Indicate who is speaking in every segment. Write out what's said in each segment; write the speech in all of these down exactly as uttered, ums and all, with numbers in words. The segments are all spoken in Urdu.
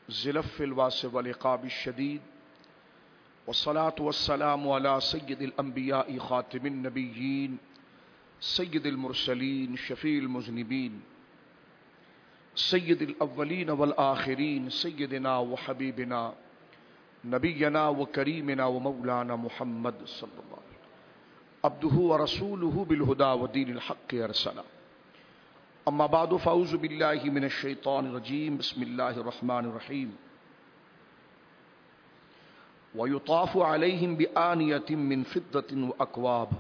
Speaker 1: زلف الواسع والعقاب الشدید والصلاة والسلام على سید الانبیاء خاتم النبیین سید المرسلین شفیع المذنبین سید الاولین والآخرین سیدنا وحبیبنا نبینا وکریمنا ومولانا محمد صلی اللہ علیہ وسلم عبدہ ورسولہ بالہدی ودین الحق ارسلہ اما بعد فاعوذ باللہ من الشیطان الرجیم بسم اللہ الرحمن الرحیم وَيُطَافُ عَلَيْهِمْ بِآنِيَةٍ مِّن فِضَّةٍ وَأَكْوَابٍ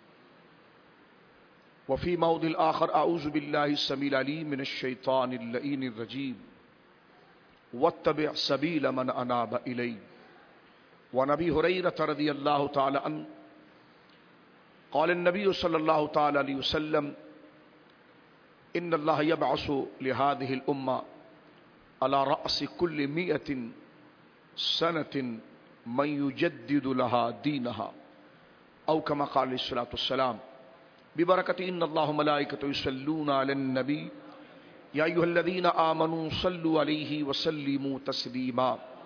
Speaker 1: وفي موضع آخر اعوذ باللہ السمیع العلیم من الشیطان اللعین الرجیم واتبع سبیل من اناب الی وعن ابی ہریرہ رضی اللہ تعالی عنہ قال النبی صلی اللہ تعالی علیہ وسلم ان اللہ یبعث لهذه الامہ على رأس كل مئة سنة من يجدد لها دینها او كما قال علیہ الصلوۃ والسلام ببرکت ان اللہ ملائکۃ یصلون علی النبی یا ایھا الذین آمنوا صلوا علیہ وسلموا تسلیما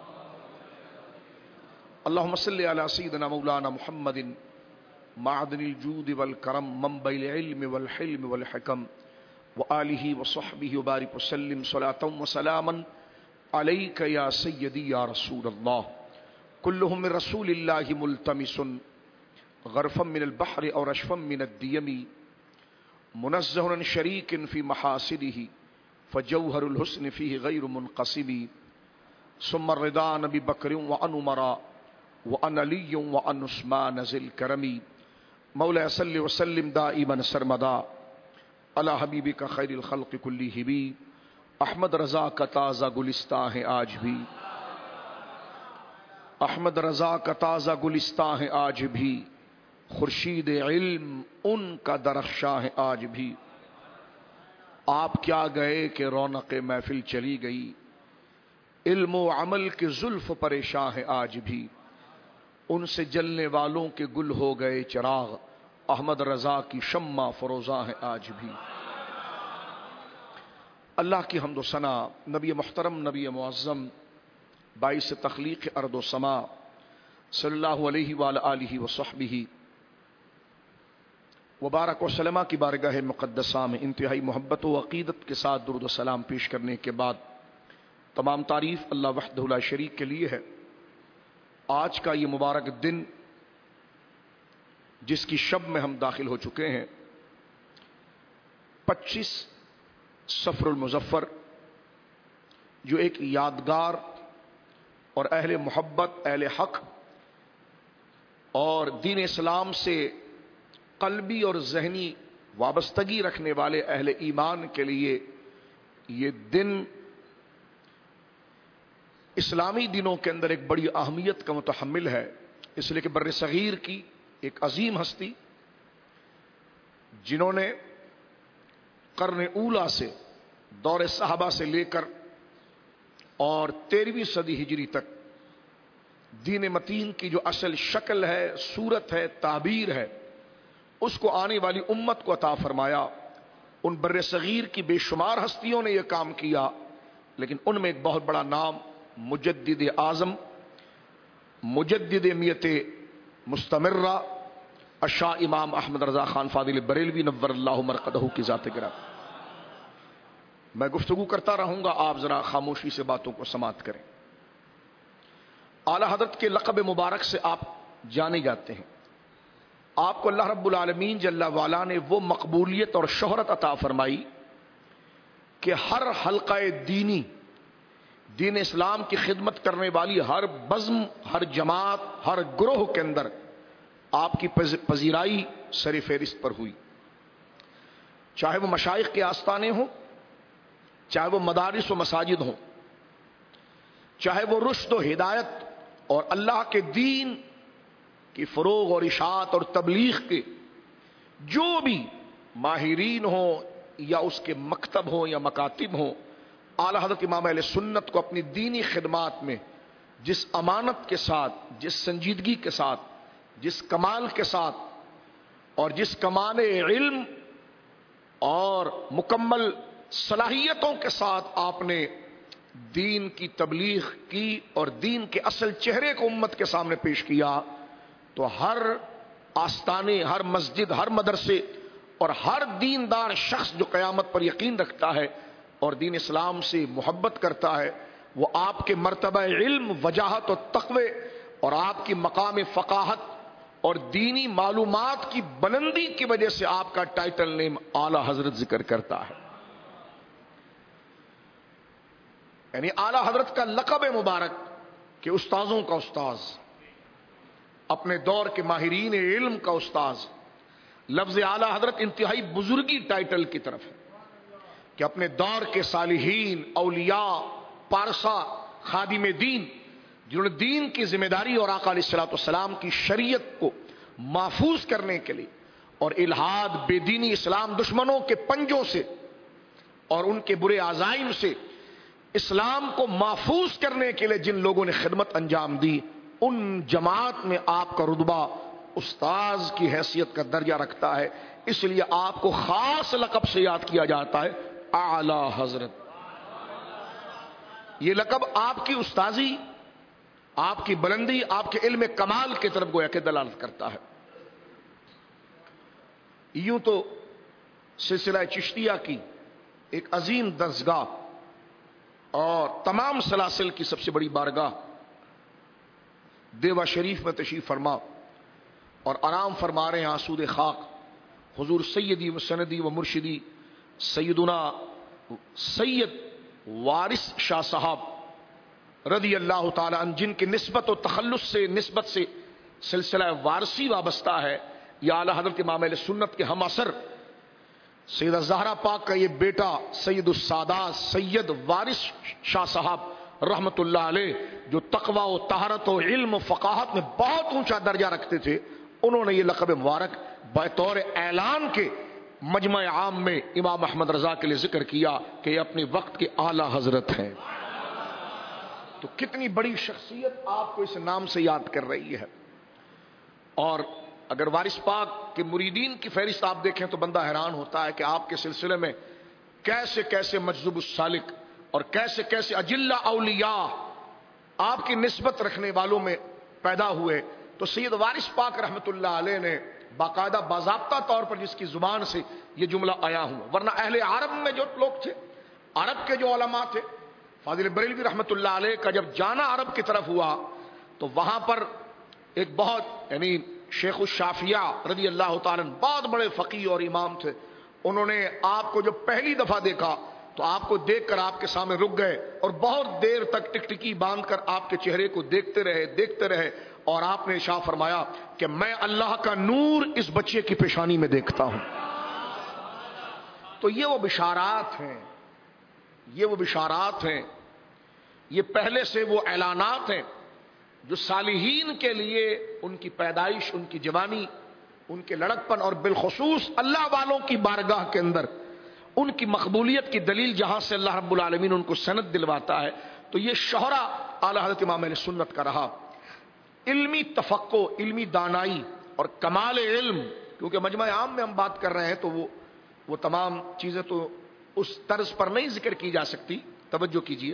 Speaker 1: اللهم صل علی سیدنا مولانا محمد معدن الجود والکرم منبع العلم والحلم والحکم وآلہ وصحبہ وبارک وسلم صلاۃ وسلاما علیک یا سیدی یا رسول اللہ کلہم من رسول اللہ ملتمس غرفا من البحر اور رشفا من الدیم منزہ عن شریک فی محاسنہ فجوہر الحسن فیہ غیر منقسم ثم الرضا عن ابی بکر وعن عمر وعن علی وعن عثمان ذی الکرم مولا صلی وسلم دائما سرمدا علی حبیبک خیر الخلق کلہم احمد رضا کا تازہ گلستاں ہے آج بھی احمد رضا کا تازہ گلستاں ہے آج بھی خورشید علم ان کا درخشاں ہے آج بھی آپ کیا گئے کہ رونق محفل چلی گئی علم و عمل کے زلف پریشاں ہے آج بھی ان سے جلنے والوں کے گل ہو گئے چراغ احمد رضا کی شمع فروزاں ہے آج بھی اللہ کی حمد و ثنا نبی محترم نبی معظم باعث تخلیق ارض و سما صلی اللہ علیہ وآلہ وصحبہ وبارک و سلمہ کی بارگاہ مقدسہ میں انتہائی محبت و عقیدت کے ساتھ درود و سلام پیش کرنے کے بعد تمام تعریف اللہ وحدہ لا شریک کے لیے ہے۔ آج کا یہ مبارک دن جس کی شب میں ہم داخل ہو چکے ہیں پچیس صفر المظفر جو ایک یادگار اور اہل محبت اہل حق اور دین اسلام سے قلبی اور ذہنی وابستگی رکھنے والے اہل ایمان کے لیے یہ دن اسلامی دنوں کے اندر ایک بڑی اہمیت کا متحمل ہے، اس لیے کہ بر صغیر کی ایک عظیم ہستی جنہوں نے قرن اولا سے دور صحابہ سے لے کر اور تیرہویں صدی ہجری تک دین متین کی جو اصل شکل ہے، صورت ہے، تعبیر ہے، اس کو آنے والی امت کو عطا فرمایا۔ ان بر صغیر کی بے شمار ہستیوں نے یہ کام کیا، لیکن ان میں ایک بہت بڑا نام مجدد اعظم مجدد میت مستمرہ الشاہ امام احمد رضا خان فاضل بریلوی نور اللہ مرقدہ کی ذات گرامی۔ میں گفتگو کرتا رہوں گا، آپ ذرا خاموشی سے باتوں کو سماعت کریں۔ اعلی حضرت کے لقب مبارک سے آپ جانے جاتے ہیں۔ آپ کو اللہ رب العالمین جل وعلا نے وہ مقبولیت اور شہرت عطا فرمائی کہ ہر حلقہ دینی دین اسلام کی خدمت کرنے والی ہر بزم، ہر جماعت، ہر گروہ کے اندر آپ کی پذیرائی سر فہرست پر ہوئی، چاہے وہ مشائخ کے آستانے ہوں، چاہے وہ مدارس و مساجد ہوں، چاہے وہ رشد و ہدایت اور اللہ کے دین کی فروغ اور اشاعت اور تبلیغ کے جو بھی ماہرین ہوں یا اس کے مکتب ہوں یا مکاتب ہوں، اعلی حضرت امام اہل سنت کو اپنی دینی خدمات میں جس امانت کے ساتھ، جس سنجیدگی کے ساتھ، جس کمال کے ساتھ اور جس کمال علم اور مکمل صلاحیتوں کے ساتھ آپ نے دین کی تبلیغ کی اور دین کے اصل چہرے کو امت کے سامنے پیش کیا، تو ہر آستانے، ہر مسجد، ہر مدرسے اور ہر دیندار شخص جو قیامت پر یقین رکھتا ہے اور دین اسلام سے محبت کرتا ہے، وہ آپ کے مرتبہ علم، وجاہت اور تقوی اور آپ کی مقام فقاہت اور دینی معلومات کی بلندی کی وجہ سے آپ کا ٹائٹل نیم اعلی حضرت ذکر کرتا ہے۔ یعنی اعلی حضرت کا لقب مبارک کہ استاذوں کا استاذ، اپنے دور کے ماہرین علم کا استاذ۔ لفظ اعلی حضرت انتہائی بزرگی ٹائٹل کی طرف ہے کہ اپنے دور کے صالحین، اولیاء، پارسا، خادم دین، جنہوں نے دین کی ذمہ داری اور آقا علیہ الصلوۃ والسلام کی شریعت کو محفوظ کرنے کے لیے اور الحاد، بے دینی، اسلام دشمنوں کے پنجوں سے اور ان کے برے عزائم سے اسلام کو محفوظ کرنے کے لیے جن لوگوں نے خدمت انجام دی، ان جماعت میں آپ کا رتبہ استاذ کی حیثیت کا درجہ رکھتا ہے۔ اس لیے آپ کو خاص لقب سے یاد کیا جاتا ہے، اعلی حضرت۔ یہ لقب آپ کی استاذی، آپ کی بلندی، آپ کے علم کمال کی طرف گویا کہ دلالت کرتا ہے۔ یوں تو سلسلہ چشتیہ کی ایک عظیم درسگاہ اور تمام سلاسل کی سب سے بڑی بارگاہ دیوا شریف میں تشریف فرما اور آرام فرما رہے ہیں آسود خاک حضور سیدی و سندی و مرشدی سیدنا سید وارث شاہ صاحب رضی اللہ تعالی عنہ، جن کی نسبت و تخلص سے نسبت سے سلسلہ وارثی وابستہ ہے۔ یا اعلی حضرت امام اہل سنت کے ہم اثر سیدہ زہرا پاک کا یہ بیٹا سید السادات سید وارث شاہ صاحب رحمت اللہ علیہ، جو تقوی و طہارت و علم و فقاہت میں بہت اونچا درجہ رکھتے تھے، انہوں نے یہ لقب مبارک بطور اعلان کے مجمع عام میں امام احمد رضا کے لیے ذکر کیا کہ یہ اپنے وقت کے اعلی حضرت ہیں۔ تو کتنی بڑی شخصیت آپ کو اس نام سے یاد کر رہی ہے۔ اور اگر وارث پاک کے مریدین کی فہرست آپ دیکھیں تو بندہ حیران ہوتا ہے کہ آپ کے سلسلے میں کیسے کیسے مجذوب السالک اور کیسے کیسے اجلہ اولیاء آپ کی نسبت رکھنے والوں میں پیدا ہوئے۔ تو سید وارث پاک رحمت اللہ علیہ نے باقاعدہ باضابطہ طور پر جس کی زبان سے یہ جملہ آیا ہوں، ورنہ اہل عرب میں جو لوگ تھے، عرب کے جو علماء تھے، فاضل بریلوی رحمت اللہ علیہ کا جب جانا عرب کی طرف ہوا تو وہاں پر ایک بہت یعنی شیخ الشافعیہ رضی اللہ تعالیٰ بہت بڑے فقیہ اور امام تھے، انہوں نے آپ کو جو پہلی دفعہ دیکھا تو آپ کو دیکھ کر آپ کے سامنے رک گئے اور بہت دیر تک ٹکٹکی باندھ کر آپ کے چہرے کو دیکھتے رہے دیکھتے رہے اور آپ نے ارشاد فرمایا کہ میں اللہ کا نور اس بچے کی پیشانی میں دیکھتا ہوں۔ تو یہ وہ بشارات ہیں، یہ وہ بشارات ہیں، یہ پہلے سے وہ اعلانات ہیں جو صالحین کے لیے ان کی پیدائش، ان کی جوانی، ان کے لڑکپن اور بالخصوص اللہ والوں کی بارگاہ کے اندر ان کی مقبولیت کی دلیل جہاں سے اللہ رب العالمین ان کو سند دلواتا ہے۔ تو یہ شہرہ اعلی حضرت امام اہل سنت کا رہا۔ علمی تفقع، علمی دانائی اور کمال علم، کیونکہ مجمع عام میں ہم بات کر رہے ہیں تو وہ وہ تمام چیزیں تو اس طرز پر نہیں ذکر کی جا سکتی، توجہ کیجئے،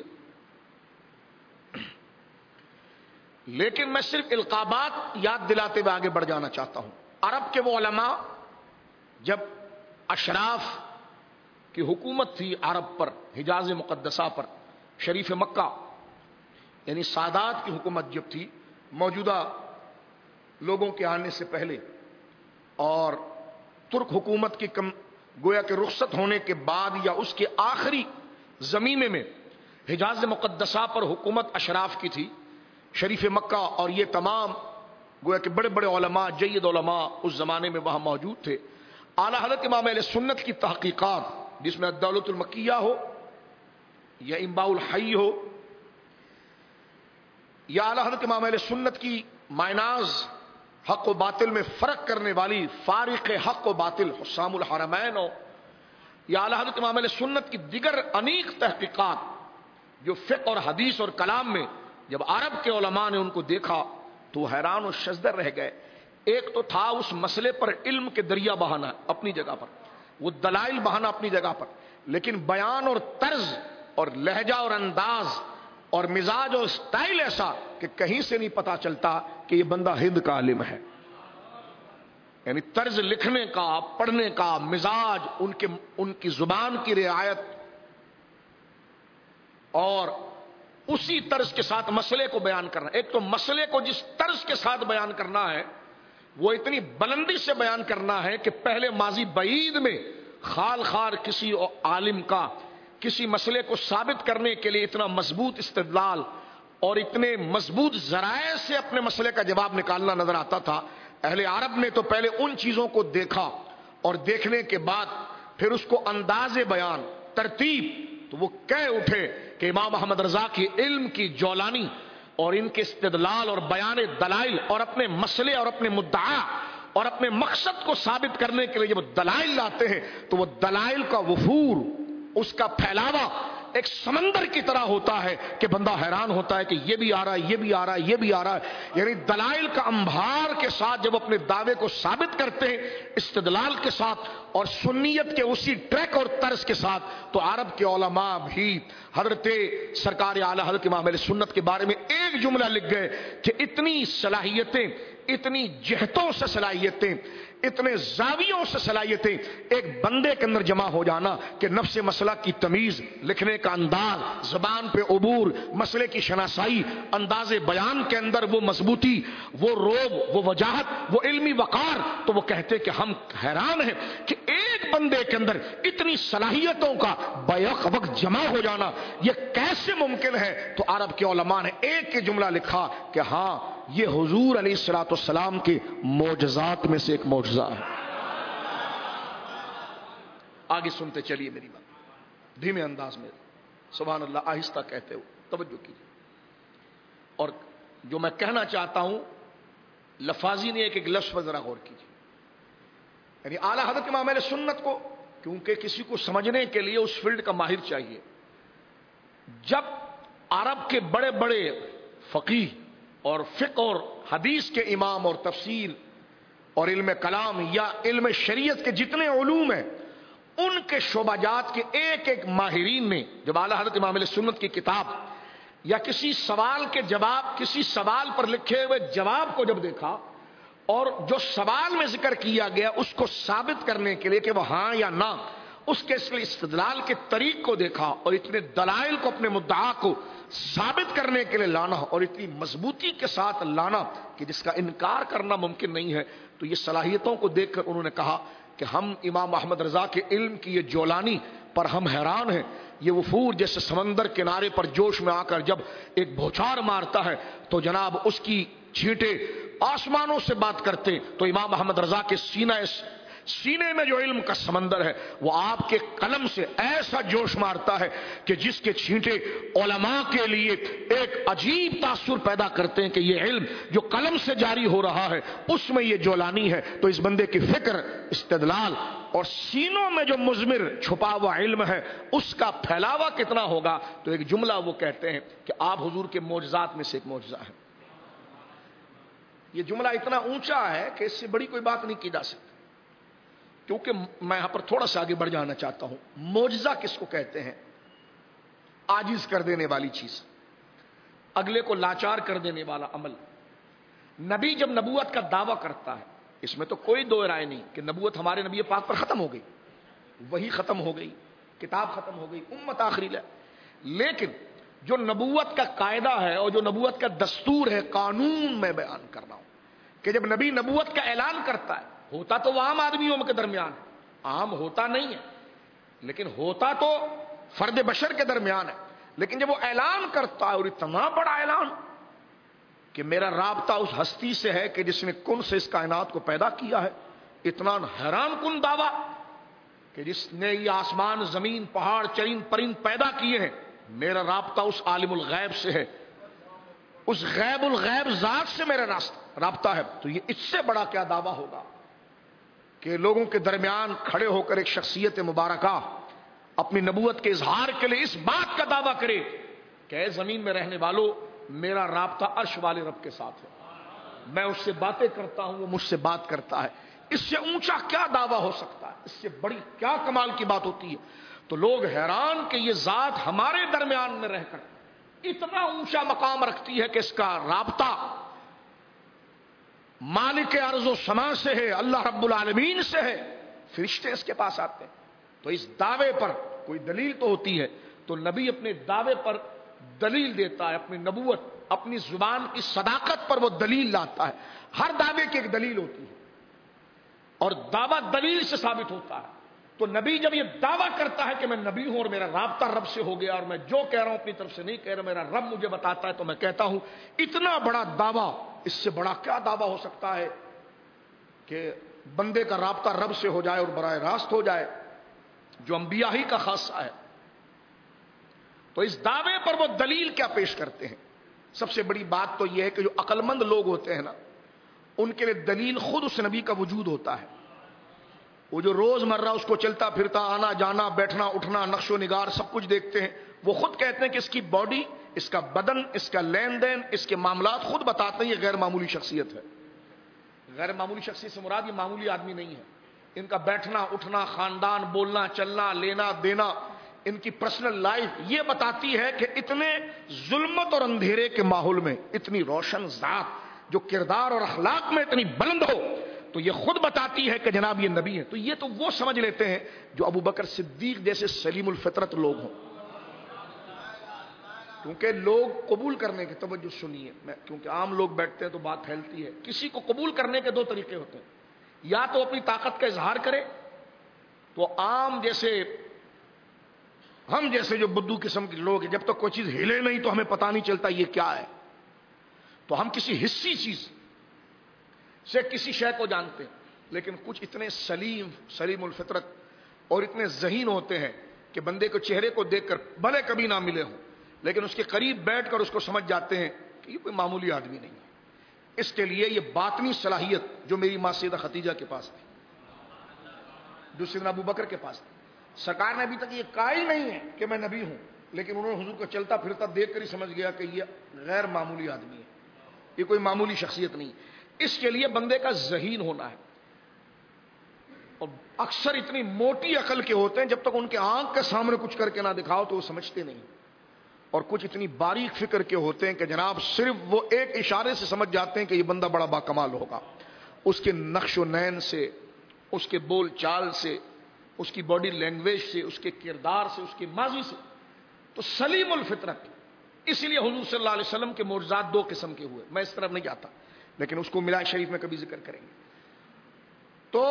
Speaker 1: لیکن میں صرف القابات یاد دلاتے ہوئے آگے بڑھ جانا چاہتا ہوں۔ عرب کے وہ علماء جب اشراف کی حکومت تھی عرب پر، حجاز مقدسہ پر، شریف مکہ یعنی سادات کی حکومت جب تھی موجودہ لوگوں کے آنے سے پہلے، اور ترک حکومت کی کم گویا کہ رخصت ہونے کے بعد یا اس کے آخری زمینے میں حجاز مقدسہ پر حکومت اشراف کی تھی، شریف مکہ، اور یہ تمام گویا کہ بڑے بڑے علماء، جید علماء اس زمانے میں وہاں موجود تھے۔ اعلی حضرت امام اہل سنت کی تحقیقات، جس میں الدولۃ المکیہ ہو یا انباء الحی ہو، یا اعلی حضرت امام اہل سنت کی مائناز حق و باطل میں فرق کرنے والی فارق حق و باطل حسام الحرمین ہو، یا اعلی حضرت امام اہل سنت کی دیگر انیق تحقیقات جو فقہ اور حدیث اور کلام میں جب عرب کے علماء نے ان کو دیکھا تو حیران و شزدر رہ گئے۔ ایک تو تھا اس مسئلے پر علم کے دریا بہانا اپنی جگہ پر، وہ دلائل بہانا اپنی جگہ پر، لیکن بیان اور طرز اور لہجہ اور انداز اور مزاج اور سٹائل ایسا کہ کہیں سے نہیں پتا چلتا کہ یہ بندہ ہند کا عالم ہے. یعنی طرز لکھنے کا، پڑھنے کا، مزاج، ان کے ان کی زبان کی رعایت، اور اسی طرز کے ساتھ مسئلے کو بیان کرنا. ایک تو مسئلے کو جس طرز کے ساتھ بیان کرنا ہے وہ اتنی بلندی سے بیان کرنا ہے کہ پہلے ماضی بعید میں خال خال کسی عالم کا کسی مسئلے کو ثابت کرنے کے لیے اتنا مضبوط استدلال اور اتنے مضبوط ذرائع سے اپنے مسئلے کا جواب نکالنا نظر آتا تھا. اہل عرب نے تو پہلے ان چیزوں کو دیکھا اور دیکھنے کے بعد پھر اس کو انداز بیان، ترتیب، تو وہ کہہ اٹھے کہ امام احمد رضا کی علم کی جولانی اور ان کے استدلال اور بیان دلائل اور اپنے مسئلے اور اپنے مدعا اور اپنے مقصد کو ثابت کرنے کے لیے جب وہ دلائل لاتے ہیں تو وہ دلائل کا وفور، اس کا پھیلاوا ایک سمندر کی طرح ہوتا ہے کہ بندہ حیران ہوتا ہے کہ یہ بھی آ رہا ہے، یہ بھی آ رہا ہے، یہ بھی آ رہا ہے. یعنی دلائل کا انبار کے ساتھ جب اپنے دعوے کو ثابت کرتے ہیں استدلال کے ساتھ اور سنیت کے اسی ٹریک اور طرز کے ساتھ، تو عرب کے علماء بھی حضرت سرکار اعلی حضرت امام اہل سنت کے بارے میں ایک جملہ لکھ گئے کہ اتنی صلاحیتیں، اتنی جہتوں سے صلاحیتیں، اتنے زاویوں سے صلاحیتیں ایک بندے کے اندر جمع ہو جانا کہ نفس مسئلہ کی تمیز، لکھنے کا انداز، زبان پہ عبور، مسئلے کی شناسائی، انداز بیان کے اندر وہ مضبوطی، وہ روب، وہ وجاہت، وہ علمی وقار. تو وہ کہتے کہ ہم حیران ہیں کہ ایک بندے کے اندر اتنی صلاحیتوں کا بیک وقت جمع ہو جانا یہ کیسے ممکن ہے. تو عرب کے علماء نے ایک ہی جملہ لکھا کہ ہاں یہ حضور علیہ الصلوۃ والسلام کے معجزات میں سے ایک معجزہ ہے. آگے سنتے چلیے میری بات دھیمے انداز میں، سبحان اللہ، آہستہ کہتے ہو، توجہ کیجیے. اور جو میں کہنا چاہتا ہوں لفاظی نے ایک ایک لفظ پر ذرا غور کیجیے. یعنی اعلی حضرت امام اہل سنت کو، کیونکہ کسی کو سمجھنے کے لیے اس فیلڈ کا ماہر چاہیے. جب عرب کے بڑے بڑے فقیہ اور فقہ اور حدیث کے امام اور تفسیر اور علم کلام یا علم شریعت کے جتنے علوم ہیں ان کے شعبہ جات کے ایک ایک ماہرین نے جب اعلی حضرت امام علیہ سنت کی کتاب یا کسی سوال کے جواب، کسی سوال پر لکھے ہوئے جواب کو جب دیکھا اور جو سوال میں ذکر کیا گیا اس کو ثابت کرنے کے لیے کہ وہ ہاں یا نہ، اس کے استدلال کے طریق کو دیکھا اور اتنے دلائل کو اپنے مدعا کو ثابت کرنے کے لیے لانا اور اتنی مضبوطی کے ساتھ لانا کہ جس کا انکار کرنا ممکن نہیں ہے، تو یہ صلاحیتوں کو دیکھ کر انہوں نے کہا کہ ہم امام احمد رضا کے علم کی یہ جولانی پر ہم حیران ہیں. یہ وفور جیسے سمندر کنارے پر جوش میں آ کر جب ایک بھوچار مارتا ہے تو جناب اس کی چھینٹیں آسمانوں سے بات کرتے، تو امام احمد رضا کے سینہ سینے میں جو علم کا سمندر ہے وہ آپ کے قلم سے ایسا جوش مارتا ہے کہ جس کے چھینٹے علماء کے لیے ایک عجیب تاثر پیدا کرتے ہیں کہ یہ علم جو قلم سے جاری ہو رہا ہے اس میں یہ جولانی ہے. تو اس بندے کی فکر، استدلال اور سینوں میں جو مضمر چھپا ہوا علم ہے اس کا پھیلاوا کتنا ہوگا. تو ایک جملہ وہ کہتے ہیں کہ آپ حضور کے معجزات میں سے ایک معجزہ ہے. یہ جملہ اتنا اونچا ہے کہ اس سے بڑی کوئی بات نہیں کی جا سکتی. کیونکہ میں یہاں پر تھوڑا سا آگے بڑھ جانا چاہتا ہوں. معجزہ کس کو کہتے ہیں؟ عاجز کر دینے والی چیز، اگلے کو لاچار کر دینے والا عمل. نبی جب نبوت کا دعویٰ کرتا ہے اس میں تو کوئی دو رائے نہیں کہ نبوت ہمارے نبی پاک پر ختم ہو گئی، وہی ختم ہو گئی، کتاب ختم ہو گئی، امت آخری ہے. لیکن جو نبوت کا قاعدہ ہے اور جو نبوت کا دستور ہے، قانون میں بیان کر رہا ہوں کہ جب نبی نبوت کا اعلان کرتا ہے، ہوتا تو وہ عام آدمیوں کے درمیان ہے، عام ہوتا نہیں ہے لیکن ہوتا تو فرد بشر کے درمیان ہے. لیکن جب وہ اعلان کرتا ہے اور اتنا بڑا اعلان کہ میرا رابطہ اس ہستی سے ہے کہ جس نے کن سے اس کائنات کو پیدا کیا ہے، اتنا حیران کن دعویٰ کہ جس نے یہ آسمان، زمین، پہاڑ، چرند پرند پیدا کیے ہیں، میرا رابطہ اس عالم الغیب سے ہے، اس غیب الغیب ذات سے میرا رابطہ ہے. تو یہ اس سے بڑا کیا دعویٰ ہوگا کہ لوگوں کے درمیان کھڑے ہو کر ایک شخصیت مبارکہ اپنی نبوت کے اظہار کے لیے اس بات کا دعویٰ کرے کہ اے زمین میں رہنے والوں، میرا رابطہ عرش والے رب کے ساتھ ہے، میں اس سے باتیں کرتا ہوں، وہ مجھ سے بات کرتا ہے. اس سے اونچا کیا دعویٰ ہو سکتا ہے؟ اس سے بڑی کیا کمال کی بات ہوتی ہے؟ تو لوگ حیران کہ یہ ذات ہمارے درمیان میں رہ کر اتنا اونچا مقام رکھتی ہے کہ اس کا رابطہ مالک ارض و سما سے ہے، اللہ رب العالمین سے ہے، فرشتے اس کے پاس آتے ہیں۔ تو اس دعوے پر کوئی دلیل تو ہوتی ہے، تو نبی اپنے دعوے پر دلیل دیتا ہے، اپنی نبوت، اپنی زبان کی صداقت پر وہ دلیل لاتا ہے۔ ہر دعوے کی ایک دلیل ہوتی ہے اور دعویٰ دلیل سے ثابت ہوتا ہے۔ تو نبی جب یہ دعویٰ کرتا ہے کہ میں نبی ہوں اور میرا رابطہ رب سے ہو گیا اور میں جو کہہ رہا ہوں اپنی طرف سے نہیں کہہ رہا، میرا رب مجھے بتاتا ہے، تو میں کہتا ہوں اتنا بڑا دعویٰ، اس سے بڑا کیا دعویٰ ہو سکتا ہے کہ بندے کا رابطہ رب سے ہو جائے اور براہ راست ہو جائے، جو انبیاء ہی کا خاصہ ہے۔ تو اس دعوے پر وہ دلیل کیا پیش کرتے ہیں؟ سب سے بڑی بات تو یہ ہے کہ جو عقل مند لوگ ہوتے ہیں نا، ان کے لیے دلیل خود اس نبی کا وجود ہوتا ہے۔ وہ جو روز مرہ اس کو چلتا پھرتا، آنا جانا، بیٹھنا اٹھنا، نقش و نگار سب کچھ دیکھتے ہیں، وہ خود کہتے ہیں کہ اس کی باڈی، اس کا بدن، اس کا لین دین، اس کے معاملات خود بتاتے ہیں یہ غیر معمولی شخصیت ہے۔ غیر معمولی شخصیت سے مراد یہ معمولی آدمی نہیں ہے۔ ان کا بیٹھنا اٹھنا، خاندان، بولنا چلنا، لینا دینا، ان کی پرسنل لائف یہ بتاتی ہے کہ اتنے ظلمت اور اندھیرے کے ماحول میں اتنی روشن ذات جو کردار اور اخلاق میں اتنی بلند ہو، تو یہ خود بتاتی ہے کہ جناب یہ نبی ہے۔ تو یہ تو وہ سمجھ لیتے ہیں جو ابو بکر صدیق جیسے سلیم الفطرت لوگ ہوں۔ کیونکہ لوگ قبول کرنے کی توجہ سنیے، کیونکہ عام لوگ بیٹھتے ہیں تو بات پھیلتی ہے۔ کسی کو قبول کرنے کے دو طریقے ہوتے ہیں، یا تو اپنی طاقت کا اظہار کرے، تو عام جیسے ہم جیسے جو بدو قسم کے لوگ ہیں، جب تک کوئی چیز ہلے نہیں تو ہمیں پتہ نہیں چلتا یہ کیا ہے، تو ہم کسی حصی چیز سے کسی شے کو جانتے ہیں۔ لیکن کچھ اتنے سلیم سلیم الفطرت اور اتنے ذہین ہوتے ہیں کہ بندے کو چہرے کو دیکھ کر بھلے کبھی نہ ملے ہوں، لیکن اس کے قریب بیٹھ کر اس کو سمجھ جاتے ہیں کہ یہ کوئی معمولی آدمی نہیں ہے۔ اس کے لیے یہ باطنی صلاحیت جو میری ماں سیدہ خدیجہ کے پاس تھی، جو سیدنا ابو بکر کے پاس تھی، سرکار نے ابھی تک یہ کہا ہی نہیں ہے کہ میں نبی ہوں، لیکن انہوں نے حضور کو چلتا پھرتا دیکھ کر ہی سمجھ گیا کہ یہ غیر معمولی آدمی ہے، یہ کوئی معمولی شخصیت نہیں۔ اس کے لیے بندے کا ذہین ہونا ہے، اور اکثر اتنی موٹی عقل کے ہوتے ہیں جب تک ان کے آنکھ کے سامنے کچھ کر کے نہ دکھاؤ تو وہ سمجھتے نہیں، اور کچھ اتنی باریک فکر کے ہوتے ہیں کہ جناب صرف وہ ایک اشارے سے سمجھ جاتے ہیں کہ یہ بندہ بڑا باکمال ہوگا، اس کے نقش و نین سے، اس کے بول چال سے، اس کی باڈی لینگویج سے، اس کے کردار سے، اس کے ماضی سے۔ تو سلیم الفطرت، اس لیے حضور صلی اللہ علیہ وسلم کے معجزات دو قسم کے ہوئے، میں اس طرف نہیں جاتا لیکن اس کو ملا شریف میں کبھی ذکر کریں گے۔ تو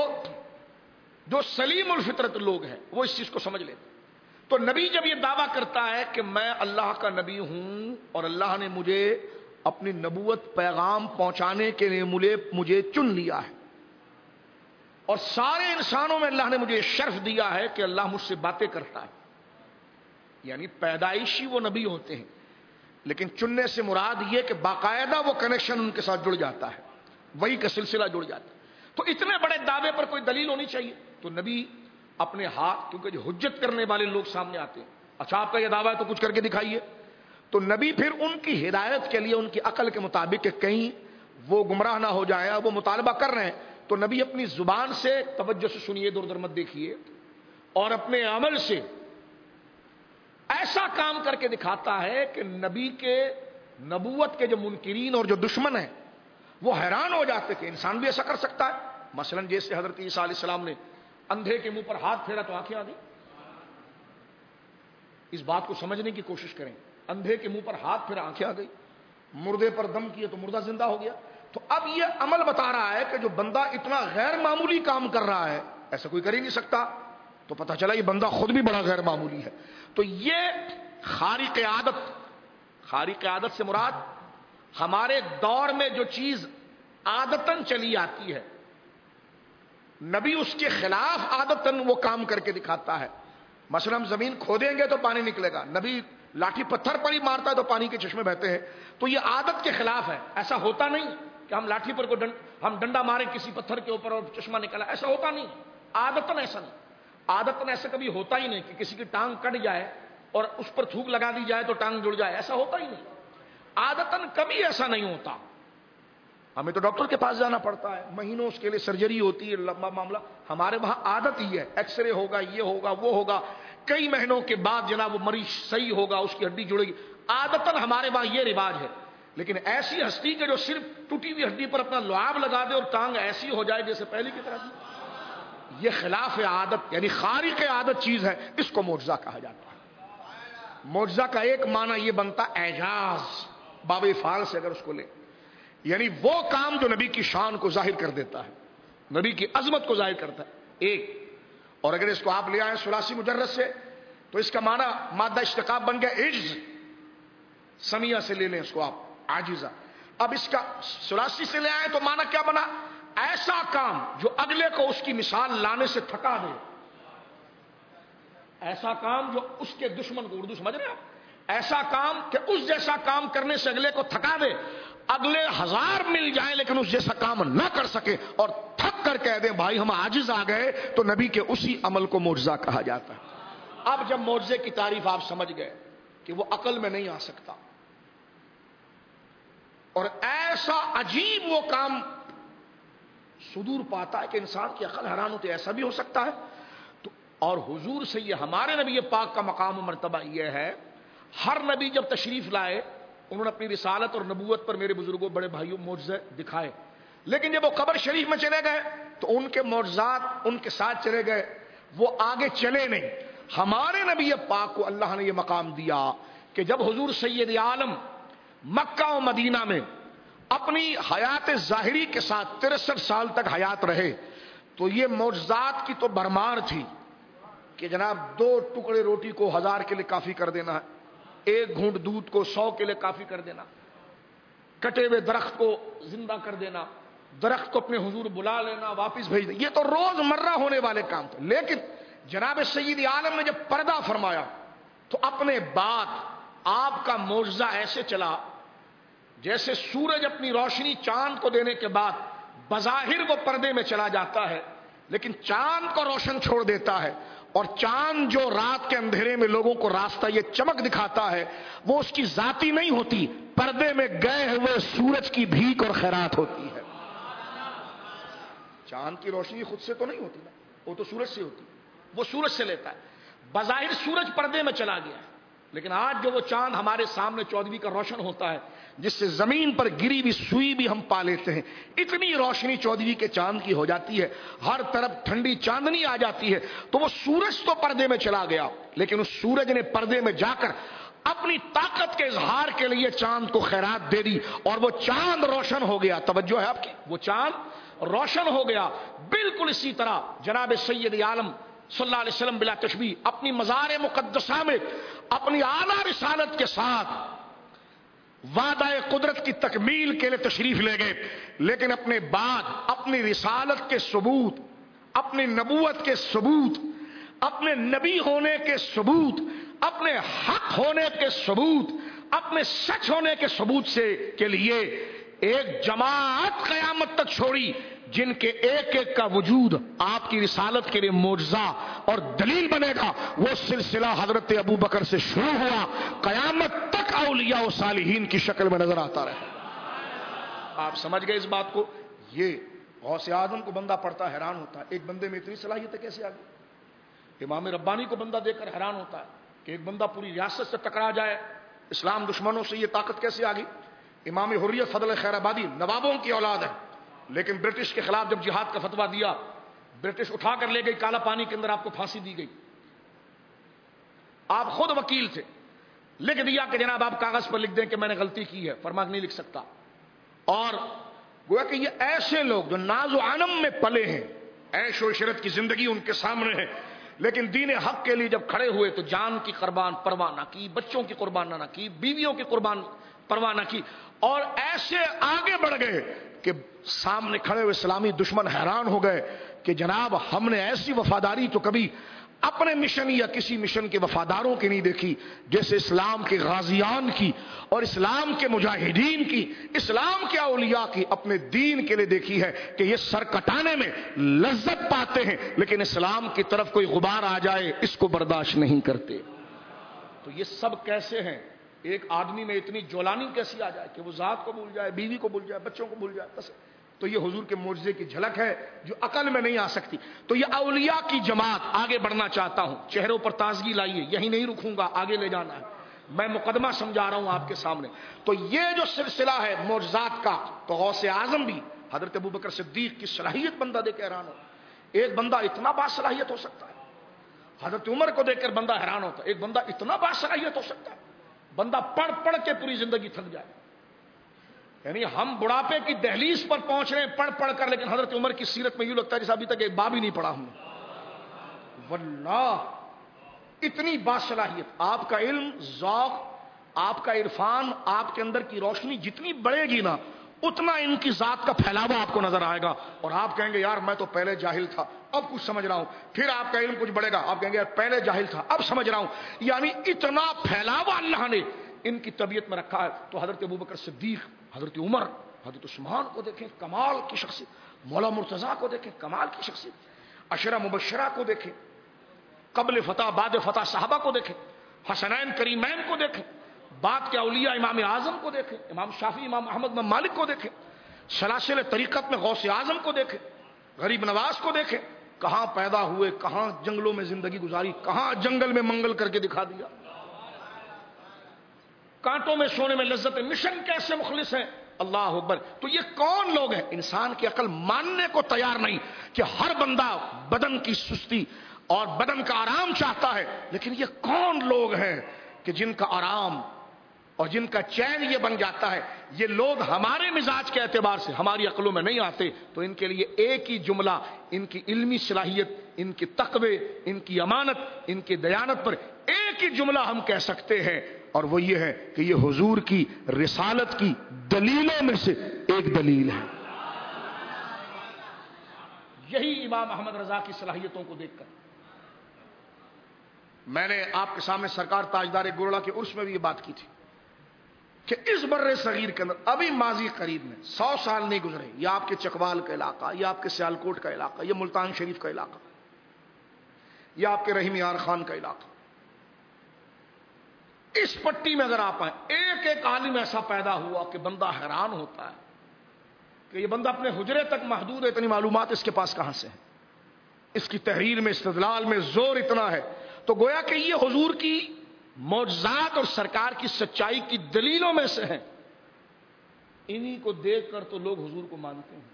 Speaker 1: جو سلیم الفطرت لوگ ہیں وہ اس چیز کو سمجھ لیتے ہیں۔ تو نبی جب یہ دعویٰ کرتا ہے کہ میں اللہ کا نبی ہوں اور اللہ نے مجھے اپنی نبوت پیغام پہنچانے کے لیے مجھے مجھے چن لیا ہے، اور سارے انسانوں میں اللہ نے مجھے شرف دیا ہے کہ اللہ مجھ سے باتیں کرتا ہے، یعنی پیدائشی وہ نبی ہوتے ہیں، لیکن چننے سے مراد یہ کہ باقاعدہ وہ کنیکشن ان کے ساتھ جڑ جاتا ہے، وہی کا سلسلہ جڑ جاتا ہے۔ تو اتنے بڑے دعوے پر کوئی دلیل ہونی چاہیے۔ تو نبی اپنے ہاتھ، کیونکہ جو حجت کرنے والے لوگ سامنے آتے ہیں، اچھا آپ کا یہ دعویٰ ہے تو کچھ کر کے دکھائیے، تو نبی پھر ان کی ہدایت کے لیے ان کی عقل کے مطابق کہ کہیں وہ گمراہ نہ ہو جائیں، وہ مطالبہ کر رہے ہیں، تو نبی اپنی زبان سے توجہ سے سنیے، ادھر ادھر مت دیکھیے، اور اپنے عمل سے ایسا کام کر کے دکھاتا ہے کہ نبی کے نبوت کے جو منکرین اور جو دشمن ہیں وہ حیران ہو جاتے کہ انسان بھی ایسا کر سکتا ہے۔ مثلا جیسے حضرت عیسیٰ علیہ السلام نے اندھے کے منہ پر ہاتھ پھیرا تو آنکھیں آ گئی۔ اس بات کو سمجھنے کی کوشش کریں، اندھے کے منہ پر ہاتھ پھیرا آنکھیں آ گئی، مردے پر دم کیے تو مردہ زندہ ہو گیا۔ تو اب یہ عمل بتا رہا ہے کہ جو بندہ اتنا غیر معمولی کام کر رہا ہے ایسا کوئی کر ہی نہیں سکتا، تو پتہ چلا یہ بندہ خود بھی بڑا غیر معمولی ہے۔ تو یہ خارق عادت، خارق عادت سے مراد ہمارے دور میں جو چیز عادتاً چلی آتی ہے، نبی اس کے خلاف عادتاً وہ کام کر کے دکھاتا ہے۔ مثلا ہم زمین کھودیں گے تو پانی نکلے گا، نبی لاٹھی پتھر پر ہی مارتا ہے تو پانی کے چشمے بہتے ہیں۔ تو یہ عادت کے خلاف ہے، ایسا ہوتا نہیں کہ ہم لاٹھی پر کو ڈنڈ ہم ڈنڈا مارے کسی پتھر کے اوپر اور چشمہ نکلا، ایسا ہوتا نہیں۔ عادتاً ایسا نہیں، عادتاً ایسا کبھی ہوتا ہی نہیں کہ کسی کی ٹانگ کٹ جائے اور اس پر تھوک لگا دی جائے تو ٹانگ جڑ جائے، ایسا ہوتا ہی نہیں۔ عادتاً کبھی ایسا نہیں ہوتا، ہمیں تو ڈاکٹر کے پاس جانا پڑتا ہے، مہینوں اس کے لیے سرجری ہوتی ہے، لمبا معاملہ۔ ہمارے وہاں عادت ہی ہے، ایکس رے ہوگا، یہ ہوگا وہ ہوگا، کئی مہینوں کے بعد جناب وہ مریض صحیح ہوگا، اس کی ہڈی جڑے گی. عادتاً ہمارے وہاں یہ رواج ہے. لیکن ایسی ہستی کہ جو صرف ٹوٹی ہوئی ہڈی پر اپنا لعاب لگا دے اور ٹانگ ایسی ہو جائے جیسے پہلے کی طرح تھی، یہ خلاف عادت یعنی خارق عادت چیز ہے، اس کو معجزہ کہا جاتا ہے. معجزہ کا ایک معنی یہ بنتا اعجاز، باب فعال سے اگر اس کو لیں، یعنی وہ کام جو نبی کی شان کو ظاہر کر دیتا ہے، نبی کی عظمت کو ظاہر کرتا ہے ایک. اور اگر اس کو آپ لے آئیں ثلاثی مجرد سے تو اس کا معنی مادہ اشتقاق بن گیا عجز. سمیہ سے لے لیں اس کو آپ، عاجزہ. اب اس کا ثلاثی سے لے آئیں تو معنی کیا بنا؟ ایسا کام جو اگلے کو اس کی مثال لانے سے تھکا دے. ایسا کام جو اس کے دشمن کو، اردو سمجھ رہے ہیں آپ، ایسا کام کہ اس جیسا کام کرنے سے اگلے کو تھکا دے. اگلے ہزار مل جائیں لیکن اس جیسا کام نہ کر سکے اور تھک کر کہہ دیں بھائی ہم عاجز آ گئے، تو نبی کے اسی عمل کو معجزہ کہا جاتا ہے. اب جب معجزے کی تعریف آپ سمجھ گئے کہ وہ عقل میں نہیں آ سکتا اور ایسا عجیب وہ کام صدور پاتا ہے کہ انسان کی عقل حیران ہوتی ہے، ایسا بھی ہو سکتا ہے. تو اور حضور سے یہ ہمارے نبی پاک کا مقام و مرتبہ یہ ہے، ہر نبی جب تشریف لائے انہوں نے اپنی رسالت اور نبوت پر میرے بزرگوں بڑے بھائیوں معجزے دکھائے. لیکن جب وہ قبر شریف میں چلے گئے تو ان کے معجزات ان کے ساتھ چلے گئے، وہ آگے چلے نہیں. ہمارے نبی پاک کو اللہ نے یہ مقام دیا کہ جب حضور سید عالم مکہ و مدینہ میں اپنی حیات ظاہری کے ساتھ تریسٹھ سال تک حیات رہے تو یہ معجزات کی تو بھرمار تھی کہ جناب دو ٹکڑے روٹی کو ہزار کے لیے کافی کر دینا ہے، ایک گھونٹ دودھ کو سو کے لیے کافی کر دینا، کٹے ہوئے درخت کو زندہ کر دینا، درخت کو اپنے حضور بلا لینا واپس بھیج دینا. یہ تو روز مرہ ہونے والے کام تھے. لیکن جناب سید عالم نے جب پردہ فرمایا تو اپنے بعد آپ کا معجزہ ایسے چلا جیسے سورج اپنی روشنی چاند کو دینے کے بعد بظاہر وہ پردے میں چلا جاتا ہے لیکن چاند کو روشن چھوڑ دیتا ہے، اور چاند جو رات کے اندھیرے میں لوگوں کو راستہ یہ چمک دکھاتا ہے وہ اس کی ذاتی نہیں ہوتی، پردے میں گئے ہوئے سورج کی بھیک اور خیرات ہوتی ہے. چاند کی روشنی خود سے تو نہیں ہوتی نا، وہ تو سورج سے ہوتی، وہ سورج سے لیتا ہے. بظاہر سورج پردے میں چلا گیا ہے لیکن آج جو وہ چاند ہمارے سامنے چودھویں کا روشن ہوتا ہے جس سے زمین پر گری ہوئی سوئی بھی ہم پا لیتے ہیں، اتنی روشنی چودھویں کے چاند کی ہو جاتی ہے، ہر طرف ٹھنڈی چاندنی آ جاتی ہے. تو وہ سورج تو پردے میں چلا گیا لیکن اس سورج نے پردے میں جا کر اپنی طاقت کے اظہار کے لیے چاند کو خیرات دے دی اور وہ چاند روشن ہو گیا. توجہ ہے آپ کی، وہ چاند روشن ہو گیا. بالکل اسی طرح جناب سید عالم صلی اللہ علیہ وسلم بلا تشبیہ اپنی مزار مقدسہ میں اپنی اعلیٰ رسالت کے ساتھ وعدہ قدرت کی تکمیل کے لیے تشریف لے گئے، لیکن اپنے بعد اپنی رسالت کے ثبوت، اپنی نبوت کے ثبوت، اپنے نبی ہونے کے ثبوت، اپنے حق ہونے کے ثبوت، اپنے سچ ہونے کے ثبوت سے کے لیے ایک جماعت قیامت تک چھوڑی جن کے ایک ایک کا وجود آپ کی رسالت کے لیے معجزہ اور دلیل بنے گا. وہ سلسلہ حضرت ابو بکر سے شروع ہوا، قیامت تک اولیاء و صالحین کی شکل میں نظر آتا رہے. آپ سمجھ گئے اس بات کو؟ یہ غوث اعظم کو بندہ پڑھتا حیران ہوتا ہے ایک بندے میں اتنی صلاحیت کیسے آ گئی. امام ربانی کو بندہ دیکھ کر حیران ہوتا ہے کہ ایک بندہ پوری ریاست سے ٹکرا جائے، اسلام دشمنوں سے یہ طاقت کیسے آ گئی. امام حریت فضل خیر آبادی نوابوں کی اولاد ہے لیکن برٹش کے خلاف جب جہاد کا فتویٰ دیا برٹش اٹھا کر لے گئی کالا پانی کے اندر، آپ کو پھانسی دی گئی. آپ خود وکیل تھے، لکھ دیا کہ جناب آپ کاغذ پر لکھ دیں کہ میں نے غلطی کی ہے، فرما نہیں لکھ سکتا. اور گویا کہ یہ ایسے لوگ جو ناز و عنم میں پلے ہیں، عیش و عشرت کی زندگی ان کے سامنے ہے، لیکن دین حق کے لیے جب کھڑے ہوئے تو جان کی قربان پرواہ نہ کی، بچوں کی قربان نہ کی، بیویوں کی قربان پرواہ نہ کی، اور ایسے آگے بڑھ گئے کہ سامنے کھڑے ہوئے اسلامی دشمن حیران ہو گئے کہ جناب ہم نے ایسی وفاداری تو کبھی اپنے مشن یا کسی مشن کے وفاداروں کی نہیں دیکھی جیسے اسلام کے غازیان کی اور اسلام کے مجاہدین کی، اسلام کے اولیاء کی اپنے دین کے لیے دیکھی ہے کہ یہ سر کٹانے میں لذت پاتے ہیں لیکن اسلام کی طرف کوئی غبار آ جائے اس کو برداشت نہیں کرتے. تو یہ سب کیسے ہیں؟ ایک آدمی میں اتنی جولانی کیسی آ جائے کہ وہ ذات کو بھول جائے، بیوی کو بھول جائے، بچوں کو بھول جائے. بس تو یہ حضور کے معجزے کی جھلک ہے جو عقل میں نہیں آ سکتی. تو یہ اولیاء کی جماعت آگے بڑھنا چاہتا ہوں. چہروں پر تازگی لائیے, یہی نہیں رکوں گا, آگے لے جانا ہے. میں مقدمہ سمجھا رہا ہوں آپ کے سامنے. تو یہ جو سلسلہ ہے معجزات کا, تو غوث اعظم بھی حضرت ابوبکر صدیق کی صلاحیت بندہ دیکھ کے حیران ہو. ایک بندہ اتنا باصلاحیت ہو سکتا ہے. حضرت عمر کو دیکھ کر بندہ حیران ہوتا ہے, ایک بندہ اتنا باصلاحیت ہو سکتا ہے. بندہ پڑھ پڑھ کے پوری زندگی تھک جائے. یعنی ہم بڑھاپے کی دہلیز پر پہنچ رہے ہیں پڑھ پڑھ کر, لیکن حضرت عمر کی سیرت میں یوں لگتا ہے جیسے ابھی تک ایک باب ہی نہیں پڑھا ہوں. واللہ اتنی باصلاحیت. آپ کا علم, ذوق, آپ کا عرفان, آپ کے اندر کی روشنی جتنی بڑھے گی نا, اتنا ان کی ذات کا پھیلاوا آپ کو نظر آئے گا. اور آپ کہیں گے یار میں تو پہلے جاہل تھا, اب کچھ سمجھ رہا ہوں. پھر آپ کا علم کچھ بڑھے گا, آپ کہیں گے یار پہلے جاہل تھا, اب سمجھ رہا ہوں. یعنی اتنا پھیلاوا اللہ نے ان کی طبیعت میں رکھا ہے. تو حضرت ابوبکر صدیق, حضرت عمر, حضرت عثمان کو دیکھیں, کمال کی شخصیت. مولا مرتضیٰ کو دیکھیں, کمال کی شخصیت. عشرہ مبشرہ کو دیکھیں, قبل فتح بعد فتح صحابہ کو دیکھیں, حسنین کریمین کو دیکھیں, بعد کے اولیاء امام اعظم کو دیکھیں, امام شافعی, امام احمد بن مالک کو دیکھیں, سلاسل طریقت میں غوث اعظم کو دیکھیں, غریب نواز کو دیکھیں. کہاں پیدا ہوئے, کہاں جنگلوں میں زندگی گزاری, کہاں جنگل میں منگل کر کے دکھا دیا. کانٹوں میں سونے میں لذت, مشن کیسے مخلص ہیں. اللہ اکبر. تو یہ کون لوگ ہیں؟ انسان کی عقل ماننے کو تیار نہیں کہ ہر بندہ بدن کی سستی اور بدن کا آرام چاہتا ہے. لیکن یہ کون لوگ ہیں کہ جن کا آرام اور جن کا چین یہ بن جاتا ہے. یہ لوگ ہمارے مزاج کے اعتبار سے ہماری عقلوں میں نہیں آتے. تو ان کے لیے ایک ہی جملہ, ان کی علمی صلاحیت, ان کی تقوی, ان کی امانت, ان کی دیانت پر ایک ہی جملہ ہم کہہ سکتے ہیں, اور وہ یہ ہے کہ یہ حضور کی رسالت کی دلیلوں میں سے ایک دلیل ہے. یہی امام احمد رضا کی صلاحیتوں کو دیکھ کر میں نے آپ کے سامنے سرکار تاجدار گورڑا کے عرس میں بھی یہ بات کی تھی کہ اس بر صغیر کے اندر ابھی ماضی قریب میں سو سال نہیں گزرے, یہ آپ کے چکوال کا علاقہ, یہ آپ کے سیالکوٹ کا علاقہ, یہ ملتان شریف کا علاقہ, یہ آپ کے رحیم یار خان کا علاقہ, اس پٹی میں اگر آپ آئیں, ایک ایک عالم ایسا پیدا ہوا کہ بندہ حیران ہوتا ہے کہ یہ بندہ اپنے حجرے تک محدود ہے, اتنی معلومات اس کے پاس کہاں سے ہیں. اس کی تحریر میں, استدلال میں زور اتنا ہے. تو گویا کہ یہ حضور کی معجزات اور سرکار کی سچائی کی دلیلوں میں سے ہیں. انہی کو دیکھ کر تو لوگ حضور کو مانتے ہیں,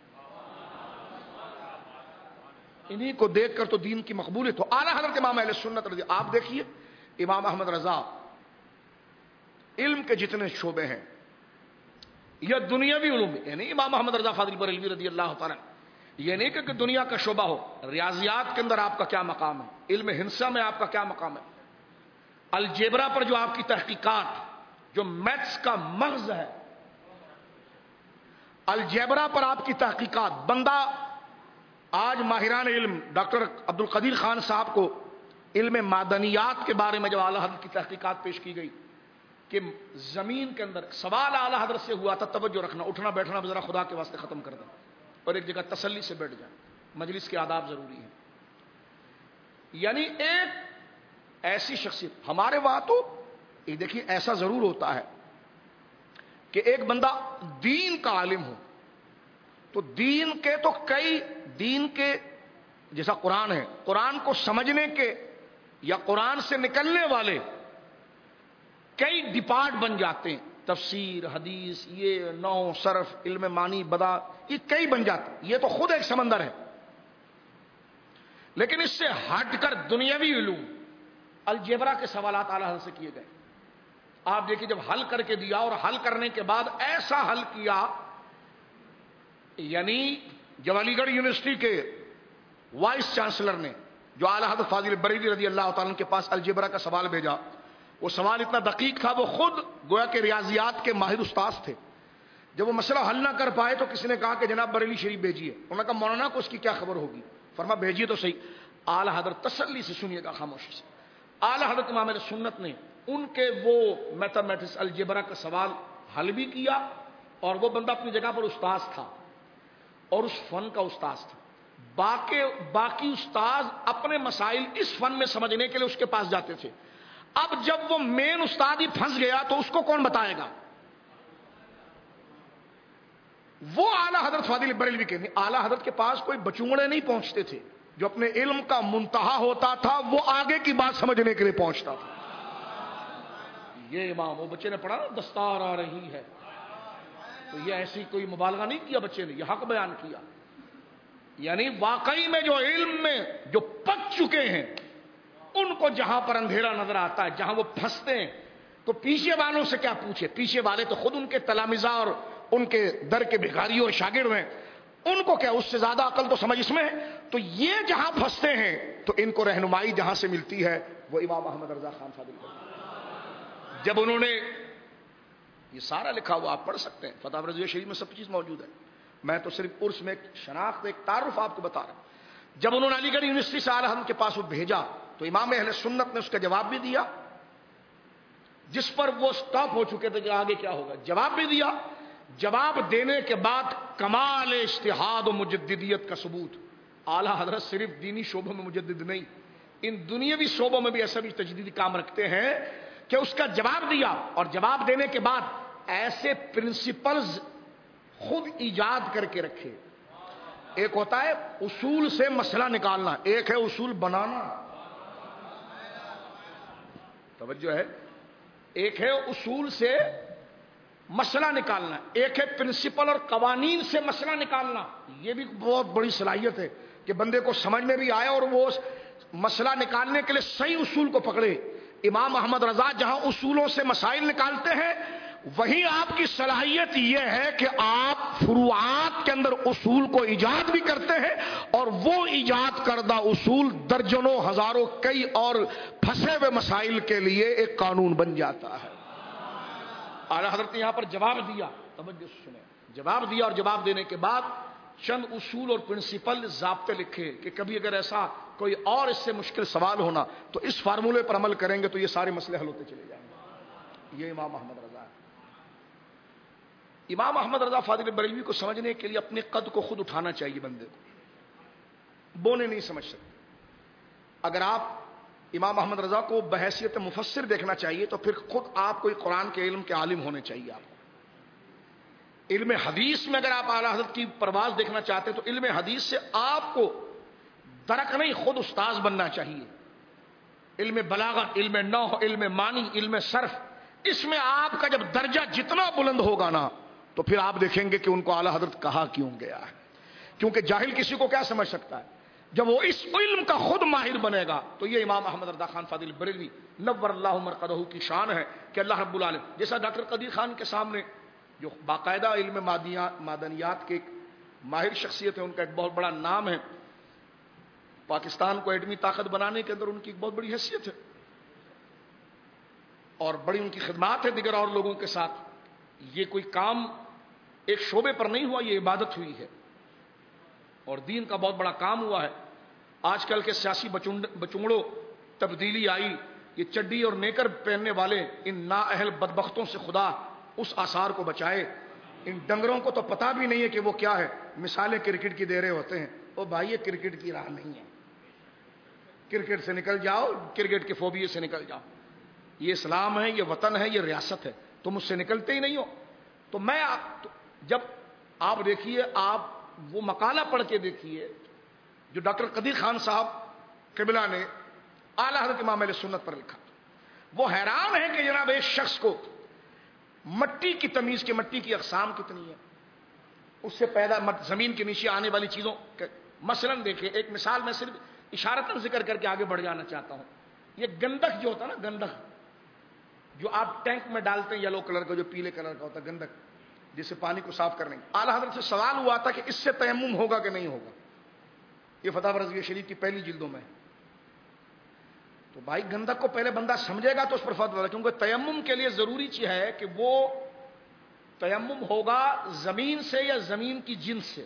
Speaker 1: انہی کو دیکھ کر تو دین کی مقبولیت. تو اعلیٰ حضرت امام اہل سنت رضی, آپ دیکھیے امام احمد رضا, علم کے جتنے شعبے ہیں یا دنیاوی علوم, یعنی امام احمد رضا فاضل بریلوی رضی اللہ تعالیٰ, یہ نہیں کہ دنیا کا شعبہ ہو, ریاضیات کے اندر آپ کا کیا مقام ہے, علم ہندسہ میں آپ کا کیا مقام ہے, الجبرا پر جو آپ کی تحقیقات, جو میتھس کا مغز ہے, الجبرا پر آپ کی تحقیقات. بندہ آج ماہران علم ڈاکٹر عبد القدیر خان صاحب کو علم معدنیات کے بارے میں جب اعلیٰ حضرت کی تحقیقات پیش کی گئی کہ زمین کے اندر, سوال اعلیٰ حضرت سے ہوا تھا, توجہ رکھنا, اٹھنا بیٹھنا ذرا خدا کے واسطے ختم کر دیں اور ایک جگہ تسلی سے بیٹھ جائیں, مجلس کے آداب ضروری ہیں. یعنی ایک ایسی شخصیت ہمارے وہاں تو یہ دیکھیے ایسا ضرور ہوتا ہے کہ ایک بندہ دین کا عالم ہو تو دین کے تو کئی دین کے, جیسا قرآن ہے, قرآن کو سمجھنے کے یا قرآن سے نکلنے والے کئی ڈپارٹ بن جاتے ہیں. تفسیر, حدیث, یہ نحو, صرف, علم معنی, بدا, یہ کئی بن جاتے ہیں. یہ تو خود ایک سمندر ہے. لیکن اس سے ہٹ کر دنیاوی علوم, الجبرا کے سوالات اعلیٰ حضرت سے کیے گئے. آپ دیکھیے جب حل کر کے دیا اور حل کرنے کے بعد ایسا حل کیا, یعنی جب علی گڑھ یونیورسٹی کے وائس چانسلر نے جو اعلیٰ حضرت فاضل بریلوی رضی اللہ تعالیٰ کے پاس الجبرا کا سوال بھیجا, وہ سوال اتنا دقیق تھا, وہ خود گویا کہ ریاضیات کے ماہر استاذ تھے. جب وہ مسئلہ حل نہ کر پائے تو کسی نے کہا کہ جناب بریلی شریف بھیجیے. انہوں نے کہا مولانا کو اس کی کیا خبر ہوگی. فرما بھیجیے تو صحیح. اعلیٰ حضرت تسلی سے سنیے گا, خاموشی سے. اعلیٰ حضرت امام اہل سنت نے ان کے وہ میتھمیٹکس الجبرا کا سوال حل بھی کیا, اور وہ بندہ اپنی جگہ پر استاذ تھا اور اس فن کا استاذ تھا. باقی باقی استاذ اپنے مسائل اس فن میں سمجھنے کے لیے اس کے پاس جاتے تھے. اب جب وہ مین استاد ہی پھنس گیا تو اس کو کون بتائے گا. وہ اعلیٰ حضرت فاضل بریلوی کے نہیں، اعلیٰ حضرت کے پاس کوئی بچونگڑے نہیں پہنچتے تھے، جو اپنے علم کا منتہا ہوتا تھا وہ آگے کی بات سمجھنے کے لیے پہنچتا تھا۔ یہ امام، وہ بچے نے پڑھا نا دستار آ رہی ہے، تو یہ ایسی کوئی مبالغہ نہیں کیا بچے نے، یہ حق بیان کیا۔ یعنی واقعی میں جو علم میں جو پک چکے ہیں ان کو جہاں پر اندھیرا نظر آتا ہے، جہاں وہ پھنستے ہیں، تو پیچھے والوں سے کیا پوچھے؟ پیچھے والے تو خود ان کے تلامذہ اور ان کے در کے بھکاری اور شاگرد ہیں، ان کو کیا اس سے زیادہ عقل تو سمجھ اس میں ہے۔ تو یہ جہاں پھنستے ہیں تو ان کو رہنمائی جہاں سے ملتی ہے وہ امام احمد رضا خان فاضل بریلوی۔ جب انہوں نے یہ سارا لکھا ہوا آپ پڑھ سکتے ہیں، فتح رضویہ شریف میں سب چیز موجود ہے، میں تو صرف عرس میں ایک شناخت ایک تعارف آپ کو بتا رہا ہوں۔ جب انہوں نے علی گڑھ یونیورسٹی سے اعلیٰ حضرت کے پاس وہ بھیجا تو امام اہل سنت نے اس کا جواب بھی دیا، جس پر وہ سٹاپ ہو چکے تھے کہ آگے کیا ہوگا، جواب بھی دیا۔ جواب دینے کے بعد کمال اجتہاد و مجددیت کا ثبوت، اعلیٰ حضرت صرف دینی شعبوں میں مجدد نہیں، ان دنیاوی شعبوں میں بھی ایسا بھی تجدیدی کام رکھتے ہیں کہ اس کا جواب دیا، اور جواب دینے کے بعد ایسے پرنسپلز خود ایجاد کر کے رکھے۔ ایک ہوتا ہے اصول سے مسئلہ نکالنا، ایک ہے اصول بنانا، توجہ ہے، ایک ہے اصول سے مسئلہ نکالنا، ایک ہے پرنسپل اور قوانین سے مسئلہ نکالنا۔ یہ بھی بہت بڑی صلاحیت ہے کہ بندے کو سمجھ میں بھی آئے اور وہ مسئلہ نکالنے کے لیے صحیح اصول کو پکڑے۔ امام احمد رضا جہاں اصولوں سے مسائل نکالتے ہیں، وہیں آپ کی صلاحیت یہ ہے کہ آپ فروعات کے اندر اصول کو ایجاد بھی کرتے ہیں، اور وہ ایجاد کردہ اصول درجنوں ہزاروں کئی اور پھنسے ہوئے مسائل کے لیے ایک قانون بن جاتا ہے۔ اعلیٰ حضرت نے یہاں پر جواب دیا، توجہ سنیں، جواب دیا، اور جواب دینے کے بعد چند اصول اور پرنسپل ضابطے لکھے کہ کبھی اگر ایسا کوئی اور اس سے مشکل سوال ہونا تو اس فارمولے پر عمل کریں گے تو یہ سارے مسئلے حل ہوتے چلے جائیں گے۔ یہ امام احمد رضا ہے۔ امام احمد رضا فاضل بریلوی کو سمجھنے کے لیے اپنے قد کو خود اٹھانا چاہیے، بندے کو بونے نہیں سمجھ سکتے۔ اگر آپ امام احمد رضا کو بحیثیت مفسر دیکھنا چاہیے تو پھر خود آپ کوئی قرآن کے علم کے عالم ہونے چاہیے۔ آپ کو علم حدیث میں اگر آپ اعلیٰ حضرت کی پرواز دیکھنا چاہتے ہیں تو علم حدیث سے آپ کو درک نہیں خود استاذ بننا چاہیے۔ علم بلاغت، علم نحو، علم معنی، علم صرف، اس میں آپ کا جب درجہ جتنا بلند ہوگا نا تو پھر آپ دیکھیں گے کہ ان کو اعلیٰ حضرت کہا کیوں گیا ہے۔ کیونکہ جاہل کسی کو کیا سمجھ سکتا ہے؟ جب وہ اس علم کا خود ماہر بنے گا تو یہ امام احمد رضا خان فاضل بریلوی نور اللہ مرقدہ کی شان ہے کہ اللہ رب العالمین، جیسا ڈاکٹر قدیر خان کے سامنے جو باقاعدہ علم معدنیات کے ایک ماہر شخصیت ہے، ان کا ایک بہت بڑا نام ہے، پاکستان کو ایٹمی طاقت بنانے کے اندر ان کی ایک بہت بڑی حیثیت ہے اور بڑی ان کی خدمات ہے دیگر اور لوگوں کے ساتھ۔ یہ کوئی کام ایک شعبے پر نہیں ہوا، یہ عبادت ہوئی ہے اور دین کا بہت بڑا کام ہوا ہے۔ آج کل کے سیاسی بچونگڑوں تبدیلی آئی، یہ چڈی اور نیکر پہننے والے ان نااہل بدبختوں سے خدا اس آثار کو بچائے۔ ان ڈنگروں کو تو پتہ بھی نہیں ہے کہ وہ کیا ہے، مثالیں کرکٹ کی دے رہے ہوتے ہیں۔ او بھائی یہ کرکٹ کی راہ نہیں ہے، کرکٹ سے نکل جاؤ، کرکٹ کے فوبیے سے نکل جاؤ۔ یہ اسلام ہے، یہ وطن ہے، یہ ریاست ہے، تم اس سے نکلتے ہی نہیں ہو۔ تو میں جب آپ دیکھیے، آپ وہ مقالہ پڑھ کے دیکھیے جو ڈاکٹر قدیر خان صاحب قبلہ نے اعلیٰ حضرت امام اہل سنت پر لکھا، وہ حیران ہے کہ جناب ایک شخص کو مٹی کی تمیز کی، مٹی کی اقسام کتنی ہے، اس سے پیدا زمین کے نیچے آنے والی چیزوں، مثلاً دیکھیں ایک مثال میں صرف اشارتاً ذکر کر کے آگے بڑھ جانا چاہتا ہوں۔ یہ گندک جو ہوتا ہے نا، گندک جو آپ ٹینک میں ڈالتے ہیں، یلو کلر کا جو پیلے کلر کا ہوتا ہے، گندک جس سے پانی کو صاف کرنے کا، اعلیٰ حضرت سے سوال ہوا تھا کہ اس سے تیمم ہوگا کہ نہیں ہوگا، یہ فتح رضویہ شریف کی پہلی جلدوں میں۔ تو بھائی گندک کو پہلے بندہ سمجھے گا تو اس پر فتویٰ ہوگا، کیونکہ تیمم کے لیے ضروری چیز ہے کہ وہ تیمم ہوگا زمین سے یا زمین کی جنس سے۔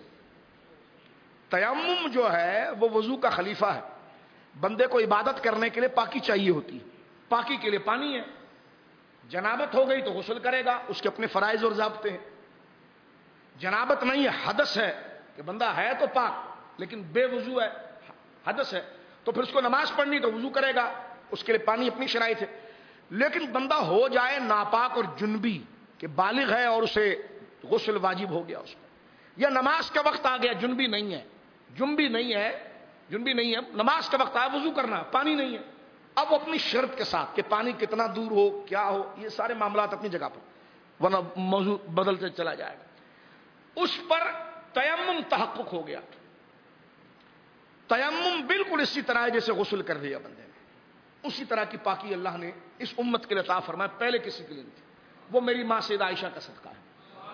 Speaker 1: تیمم جو ہے وہ وضو کا خلیفہ ہے، بندے کو عبادت کرنے کے لیے پاکی چاہیے ہوتی ہے، پاکی کے لیے پانی ہے۔ جنابت ہو گئی تو غسل کرے گا، اس کے اپنے فرائض اور ضابطے ہیں۔ جنابت نہیں ہے، حدث ہے کہ بندہ ہے تو پاک لیکن بے وضو ہے، حدث ہے، تو پھر اس کو نماز پڑھنی تو وضو کرے گا، اس کے لیے پانی اپنی شرائط ہے۔ لیکن بندہ ہو جائے ناپاک اور جنبی کہ بالغ ہے اور اسے غسل واجب ہو گیا اس کو، یا نماز کا وقت آ گیا، جنبی نہیں ہے، جنبی نہیں ہے جنبی نہیں ہے نماز کا وقت آیا، وضو کرنا، پانی نہیں ہے، اب اپنی شرط کے ساتھ کہ پانی کتنا دور ہو، کیا ہو، یہ سارے معاملات اپنی جگہ پر، ورنہ موضوع بدلتے چلا جائے گا۔ اس پر تیمم تحقق ہو گیا۔ تیمم بالکل اسی طرح ہے جیسے غسل کر لیا بندے نے، اسی طرح کی پاکی اللہ نے اس امت کے لیے عطا فرمایا، پہلے کسی کے لیے نہیں تھی۔ وہ میری ماں سیدہ عائشہ کا صدقہ ہے۔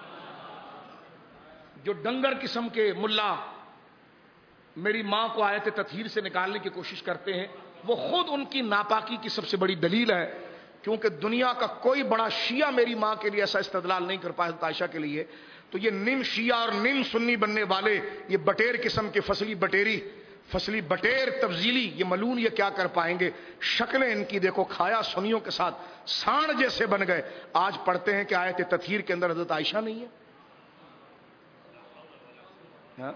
Speaker 1: جو ڈنگر قسم کے ملا میری ماں کو آیت تطہیر سے نکالنے کی کوشش کرتے ہیں، وہ خود ان کی ناپاکی کی سب سے بڑی دلیل ہے، کیونکہ دنیا کا کوئی بڑا شیعہ میری ماں کے لیے ایسا استدلال نہیں کر پایا عائشہ کے لیے، تو یہ نیم شیعہ اور نیم سنی بننے والے، یہ بٹیر قسم کے فصلی بٹیری فصلی بٹیر تفضیلی، یہ ملون یہ کیا کر پائیں گے؟ شکلیں ان کی دیکھو، کھایا سنیوں کے ساتھ سانڈ جیسے بن گئے۔ آج پڑھتے ہیں کہ آیت تطہیر کے اندر حضرت عائشہ نہیں ہے، ہاں؟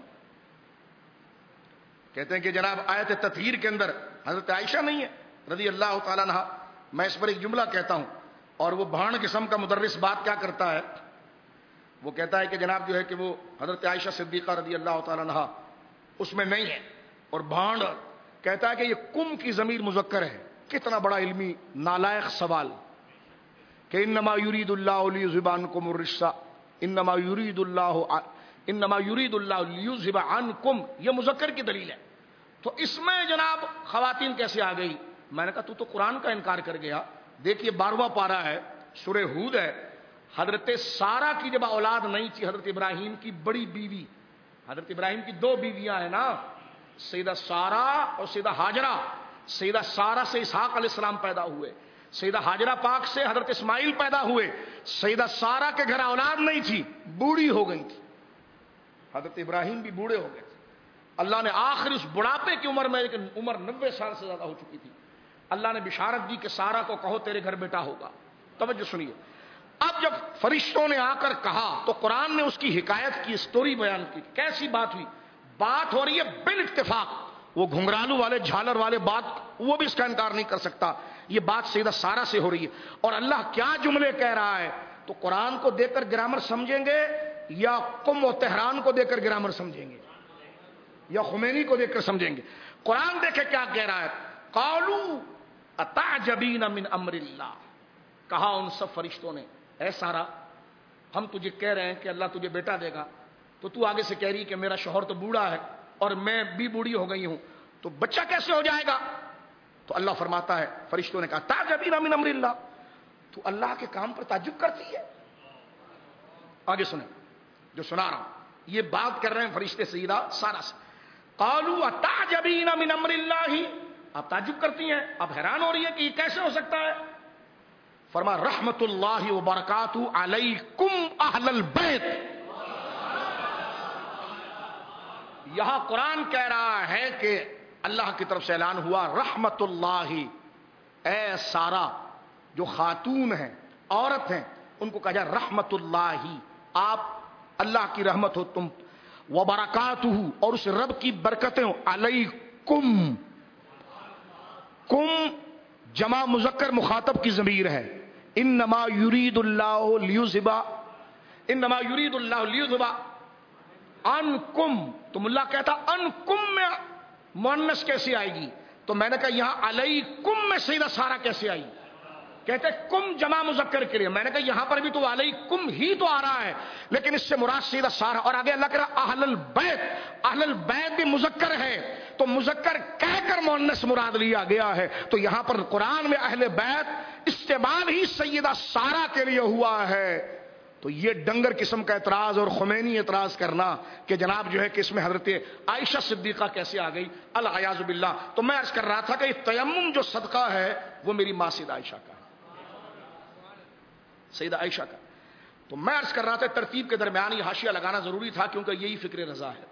Speaker 1: کہتے ہیں کہ جناب آیت تطہیر کے اندر حضرت عائشہ نہیں ہے رضی اللہ تعالیٰ عنہا۔ میں اس پر ایک جملہ کہتا ہوں، اور وہ بھاڑ قسم کا مدرس بات کیا کرتا ہے، وہ کہتا ہے کہ جناب جو ہے کہ وہ حضرت عائشہ صدیقہ رضی اللہ تعالیٰ عنہا اس میں نہیں ہے، اور بھانڈ کہتا ہے کہ یہ کم کی ضمیر مذکر ہے۔ کتنا بڑا علمی نالائق سوال کہ انما یرید اللہ لیذھب عنکم الرجس، انما یرید اللہ انما یرید اللہ لیذھب عنکم، یہ مذکر کی دلیل ہے، تو اس میں جناب خواتین کیسے آ گئی؟ میں نے کہا تو تو قرآن کا انکار کر گیا۔ دیکھیے بارہواں پارہ ہے، سورہ ہود ہے، حضرت سارہ کی جب اولاد نہیں تھی، حضرت ابراہیم کی بڑی بیوی، حضرت ابراہیم کی دو بیویاں ہیں نا، سیدہ سارہ اور سیدہ ہاجرہ۔ سیدہ سارہ سے اسحاق علیہ السلام پیدا ہوئے، سیدہ ہاجرہ پاک سے حضرت اسماعیل پیدا ہوئے۔ سیدہ سارہ کے گھر اولاد نہیں تھی، بوڑھی ہو گئی تھی، حضرت ابراہیم بھی بوڑھے ہو گئے تھے۔ اللہ نے آخر اس بڑھاپے کی عمر میں، لیکن عمر نبے سال سے زیادہ ہو چکی تھی، اللہ نے بشارت دی کہ سارہ کو کہو تیرے گھر بیٹا ہوگا۔ توجہ سنیے، اب جب فرشتوں نے آ کر کہا تو قرآن نے اس کی حکایت کی، سٹوری بیان کی، کیسی بات ہوئی؟ بات ہو رہی ہے بال اتفاق، وہ گھنگرالو والے جھالر والے بات وہ بھی اس کا انکار نہیں کر سکتا، یہ بات سیدہ سارہ سے ہو رہی ہے، اور اللہ کیا جملے کہہ رہا ہے؟ تو قرآن کو دیکھ کر گرامر سمجھیں گے یا قم و تہران کو دیکھ کر گرامر سمجھیں گے یا خمینی کو دیکھ کر سمجھیں گے؟ قرآن دیکھے کیا کہہ رہا ہے، قالوا اتعجبین من امر اللہ، کہا ان سب فرشتوں نے اے سارہ ہم تجھے کہہ رہے ہیں کہ اللہ تجھے بیٹا دے گا، تو تو آگے سے کہہ رہی کہ میرا شوہر تو بوڑھا ہے اور میں بھی بوڑھی ہو گئی ہوں، تو بچہ کیسے ہو جائے گا؟ تو اللہ فرماتا ہے، فرشتوں نے کہا تعجبین من امر اللہ، تو اللہ کے کام پر تعجب کرتی ہے؟ آگے سنیں جو سنا رہا ہوں، یہ بات کر رہے ہیں فرشتے سیدہ سارہ سے، قالوا اتعجبین من امر اللہ، آپ تعجب کرتی ہیں، آپ حیران ہو رہی ہے کہ یہ کیسے ہو سکتا ہے؟ فرما رحمت اللہ وبرکاتہ علیکم اہل البیت، یہاں قرآن کہہ رہا ہے کہ اللہ کی طرف سے اعلان ہوا رحمت اللہ، اے سارہ جو خاتون ہیں عورت ہیں ان کو کہا جائے رحمت اللہ، آپ اللہ کی رحمت ہو تم، وبرکاتہ اور اس رب کی برکتیں ہوں، علیکم، کم جمع مذکر مخاطب کی ضمیر ہے، انما یرید اللہ لیذھب، انما یرید اللہ لیذھب عنکم، تو اللہ کہتا انکم میں مؤنث کیسے آئے گی؟ تو میں نے کہا یہاں علیکم میں سیدہ سارہ کیسے آئی؟ کہتے کم جمع مذکر کے لیے، میں نے کہا یہاں پر بھی تو علیکم ہی تو آ رہا ہے، لیکن اس سے مراد سیدہ سارہ، اور آگے اللہ کہہ رہا اہل البیت، اہل البیت بھی مذکر ہے، تو مذکر کہہ کر مؤنث مراد لیا گیا ہے، تو یہاں پر قرآن میں اہل بیت استعمال ہی سیدہ سارہ کے لیے ہوا ہے۔ تو یہ ڈنگر قسم کا اعتراض اور خمینی اعتراض کرنا کہ جناب جو ہے کہ اس میں حضرت عائشہ صدیقہ کیسے آ گئی، العیاذ باللہ۔ تو میں عرض کر رہا تھا کہ یہ تیمم جو صدقہ ہے وہ میری ماں سیدہ عائشہ کا، سیدہ عائشہ کا۔ تو میں عرض کر رہا تھا ترتیب کے درمیان یہ حاشیہ لگانا ضروری تھا، کیونکہ یہی فکر رضا ہے،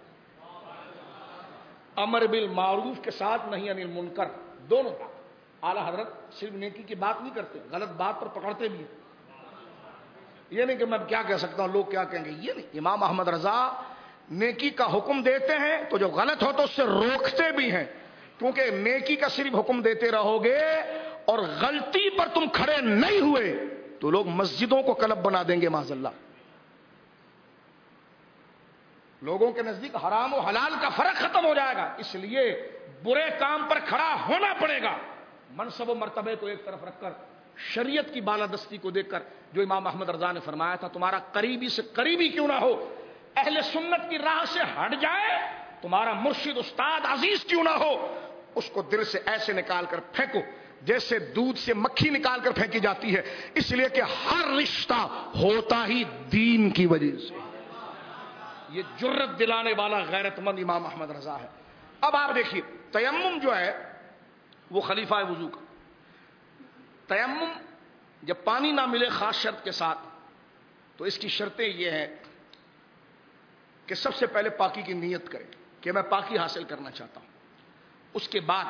Speaker 1: امر بالمعروف کے ساتھ نہیں عن المنکر، دونوں بات۔ اعلیٰ حضرت صرف نیکی کی بات نہیں کرتے، غلط بات پر پکڑتے بھی ہیں، یہ نہیں کہ میں کیا کہہ سکتا ہوں لوگ کیا کہیں گے، یہ نہیں۔ امام احمد رضا نیکی کا حکم دیتے ہیں تو جو غلط ہو تو اس سے روکتے بھی ہیں، کیونکہ نیکی کا صرف حکم دیتے رہو گے اور غلطی پر تم کھڑے نہیں ہوئے تو لوگ مسجدوں کو کلب بنا دیں گے معاذ اللہ۔ لوگوں کے نزدیک حرام و حلال کا فرق ختم ہو جائے گا، اس لیے برے کام پر کھڑا ہونا پڑے گا۔ منصب و مرتبے کو ایک طرف رکھ کر، شریعت کی بالادستی کو دیکھ کر، جو امام احمد رضا نے فرمایا تھا تمہارا قریبی سے قریبی کیوں نہ ہو، اہل سنت کی راہ سے ہٹ جائے، تمہارا مرشد استاد عزیز کیوں نہ ہو، اس کو دل سے ایسے نکال کر پھینکو جیسے دودھ سے مکھی نکال کر پھینکی جاتی ہے، اس لیے کہ ہر رشتہ ہوتا ہی دین کی وجہ سے۔ یہ جرت دلانے والا غیرت مند امام احمد رضا ہے۔ اب آپ دیکھیے، تیمم جو ہے وہ خلیفہ وضو کا تیمم، جب پانی نہ ملے خاص شرط کے ساتھ، تو اس کی شرطیں یہ ہیں کہ سب سے پہلے پاکی کی نیت کرے کہ میں پاکی حاصل کرنا چاہتا ہوں۔ اس کے بعد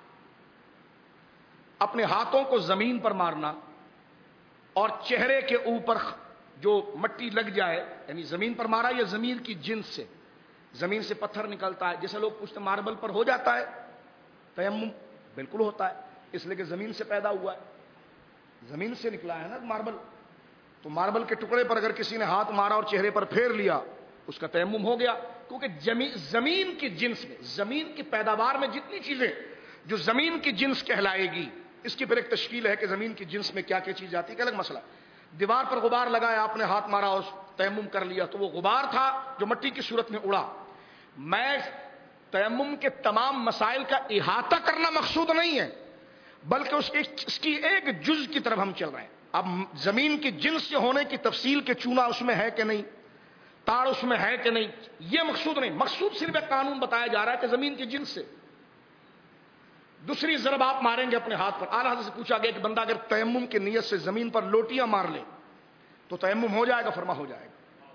Speaker 1: اپنے ہاتھوں کو زمین پر مارنا اور چہرے کے اوپر جو مٹی لگ جائے، یعنی زمین پر مارا یا زمین کی جنس سے، زمین سے پتھر نکلتا ہے، جیسے لوگ پوچھتے ہیں ماربل پر ہو جاتا ہے تیمم؟ بالکل ہوتا ہے، اس لیے کہ زمین سے پیدا ہوا ہے، زمین سے نکلا ہے نا ماربل، تو ماربل کے ٹکڑے پر اگر کسی نے ہاتھ مارا اور چہرے پر پھیر لیا، اس کا تیمم ہو گیا، کیونکہ زمین کی جنس میں، زمین کی پیداوار میں جتنی چیزیں جو زمین کی جنس کہلائے گی، اس کی پھر ایک تشکیل ہے کہ زمین کی جنس میں کیا کیا چیز آتی ہے، کہ الگ مسئلہ۔ دیوار پر غبار لگایا، آپ نے ہاتھ مارا اور تیمم کر لیا، تو وہ غبار تھا جو مٹی کی صورت میں اڑا۔ میں تیمم کے تمام مسائل کا احاطہ کرنا مقصود نہیں ہے، بلکہ اس کی اس کی ایک جز کی طرف ہم چل رہے ہیں۔ اب زمین کی جنس سے ہونے کی تفصیل کے چونا اس میں ہے کہ نہیں، تاڑ اس میں ہے کہ نہیں، یہ مقصود نہیں، مقصود صرف ایک قانون بتایا جا رہا ہے کہ زمین کی جنس سے۔ دوسری ضرب آپ ماریں گے اپنے ہاتھ پر۔ اعلیٰ حضرت سے پوچھا گیا کہ بندہ اگر تیمم کی نیت سے زمین پر لوٹیاں مار لے تو تیمم ہو جائے گا؟ فرما ہو جائے گا۔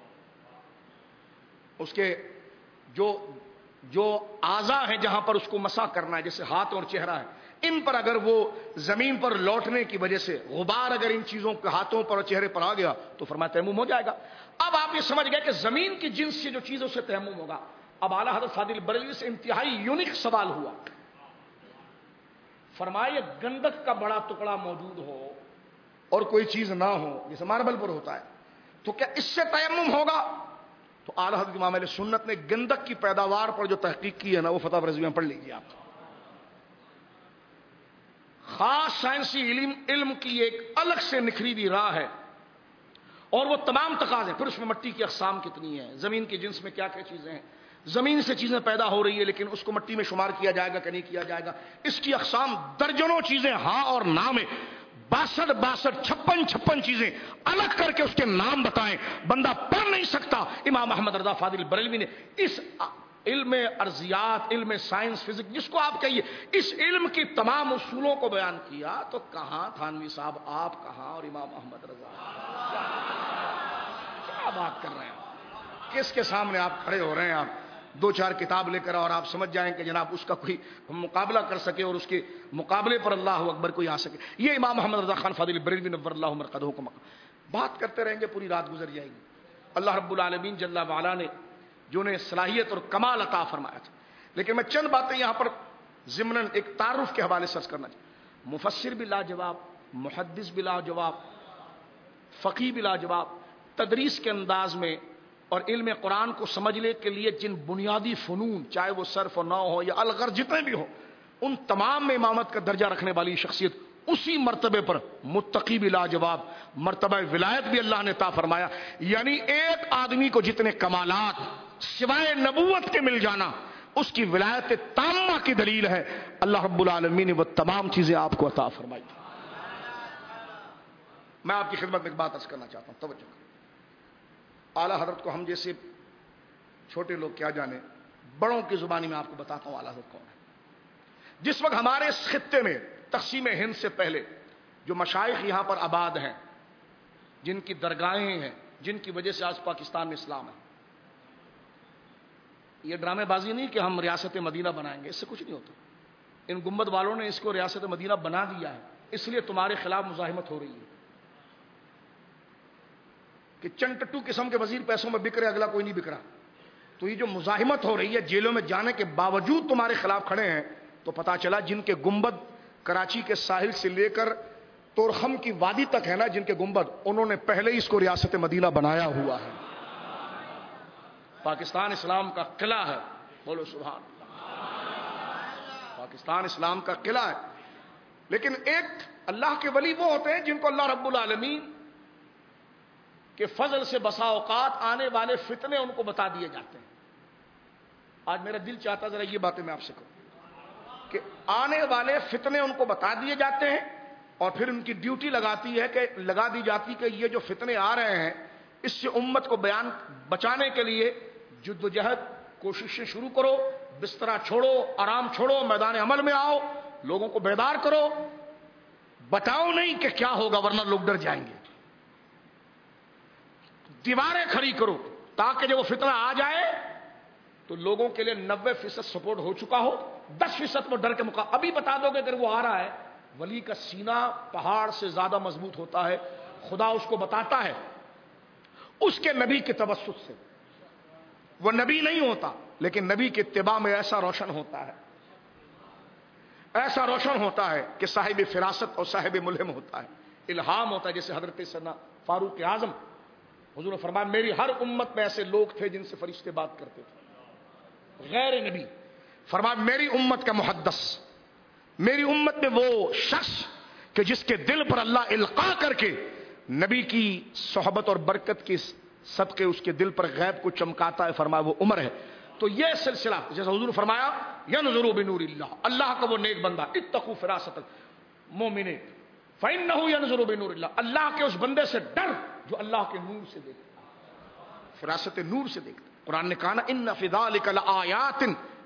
Speaker 1: اس کے جو جو اعضاء ہیں جہاں پر اس کو مسح کرنا ہے، جیسے ہاتھ اور چہرہ ہے، ان پر اگر وہ زمین پر لوٹنے کی وجہ سے غبار اگر ان چیزوں کے ہاتھوں پر اور چہرے پر آ گیا تو فرمایا تیمم ہو جائے گا۔ اب آپ یہ سمجھ گئے کہ زمین کی جنس سے جو چیز اسے تیمم ہوگا۔ اب اعلیٰ حضرت فاضل بریلوی سے انتہائی یونیک سوال ہوا، فرمایا گندک کا بڑا ٹکڑا موجود ہو اور کوئی چیز نہ ہو، جیسے ماربل پر ہوتا ہے، تو کیا اس سے تیمم ہوگا؟ تو اعلیٰ حضرت امام اہل سنت نے گندک کی پیداوار پر جو تحقیق کی ہے نا، وہ فتح رضوی میں پڑھ لیجیے آپ۔ خاص سائنسی علم علم کی ایک الگ سے نکھری ہوئی راہ ہے، اور وہ تمام تقاضے، پھر اس میں مٹی کی اقسام کتنی ہیں، زمین کی جنس میں کیا کیا چیزیں ہیں، زمین سے چیزیں پیدا ہو رہی ہے لیکن اس کو مٹی میں شمار کیا جائے گا کہ نہیں کیا جائے گا، اس کی اقسام درجنوں چیزیں ہاں اور نہ میں، باسٹھ باسٹھ چھپن چھپن چیزیں الگ کر کے اس کے نام بتائیں، بندہ پڑھ نہیں سکتا۔ امام احمد رضا فاضل بریلوی نے اس علم ارضیات، علم سائنس، فزکس، جس کو آپ کہیے، اس علم کی تمام اصولوں کو بیان کیا، تو کہاں تھانوی صاحب آپ کہاں اور امام احمد رضا کیا بات کر رہے ہیں؟ کس کے سامنے آپ کھڑے ہو رہے ہیں؟ آپ دو چار کتاب لے کر اور آپ سمجھ جائیں کہ جناب اس کا کوئی مقابلہ کر سکے اور اس کے مقابلے پر اللہ اکبر کوئی آ سکے۔ یہ امام محمد رضا خان فاضل بریلوی نور اللہ مرقدہ کو بات کرتے رہیں گے، پوری رات گزر جائے گی۔ اللہ رب العالمین جل وعلا نے جو نے صلاحیت اور کمال عطا فرمایا تھا، لیکن میں چند باتیں یہاں پر ضمناً ایک تعارف کے حوالے سے عرض کرنا چاہتا۔ مفسر بھی لاجواب، محدث بھی لاجواب، فقیہ بھی لاجواب، تدریس کے انداز میں اور علم قرآن کو سمجھنے کے لیے جن بنیادی فنون، چاہے وہ صرف و نحو ہو یا الغر جتنے بھی ہوں، ان تمام میں امامت کا درجہ رکھنے والی شخصیت، اسی مرتبے پر متقی بھی لاجواب، مرتبہ ولایت بھی اللہ نے عطا فرمایا۔ یعنی ایک آدمی کو جتنے کمالات سوائے نبوت کے مل جانا، اس کی ولایت تامہ کی دلیل ہے، اللہ رب العالمین نے وہ تمام چیزیں آپ کو عطا فرمائی۔ میں آپ کی خدمت میں ایک بات عرض کرنا چاہتا ہوں، توجہ کریں۔ اعلیٰ حضرت کو ہم جیسے چھوٹے لوگ کیا جانے، بڑوں کی زبانی میں آپ کو بتاتا ہوں اعلیٰ حضرت کون ہے۔ جس وقت ہمارے اس خطے میں تقسیم ہند سے پہلے جو مشائخ یہاں پر آباد ہیں، جن کی درگاہیں ہیں، جن کی وجہ سے آج پاکستان میں اسلام ہے، یہ ڈرامے بازی نہیں کہ ہم ریاست مدینہ بنائیں گے، اس سے کچھ نہیں ہوتا۔ ان گنبد والوں نے اس کو ریاست مدینہ بنا دیا ہے، اس لیے تمہارے خلاف مزاحمت ہو رہی ہے کہ چنٹٹو قسم کے وزیر پیسوں میں بک رہے، اگلا کوئی نہیں بک رہا۔ تو یہ جو مزاحمت ہو رہی ہے، جیلوں میں جانے کے باوجود تمہارے خلاف کھڑے ہیں، تو پتا چلا جن کے گنبد کراچی کے ساحل سے لے کر تورخم کی وادی تک ہے نا، جن کے گنبد، انہوں نے پہلے ہی اس کو ریاست مدینہ بنایا ہوا ہے۔ پاکستان اسلام کا قلعہ ہے، بولو سبحان اللہ، پاکستان اسلام کا قلعہ ہے۔ لیکن ایک اللہ کے ولی وہ ہوتے ہیں جن کو اللہ رب العالمین کے فضل سے بسا اوقات آنے والے فتنے ان کو بتا دیے جاتے ہیں۔ آج میرا دل چاہتا ذرا یہ باتیں میں آپ سے کہوں کہ آنے والے فتنے ان کو بتا دیے جاتے ہیں، اور پھر ان کی ڈیوٹی لگاتی ہے کہ لگا دی جاتی کہ یہ جو فتنے آ رہے ہیں اس سے امت کو بیان بچانے کے لیے جد و جہد کوششیں شروع کرو، بستر چھوڑو، آرام چھوڑو، میدان عمل میں آؤ، لوگوں کو بیدار کرو، بتاؤ نہیں کہ کیا ہوگا ورنہ لوگ ڈر جائیں گے، دیواریں کھڑی کرو تاکہ جب وہ فتنہ آ جائے تو لوگوں کے لیے نوے فیصد سپورٹ ہو چکا ہو، دس فیصد وہ ڈر کے مقابلے ابھی بتا دو گے اگر وہ آ رہا ہے۔ ولی کا سینہ پہاڑ سے زیادہ مضبوط ہوتا ہے، خدا اس کو بتاتا ہے اس کے نبی کے توسط سے۔ وہ نبی نہیں ہوتا لیکن نبی کی اتباع میں ایسا روشن ہوتا ہے، ایسا روشن ہوتا ہے کہ صاحب فراست اور صاحب ملہم ہوتا ہے، الہام ہوتا ہے۔ جیسے حضرت سیدنا فاروق اعظم حضور نے فرمایا میری ہر امت میں ایسے لوگ تھے جن سے فرشتے بات کرتے تھے غیر نبی، فرمایا میری امت کا محدث، میری امت میں وہ شخص کہ جس کے دل پر اللہ القاء کر کے نبی کی صحبت اور برکت کی صدقے اس کے دل پر غیب کو چمکاتا ہے، فرمایا وہ عمر ہے۔ تو یہ سلسلہ جیسا حضور نے فرمایا ینظر بنور اللہ، اللہ کا وہ نیک بندہ، اتقوا فراست المؤمن فانه ینظر بنور اللہ، اللہ کے اس بندے سے ڈر جو اللہ کے نور سے دیکھتا ہے، فراست نور سے دیکھتا ہے۔ قرآن نے کہا نا ان فی ذلک لآیات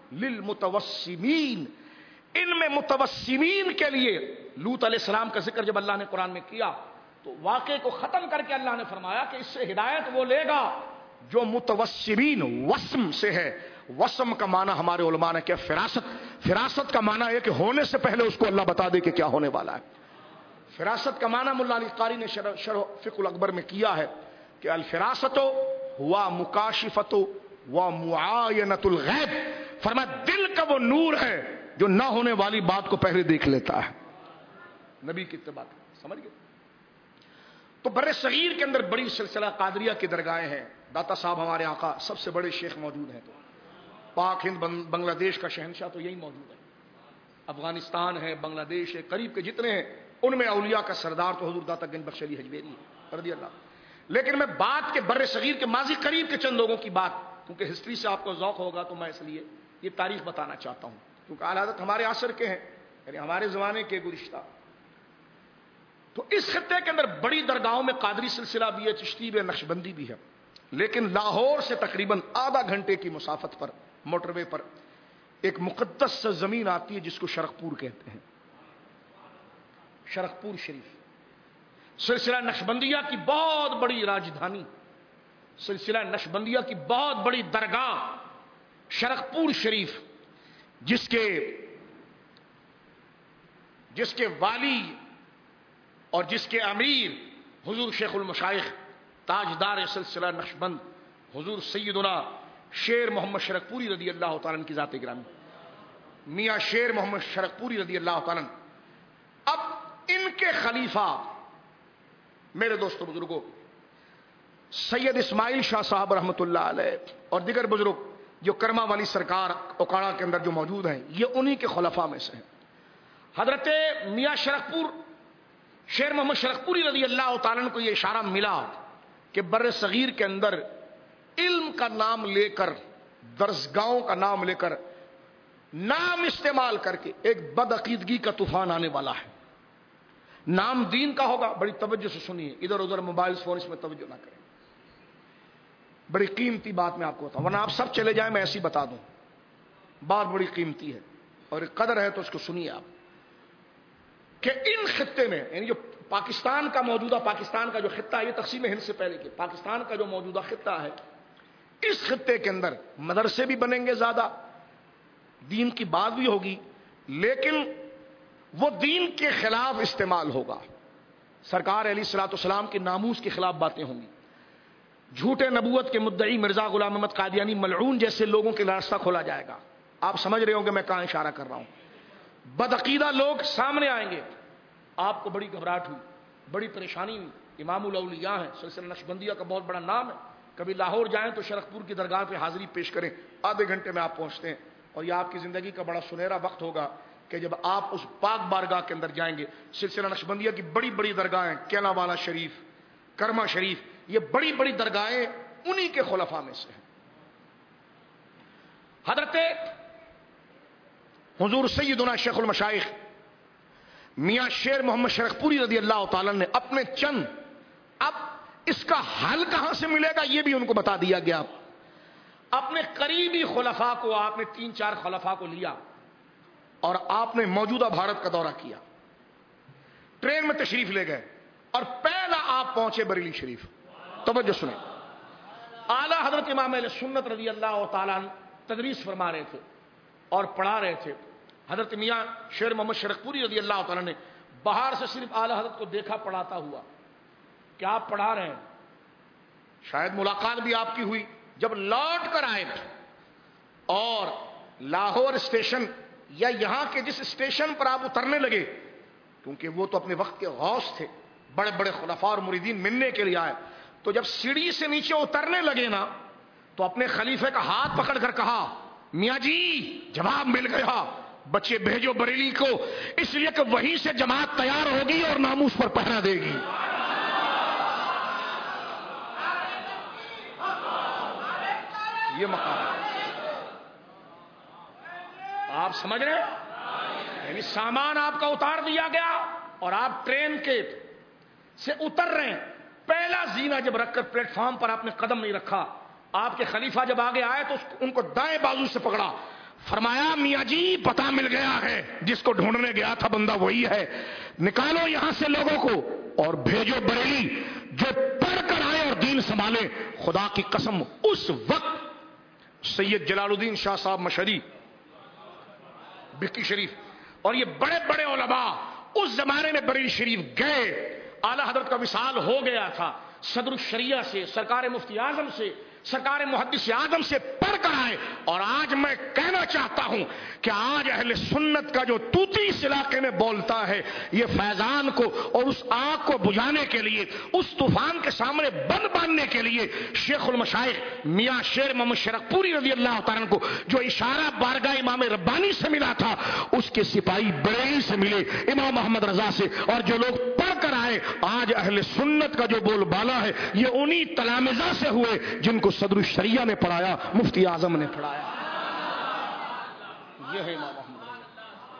Speaker 1: للمتوسمین، ان میں متوسمین کے لیے لوط علیہ السلام کا ذکر جب اللہ نے قرآن میں کیا تو واقعے کو ختم کر کے اللہ نے فرمایا کہ اس سے ہدایت وہ لے گا جو متوسمین، وسم سے ہے، وسم کا معنی ہمارے علماء نے کیا فراست، فراست کا معنی ہے کہ ہونے سے پہلے اس کو اللہ بتا دے کہ کیا ہونے والا ہے۔ فراست کا معنی مولا علی قاری نے شرح, شرح فقہ الاکبر میں کیا ہے کہ الفراست ہوا مکاشفت و معاینت الغیب، فرمایا دل کا وہ نور ہے جو نہ ہونے والی بات کو پہلے دیکھ لیتا ہے، نبی کی اتباع، سمجھ گئے؟ تو بر صغیر کے اندر بڑی سلسلہ قادریہ کی درگاہیں ہیں، داتا صاحب ہمارے آقا سب سے بڑے شیخ موجود ہیں، تو پاک ہند بنگلہ دیش کا شہنشاہ تو یہی موجود ہے، افغانستان ہے، بنگلہ دیش ہے، قریب کے جتنے ہیں ان میں اولیاء کا سردار تو حضور داتا گنج بخش علی حجویری ہے رضی اللہ۔ لیکن میں بات کے بر صغیر کے ماضی قریب کے چند لوگوں کی بات، کیونکہ ہسٹری سے آپ کو ذوق ہوگا تو میں اس لیے یہ تاریخ بتانا چاہتا ہوں، کیونکہ اعلی حضرت ہمارے عصر کے ہیں، یعنی ہمارے زمانے کے گزشتہ۔ تو اس خطے کے اندر بڑی درگاہوں میں قادری سلسلہ بھی ہے، چشتی بھی ہے، نقشبندی بھی ہے، لیکن لاہور سے تقریباً آدھا گھنٹے کی مسافت پر موٹر وے پر ایک مقدس زمین آتی ہے جس کو شرقپور کہتے ہیں، شرقپور شریف، سلسلہ نقشبندیہ کی بہت بڑی راجدھانی، سلسلہ نقشبندیہ کی بہت بڑی درگاہ شرقپور شریف، جس کے جس کے والی اور جس کے امیر حضور شیخ المشائخ تاجدار سلسلہ نقشبند حضور سیدنا شیر محمد شرقپوری رضی اللہ تعالیٰ عنہ کی ذات گرامی، میاں شیر محمد شرقپوری رضی اللہ تعالیٰ عنہ۔ اب ان کے خلیفہ میرے دوستوں بزرگوں سید اسماعیل شاہ صاحب رحمۃ اللہ علیہ اور دیگر بزرگ جو کرما والی سرکار اوکاڑا کے اندر جو موجود ہیں، یہ انہی کے خلفاء میں سے ہیں۔ حضرت میاں شرقپور شیر محمد شرقپوری رضی اللہ تعالیٰ عنہ کو یہ اشارہ ملا کہ بر صغیر کے اندر علم کا نام لے کر، درسگاہوں کا نام لے کر، نام استعمال کر کے ایک بدعقیدگی کا طوفان آنے والا ہے۔ نام دین کا ہوگا، بڑی توجہ سے سنیے، ادھر ادھر موبائل فون اس میں توجہ نہ کریں، بڑی قیمتی بات میں آپ کو بتاؤں، ورنہ آپ سب چلے جائیں میں ایسی بتا دوں، بات بڑی قیمتی ہے اور قدر ہے تو اس کو سنیے آپ، کہ ان خطے میں یعنی جو پاکستان کا موجودہ پاکستان کا جو خطہ ہے، یہ تقسیم ہند سے پہلے کے پاکستان کا جو موجودہ خطہ ہے، اس خطے کے اندر مدرسے بھی بنیں گے زیادہ، دین کی بات بھی ہوگی، لیکن وہ دین کے خلاف استعمال ہوگا، سرکار علیہ الصلوۃ والسلام کے ناموس کے خلاف باتیں ہوں گی، جھوٹے نبوت کے مدعی مرزا غلام محمد قادیانی ملعون جیسے لوگوں کے راستہ کھولا جائے گا۔ آپ سمجھ رہے ہوں کہ میں کہاں اشارہ کر رہا ہوں، بدعقیدہ لوگ سامنے آئیں گے، آپ کو بڑی گھبراہٹ ہوئی، بڑی پریشانی ہوئی، امام الاولیاء ہیں، سلسلہ نقشبندیہ کا بہت بڑا نام ہے، کبھی لاہور جائیں تو شرخ پور کی درگاہ پہ حاضری پیش کریں، آدھے گھنٹے میں آپ پہنچتے ہیں، اور یہ آپ کی زندگی کا بڑا سنہرا وقت ہوگا کہ جب آپ اس پاک بارگاہ کے اندر جائیں گے۔ سلسلہ نقشبندیہ کی بڑی بڑی درگاہیں، کیلا والا شریف، کرما شریف، یہ بڑی بڑی درگاہیں انہی کے خلفاء میں سے ہیں۔ حضرت حضور سیدنا شیخ المشائخ میاں شیر محمد شرخ پوری رضی اللہ تعالیٰ نے اپنے چند، اب اس کا حل کہاں سے ملے گا یہ بھی ان کو بتا دیا گیا، اپنے قریبی خلفاء کو، آپ نے تین چار خلفاء کو لیا اور آپ نے موجودہ بھارت کا دورہ کیا، ٹرین میں تشریف لے گئے اور پہلا آپ پہنچے بریلی شریف۔ توجہ سنیں، اعلی حضرت امام اہل سنت رضی اللہ تعالیٰ تدریس فرما رہے تھے اور پڑھا رہے تھے۔ حضرت میاں شیر محمد شرخ پوری رضی اللہ تعالیٰ نے باہر سے صرف اعلی حضرت کو دیکھا پڑھاتا ہوا کہ آپ پڑھا رہے ہیں، شاید ملاقات بھی آپ کی ہوئی۔ جب لوٹ کر آئے اور لاہور اسٹیشن یا یہاں کے جس اسٹیشن پر آپ اترنے لگے، کیونکہ وہ تو اپنے وقت کے غوث تھے، بڑے بڑے خلفاء اور مریدین ملنے کے لیے آئے، تو جب سیڑھی سے نیچے اترنے لگے نا تو اپنے خلیفے کا ہاتھ پکڑ کر کہا، میاں جی جواب مل گیا، بچے بھیجو بریلی کو، اس لیے کہ وہیں سے جماعت تیار ہوگی اور ناموس پر پہرا دے گی۔ یہ مقام آپ سمجھ رہے ہیں؟ یعنی سامان آپ کا اتار دیا گیا اور آپ ٹرین کے سے اتر رہے ہیں، پہلا زینہ جب رکھ کر پلیٹ فارم پر آپ نے قدم نہیں رکھا، آپ کے خلیفہ جب آگے آئے تو ان کو دائیں بازو سے پکڑا، فرمایا میاں جی پتہ مل گیا ہے، جس کو ڈھونڈنے گیا تھا بندہ وہی ہے، نکالو یہاں سے لوگوں کو اور بھیجو بریلی، جو پڑھ کر آئے اور دین سنبھالے۔ خدا کی قسم اس وقت سید جلال الدین شاہ صاحب مشہری، بکی شریف اور یہ بڑے بڑے علماء اس زمانے میں بریلی شریف گئے، اعلی حضرت کا وصال ہو گیا تھا، صدر الشریعہ سے، سرکار مفتی اعظم سے، سرکار محدث اعظم سے پڑھ کر آئے۔ اور آج میں کہنا چاہتا ہوں کہ آج اہل سنت کا جو طوطی اس علاقے میں بولتا ہے، یہ فیضان کو اور اس آگ کو بجھانے کے لیے، اس طوفان کے سامنے بند باندھنے کے لیے شیخ المشائخ میاں شیر محمد شرخ پوری رضی اللہ تعالیٰ کو جو اشارہ بارگاہ امام ربانی سے ملا تھا، اس کے سپاہی بریلی سے ملے، امام محمد رضا سے، اور جو لوگ پڑھ کر آئے، آج اہل سنت کا جو بول بالا ہے یہ انہی تلامذہ سے ہوئے جن کو صدر الشریعہ نے پڑھایا، مفتی اعظم نے پڑھایا۔ یہ ہے امام محمد رضا۔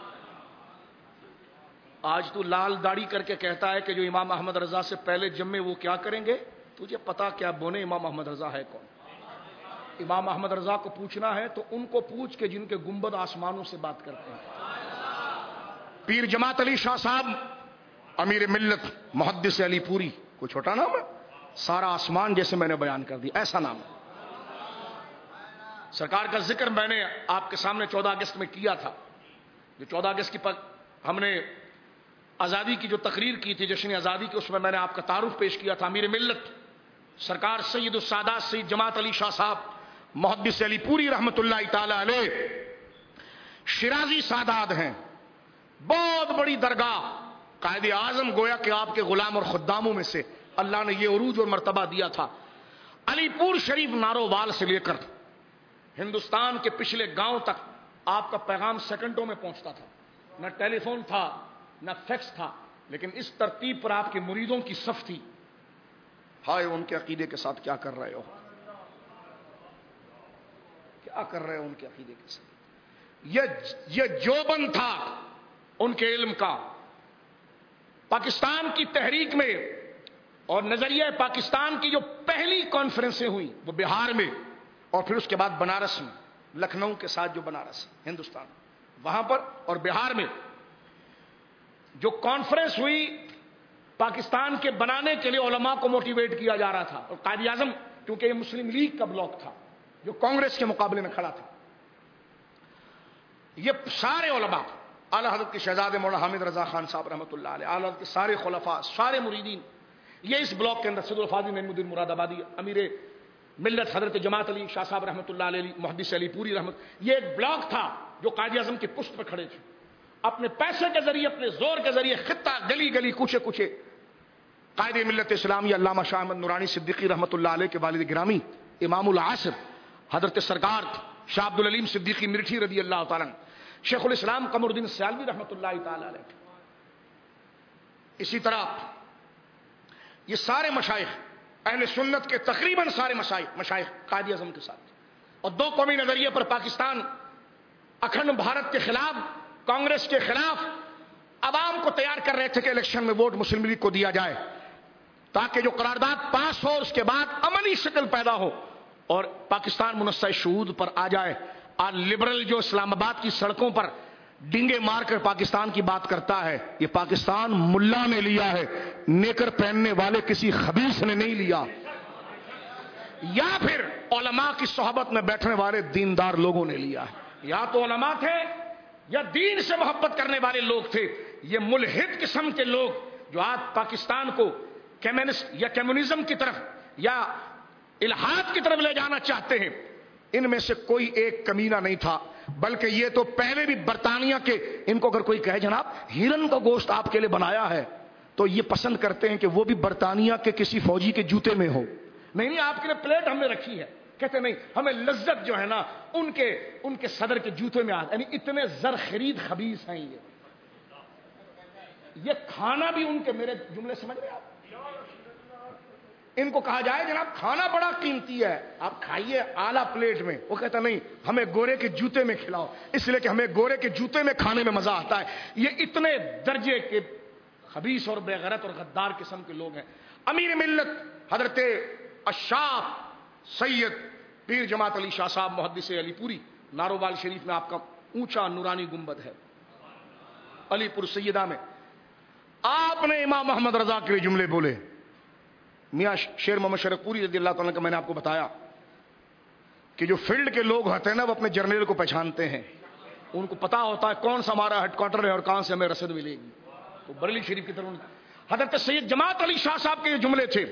Speaker 1: آج تو لال داڑھی کر کے کہتا ہے کہ جو امام محمد رضا سے پہلے جمے وہ کیا کریں گے، تجھے پتا کیا بونے امام محمد رضا ہے کون؟ امام محمد رضا کو پوچھنا ہے تو ان کو پوچھ کے جن کے گنبد آسمانوں سے بات کرتے ہیں۔ پیر جماعت علی شاہ صاحب امیر ملت محدث علی پوری، کوئی چھوٹا نام ہے؟ سارا آسمان جیسے میں نے بیان کر دی، ایسا نام ہے۔ سرکار کا ذکر میں نے آپ کے سامنے چودہ اگست میں کیا تھا، جو چودہ اگست کی پر ہم نے آزادی کی جو تقریر کی تھی، جشن آزادی کی، اس میں میں نے آپ کا تعارف پیش کیا تھا۔ امیر ملت سرکار سید السادات سید جماعت علی شاہ صاحب محدث علی پوری رحمت اللہ تعالی علیہ شرازی سادات ہیں، بہت بڑی درگاہ، قائد اعظم گویا کہ آپ کے غلام اور خداموں میں سے اللہ نے یہ عروج اور مرتبہ دیا تھا۔ علی پور شریف نارووال سے لے کر ہندوستان کے پچھلے گاؤں تک آپ کا پیغام سیکنڈوں میں پہنچتا تھا، نہ ٹیلی فون تھا نہ فیکس تھا، لیکن اس ترتیب پر آپ کے مریدوں کی صف تھی۔ ہائے ان کے عقیدے کے ساتھ کیا کر رہے ہو، کیا کر رہے ہو ان کے عقیدے کے ساتھ۔ یہ یہ جوبن تھا ان کے علم کا۔ پاکستان کی تحریک میں اور نظریہ پاکستان کی جو پہلی کانفرنسیں ہوئی وہ بہار میں، اور پھر اس کے بعد بنارس میں، لکھنؤ کے ساتھ جو بنارس ہندوستان، وہاں پر اور بہار میں جو کانفرنس ہوئی، پاکستان کے بنانے کے لیے علماء کو موٹیویٹ کیا جا رہا تھا، اور قائد اعظم کیونکہ یہ مسلم لیگ کا بلاک تھا جو کانگریس کے مقابلے میں کھڑا تھا، یہ سارے علماء، اعلی حضرت کے شہزادے مولانا حامد رضا خان صاحب رحمۃ اللہ علیہ، اعلی حضرت کے سارے خلفاء، سارے مریدین، یہ اس بلاک کے اندر صدر الفاضل نعیم الدین مراد آبادی، امیر ملت حضرت جماعت علی شاہ صاحب رحمۃ اللہ علیہ، محدث علی پوری رحمت، یہ ایک بلاک تھا جو قائد اعظم کی پشت پر کھڑے تھے، اپنے پیسے کے ذریعے، اپنے زور کے ذریعے خطہ گلی گلی کوچے کوچے قائد ملت اسلامی علامہ شاہ احمد نورانی صدیقی رحمۃ اللہ علیہ کے والد گرامی امام العصر حضرت سرکار شاہ عبد العلیم صدیقی مرٹھی رضی اللہ تعالیٰ، شیخ الاسلام قمر الدین سیالوی رحمۃ اللہ تعالی علیہ، اسی طرح یہ سارے مشائخ اہل سنت کے تقریباً سارے مشائخ مشائخ قائد اعظم کے ساتھ، اور دو قومی نظریے پر پاکستان اکھنڈ بھارت کے خلاف، کانگریس کے خلاف عوام کو تیار کر رہے تھے کہ الیکشن میں ووٹ مسلم لیگ کو دیا جائے تاکہ جو قرارداد پاس ہو اس کے بعد عملی شکل پیدا ہو اور پاکستان منصہ شہود پر آ جائے۔ آج لبرل جو اسلام آباد کی سڑکوں پر ڈنگے مار کر پاکستان کی بات کرتا ہے، یہ پاکستان ملا نے لیا ہے، نیکر پہننے والے کسی خبیث نے نہیں لیا، یا پھر علماء کی صحبت میں بیٹھنے والے دیندار لوگوں نے لیا ہے۔ یا تو علماء تھے یا دین سے محبت کرنے والے لوگ تھے، یہ ملحد قسم کے لوگ جو آج پاکستان کو کمیونسٹ یا کمیونزم کی طرف یا الحاد کی طرف لے جانا چاہتے ہیں، ان میں سے کوئی ایک کمینہ نہیں تھا، بلکہ یہ تو پہلے بھی برطانیہ کے، ان کو اگر کوئی کہے جناب ہرن کا گوشت آپ کے لیے بنایا ہے تو یہ پسند کرتے ہیں کہ وہ بھی برطانیہ کے کسی فوجی کے جوتے میں ہو، نہیں نہیں آپ کے لیے پلیٹ ہم نے رکھی ہے، کہتے نہیں ہمیں لذت جو ہے نا ان کے ان کے صدر کے جوتے میں آتا، یعنی اتنے زر خرید خبیث ہیں یہ یہ کھانا بھی ان کے، میرے جملے سمجھ رہے آپ، ان کو کہا جائے جناب کھانا بڑا قیمتی ہے آپ کھائیے اعلیٰ پلیٹ میں، وہ کہتا نہیں ہمیں گورے کے جوتے میں کھلاؤ، اس لیے کہ ہمیں گورے کے جوتے میں کھانے میں مزہ آتا ہے۔ یہ اتنے درجے کے خبیث اور بے غیرت اور غدار قسم کے لوگ ہیں۔ امیر ملت حضرت الشاہ سید پیر جماعت علی شاہ صاحب محدث علی پوری، نارووال شریف میں آپ کا اونچا نورانی گنبد ہے، علی پور سیدہ میں آپ نے امام محمد رضا کے جملے بولے، میاں شیر محمد شرق پوری رضی اللہ تعالیٰ کا میں نے آپ کو بتایا کہ جو فیلڈ کے لوگ ہوتے ہیں نا وہ اپنے جرنیل کو پہچانتے ہیں، ان کو پتا ہوتا ہے کون سا ہمارا ہیڈ کوارٹر ہے اور کہاں سے ہمیں رسد ملے گی، تو بریلی شریف کی طرف حضرت سید جماعت علی شاہ صاحب کے یہ جملے تھے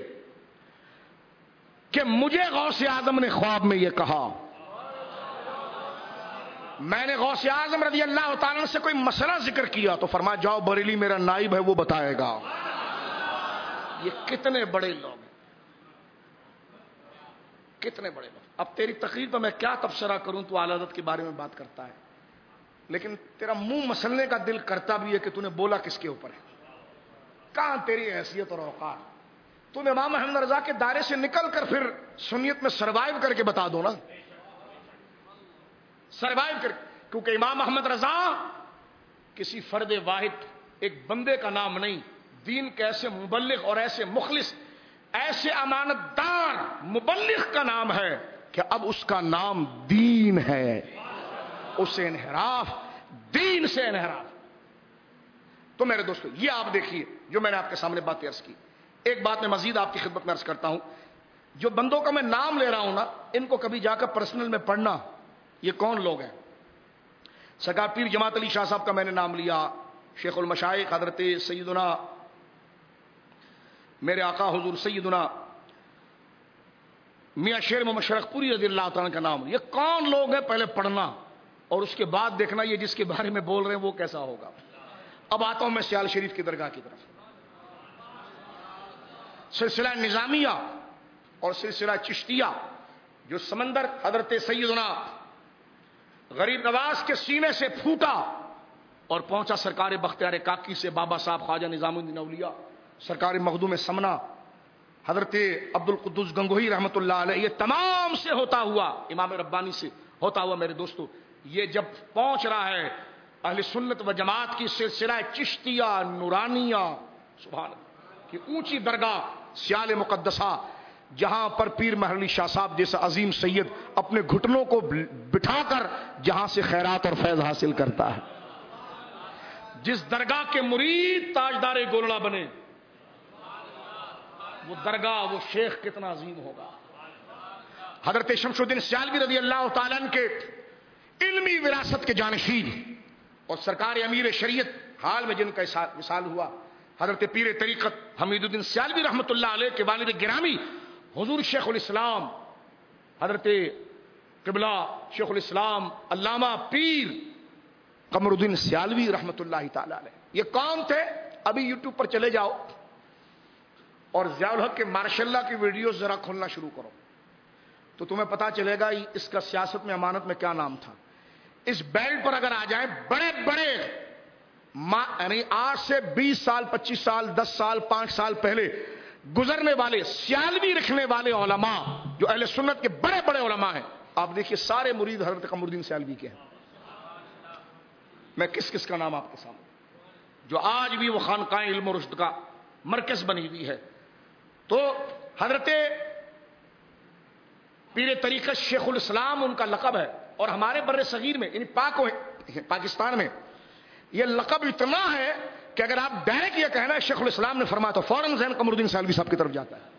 Speaker 1: کہ مجھے غوث اعظم نے خواب میں یہ کہا، میں نے غوث اعظم رضی اللہ تعالیٰ سے کوئی مسئلہ ذکر کیا تو فرمایا جاؤ بریلی میرا نائب ہے وہ بتائے گا۔ یہ کتنے بڑے لوگ ہیں، کتنے بڑے لوگ۔ اب تیری تقریر پر میں کیا تبصرہ کروں، تو اعلی حضرت کے بارے میں بات کرتا ہے، لیکن تیرا منہ مسلنے کا دل کرتا بھی ہے کہ تو نے بولا کس کے اوپر ہے، کہاں تیری حیثیت اور اوقات، تو نے امام محمد رضا کے دائرے سے نکل کر پھر سنیت میں سروائیو کر کے بتا دو نا، سروائیو کر، کیونکہ امام محمد رضا کسی فرد واحد ایک بندے کا نام نہیں، دین کے ایسے مبلغ اور ایسے مخلص ایسے امانت دار مبلغ کا نام ہے کہ اب اس کا نام دین ہے، اسے انحراف، دین سے انحراف۔ تو میرے دوستو یہ آپ دیکھیے جو میں نے آپ کے سامنے بات عرض کی، ایک بات میں مزید آپ کی خدمت میں عرض کرتا ہوں، جو بندوں کا میں نام لے رہا ہوں نا ان کو کبھی جا کر پرسنل میں پڑھنا یہ کون لوگ ہیں۔ سرکار پیر جماعت علی شاہ صاحب کا میں نے نام لیا، شیخ المشائخ حضرت سیدنا میرے آقا حضور سیدنا میاں شیر محمد شرق پوری رضی اللہ تعالیٰ کا نام، یہ کون لوگ ہیں پہلے پڑھنا اور اس کے بعد دیکھنا یہ جس کے بارے میں بول رہے ہیں وہ کیسا ہوگا۔ اب آتا ہوں میں سیال شریف کی درگاہ کی طرف، سلسلہ نظامیہ اور سلسلہ چشتیہ جو سمندر حضرت سیدنا غریب نواز کے سینے سے پھوٹا اور پہنچا سرکار بختیار کاکی سے بابا صاحب خواجہ نظام الدین اولیاء، سرکار مخدوم سمنا حضرت عبد القدوس گنگوہی رحمت اللہ علیہ، یہ تمام سے ہوتا ہوا امام ربانی سے ہوتا ہوا میرے دوستو یہ جب پہنچ رہا ہے اہل سنت و جماعت کی سلسلہ چشتیہ نورانیہ سبحان اللہ کی اونچی درگاہ سیال مقدسہ، جہاں پر پیر مہر علی شاہ صاحب جیسا عظیم سید اپنے گھٹنوں کو بٹھا کر جہاں سے خیرات اور فیض حاصل کرتا ہے، جس درگاہ کے مرید تاجدار گولڑا بنے، وہ درگاہ وہ شیخ کتنا عظیم ہوگا۔ حضرت شمس الدین سیالوی رضی اللہ تعالیٰ عنہ کے علمی وراثت کے جانشین اور سرکار امیر شریعت حال میں جن کا وصال ہوا حضرت پیر طریقت حمید الدین سیالوی رحمت اللہ علیہ کے والد گرامی حضور شیخ الاسلام حضرت قبلہ شیخ الاسلام علامہ پیر قمر الدین سیالوی رحمت اللہ تعالی علیہ، یہ کون تھے؟ ابھی یوٹیوب پر چلے جاؤ، اور ضیاء الحق کے ماشاء اللہ کی ویڈیوز ذرا کھولنا شروع کرو تو تمہیں پتا چلے گا اس کا سیاست میں امانت میں کیا نام تھا. اس بیلٹ پر اگر آ جائیں بڑے بڑے یعنی آج سے بیس سال پچیس سال دس سال پانچ سال پہلے گزرنے والے سیالوی رکھنے والے علماء جو اہل سنت کے بڑے بڑے علماء ہیں, آپ دیکھیے سارے مرید حضرت قمر الدین سیالوی کے ہیں. میں کس کس کا نام آپ کے سامنے, جو آج بھی وہ خانقاہ علم و رشد کا مرکز بنی ہوئی ہے. تو حضرت پیر طریقت شیخ الاسلام ان کا لقب ہے, اور ہمارے بر صغیر میں یعنی پاک پاکستان میں یہ لقب اتنا ہے کہ اگر آپ ڈائریکٹ یہ کہنا ہے شیخ الاسلام نے فرمایا تو فوراً ذہن قمر الدین سیالوی صاحب کی طرف جاتا ہے.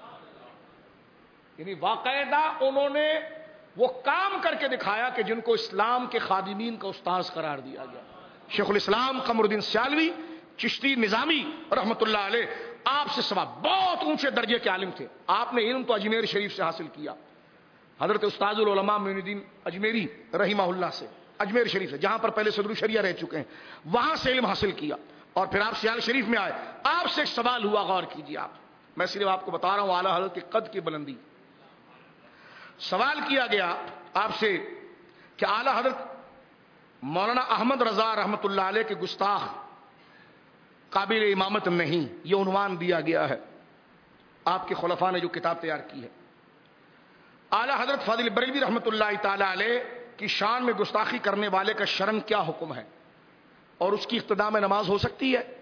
Speaker 1: یعنی باقاعدہ انہوں نے وہ کام کر کے دکھایا کہ جن کو اسلام کے خادمین کا استاذ قرار دیا گیا. شیخ الاسلام قمر الدین سیالوی چشتی نظامی رحمت اللہ علیہ آپ سے سوا بہت اونچے درجے کے عالم تھے. آپ نے علم تو اجمیر شریف سے حاصل کیا, حضرت استاد العلماء معین الدین اجمیری رحمہ اللہ سے, اجمیر شریف سے جہاں پر پہلے صدر الشریعہ رہ چکے ہیں, وہاں سے علم حاصل کیا. اور پھر آپ سیال شریف میں آئے, آپ سے ایک سوال ہوا, غور کیجیے آپ, میں صرف آپ کو بتا رہا ہوں اعلیٰ حضرت کے قد کی بلندی. سوال کیا گیا آپ سے کہ اعلیٰ حضرت مولانا احمد رضا رحمت اللہ علیہ کے گستاخ قابل امامت نہیں, یہ عنوان دیا گیا ہے آپ کے خلفاء نے جو کتاب تیار کی ہے. اعلیٰ حضرت فاضل بریلوی رحمت اللہ تعالی علیہ کی شان میں گستاخی کرنے والے کا شرعاً کیا حکم ہے, اور اس کی اقتداء میں نماز ہو سکتی ہے؟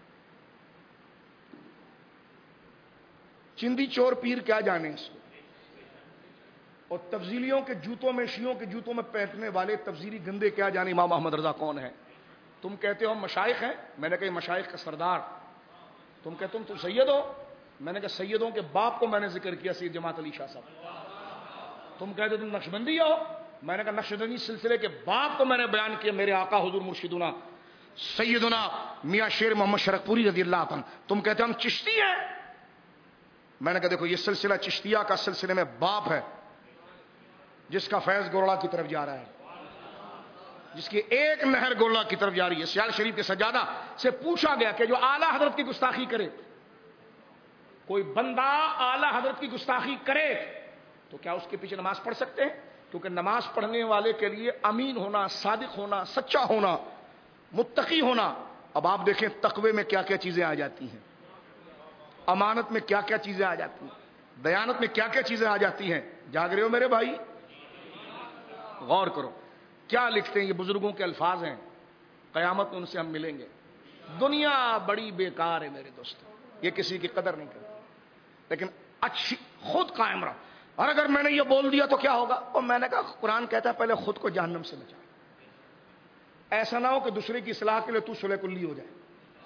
Speaker 1: چندی چور پیر کیا جانے اس کو, اور تفضیلیوں کے جوتوں میں شیعوں کے جوتوں میں پہننے والے تفضیلی گندے کیا جانے امام احمد رضا کون ہے؟ تم کہتے ہو ہم مشائخ ہیں, میں نے کہا مشائخ کا سردار. تم کہتے ہو تم سید ہو, میں نے کہا سیدوں کے باپ کو میں نے ذکر کیا سید جماعت علی شاہ صاحب. تم کہتے ہو تم نقشبندی ہو, میں نے کہا نقشبندی سلسلے کے باپ کو میں نے بیان کیا میرے آقا حضور مرشدنا سیدنا میاں شیر محمد شرق پوری رضی اللہ عنہ. تم کہتے ہو ہم چشتی ہیں, میں نے کہا دیکھو یہ سلسلہ چشتیہ کا سلسلے میں باپ ہے جس کا فیض گورڑا کی طرف جا رہا ہے, جس کی ایک نہر گورڑا کی طرف جا رہی ہے. سیال شریف کے سجادہ سے پوچھا گیا کہ جو اعلیٰ حضرت کی گستاخی کرے, کوئی بندہ اعلیٰ حضرت کی گستاخی کرے تو کیا اس کے پیچھے نماز پڑھ سکتے ہیں؟ کیونکہ نماز پڑھنے والے کے لیے امین ہونا, صادق ہونا, سچا ہونا, متقی ہونا. اب آپ دیکھیں تقوی میں کیا کیا چیزیں آ جاتی ہیں, امانت میں کیا کیا چیزیں آ جاتی ہیں, دیانت میں کیا کیا چیزیں آ جاتی ہیں. جاگ رہے ہو میرے بھائی؟ غور کرو کیا لکھتے ہیں, یہ بزرگوں کے الفاظ ہیں, قیامت میں ان سے ہم ملیں گے. دنیا بڑی بیکار ہے میرے دوست, یہ کسی کی قدر نہیں کرتی, لیکن اچھی خود قائم رہو. اور اگر میں نے یہ بول دیا تو کیا ہوگا؟ اور میں نے کہا قرآن کہتا ہے پہلے خود کو جہنم سے بچا, ایسا نہ ہو کہ دوسرے کی اصلاح کے لیے تو صلح کلی ہو جائے.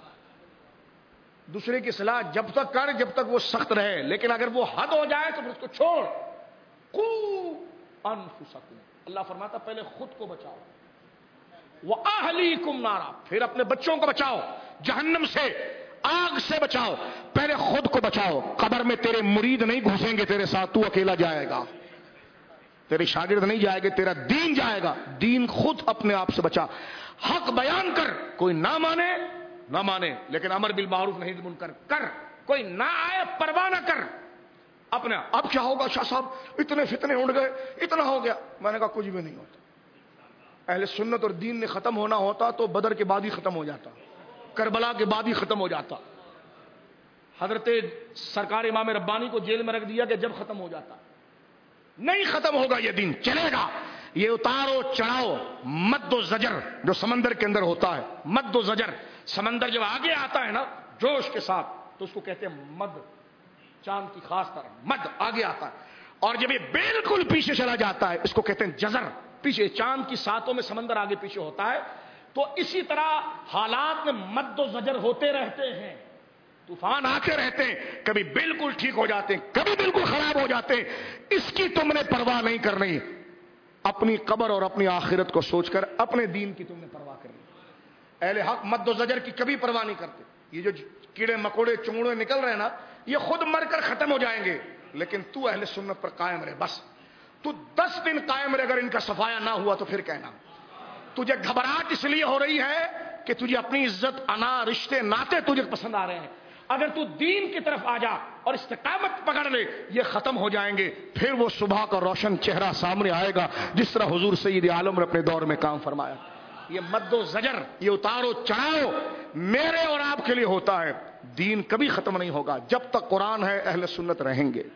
Speaker 1: دوسرے کی اصلاح جب تک کر جب تک وہ سخت رہے, لیکن اگر وہ حد ہو جائے تو پھر اس کو چھوڑ. قوا انفسکم, اللہ فرماتا پہلے خود کو بچاؤ, وَأَهْلِيكُمْ نَارًا, پھر اپنے بچوں کو بچاؤ جہنم سے, آگ سے بچاؤ. پہلے خود کو بچاؤ. قبر میں تیرے مرید نہیں گھسیں گے تیرے ساتھ, تو اکیلا جائے گا, تیرے شاگرد نہیں جائے گے, تیرا دین جائے گا. دین خود اپنے آپ سے بچا. حق بیان کر, کوئی نہ مانے نہ مانے, لیکن امر بالمعروف نہی عن المنکر کر. کوئی نہ آئے پرواہ نہ کر اپنا. اب کیا ہوگا شاہ صاحب, اتنے فتنے اڑ گئے, اتنا ہو گیا. میں نے کہا کچھ بھی نہیں ہوتا. اہل سنت اور دین نے ختم ہونا ہوتا تو بدر کے بعد ہی ختم ہو جاتا, کربلا کے بعد ہی ختم ہو جاتا. حضرت سرکار امام ربانی کو جیل میں رکھ دیا کہ جب ختم ہو جاتا. نہیں ختم ہوگا یہ دین, چلے گا. یہ اتارو چڑھاؤ, مد و زجر جو سمندر کے اندر ہوتا ہے, مد و زجر. سمندر جب آگے آتا ہے نا جوش کے ساتھ تو اس کو کہتے ہیں مد, چاند کی خاص طرح مد آگے آتا ہے. اور جب یہ بالکل پیچھے چلا جاتا ہے اس کو کہتے ہیں جزر, پیچھے چاند کی ساتوں میں سمندر آگے پیچھے ہوتا ہے. تو اسی طرح حالات میں مد و زجر ہوتے رہتے ہیں, طوفان آتے رہتے ہیں, کبھی بالکل ٹھیک ہو جاتے ہیں, کبھی بالکل خراب ہو جاتے ہیں. اس کی تم نے پرواہ نہیں کرنی. اپنی قبر اور اپنی آخرت کو سوچ کر اپنے دین کی تم نے پرواہ کرنی. اہل حق مد و زجر کی کبھی پرواہ نہیں کرتے. یہ جو کیڑے مکوڑے چنگڑے نکل رہے ہیں نا, یہ خود مر کر ختم ہو جائیں گے, لیکن تو اہل سنت پر قائم رہے. بس تو دس دن قائم رہے, اگر ان کا صفایا نہ ہوا تو پھر کہنا. تجھے گھبراہٹ اس لیے ہو رہی ہے کہ تجھے اپنی عزت, انا, رشتے ناتے تجھے پسند آ رہے ہیں. اگر تو دین کی طرف آ جا اور استقامت پکڑ لے یہ ختم ہو جائیں گے، پھر وہ صبح کا روشن چہرہ سامنے آئے گا جس طرح حضور سید عالم نے اپنے دور میں کام فرمایا۔ یہ مد و زجر، یہ اتار و چڑھاؤ میرے اور آپ کے لیے ہوتا ہے، دین کبھی ختم نہیں ہوگا جب تک قرآن ہے، اہل سنت رہیں گے۔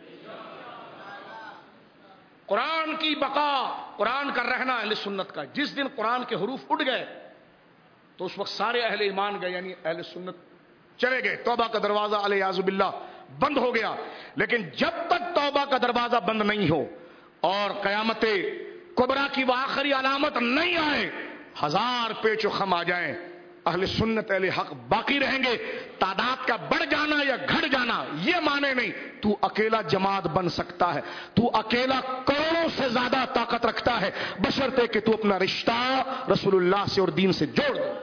Speaker 1: قرآن کی بقا، قرآن کا رہنا اہل سنت کا۔ جس دن قرآن کے حروف اٹھ گئے تو اس وقت سارے اہل ایمان گئے، یعنی اہل سنت چلے گئے، توبہ کا دروازہ علیہ باللہ بند ہو گیا۔ لیکن جب تک توبہ کا دروازہ بند نہیں ہو اور قیامت کبریٰ کی وہ آخری علامت نہیں آئے، ہزار پیچ و خم آ جائیں، اہل سنت اہل حق باقی رہیں گے۔ تعداد کا بڑھ جانا یا گھٹ جانا یہ مانے نہیں، تو اکیلا جماعت بن سکتا ہے، تو اکیلا کروڑوں سے زیادہ طاقت رکھتا ہے، بشرطے کہ تو اپنا رشتہ رسول اللہ سے اور دین سے جوڑ دے۔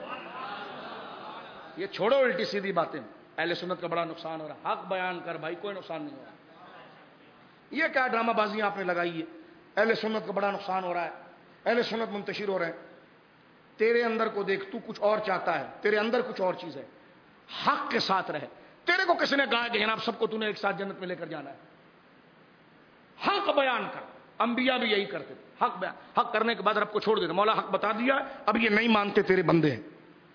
Speaker 1: یہ چھوڑو الٹی سیدھی باتیں، اہل سنت کا بڑا نقصان ہو رہا ہے، حق بیان کر بھائی، کوئی نقصان نہیں ہو رہا۔ یہ کیا ڈرامہ بازیاں آپ نے لگائی ہے، اہل سنت کا بڑا نقصان ہو رہا ہے، اہل سنت منتشر ہو رہے ہیں۔ تیرے اندر کو دیکھ، تو کچھ اور چاہتا ہے، تیرے اندر کچھ اور چیز ہے، حق کے ساتھ رہے۔ تیرے کو کسی نے کہا کہ جناب سب کو تو نے ایک ساتھ جنت میں لے کر جانا ہے؟ حق بیان کر، انبیاء بھی یہی کرتے تھے، حق بیان، حق کرنے کے بعد رب کو چھوڑ دیتے، مولا حق بتا دیا، اب یہ نہیں مانتے تیرے بندے ہیں۔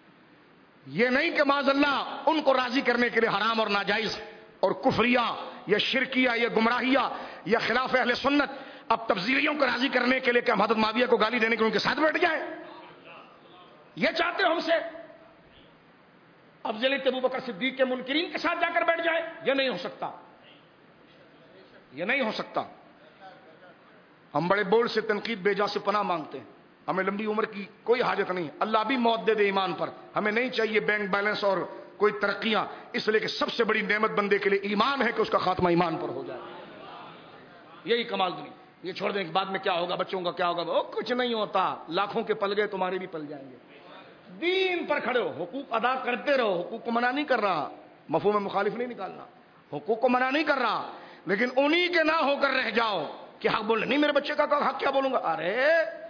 Speaker 1: یہ نہیں کہ معاذ اللہ ان کو راضی کرنے کے لیے حرام اور ناجائز اور کفریہ یا شرکیہ یا گمراہیہ یا خلاف اہل سنت، اب تبذیریوں کو راضی کرنے کے لیے کہ ہم حضرت معاویہ کو گالی دینے کے ان کے ساتھ بیٹھ جائیں؟ یہ چاہتے ہو ہم سے افضلیت ابو بکر صدیق کے منکرین کے ساتھ جا کر بیٹھ جائے؟ یہ نہیں ہو سکتا، یہ نہیں ہو سکتا۔ ہم بڑے بول سے تنقید بیجا سے پناہ مانگتے ہیں، ہمیں لمبی عمر کی کوئی حاجت نہیں، اللہ بھی موت دے دے ایمان پر، ہمیں نہیں چاہیے بینک بیلنس اور کوئی ترقیاں، اس لیے کہ سب سے بڑی نعمت بندے کے لیے ایمان ہے کہ اس کا خاتمہ ایمان پر ہو جائے، یہی کمال دنیا۔ یہ چھوڑ دیں کہ بعد میں کیا ہوگا، بچوں کا کیا ہوگا، وہ کچھ نہیں ہوتا، لاکھوں کے پل گئے تمہارے بھی پل جائیں گے۔ دین پر کھڑے ہو، حقوق ادا کرتے رہو، حقوق کو منع نہیں کر رہا، مفہوم مخالف نہیں نکالنا، حقوق کو منع نہیں کر رہا، لیکن انہی کے نہ ہو کر رہ جاؤ کہ حق بولنے نہیں، میرے بچے کا حق کیا بولوں گا، ارے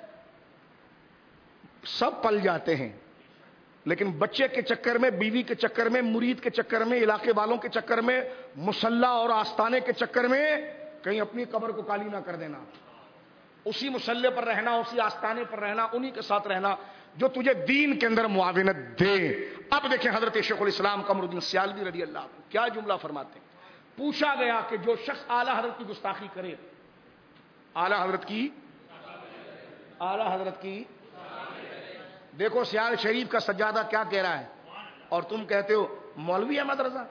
Speaker 1: سب پل جاتے ہیں، لیکن بچے کے چکر میں، بیوی کے چکر میں، مرید کے چکر میں، علاقے والوں کے چکر میں، مصلی اور آستانے کے چکر میں کہیں اپنی قبر کو کالی نہ کر دینا۔ اسی مصلی پر رہنا، اسی آستانے پر رہنا، انہی کے ساتھ رہنا جو تجھے دین کے اندر معاونت دے۔ اب دیکھیں حضرت شیخ الاسلام قمر الدین سیالوی رضی اللہ عنہ کیا جملہ فرماتے ہیں۔ پوچھا گیا کہ جو شخص اعلی حضرت کی گستاخی کرے، اعلی حضرت کی اعلی حضرت کی دیکھو سیال شریف کا سجادہ کیا کہہ رہا ہے، اور تم کہتے ہو مولوی احمد رضا۔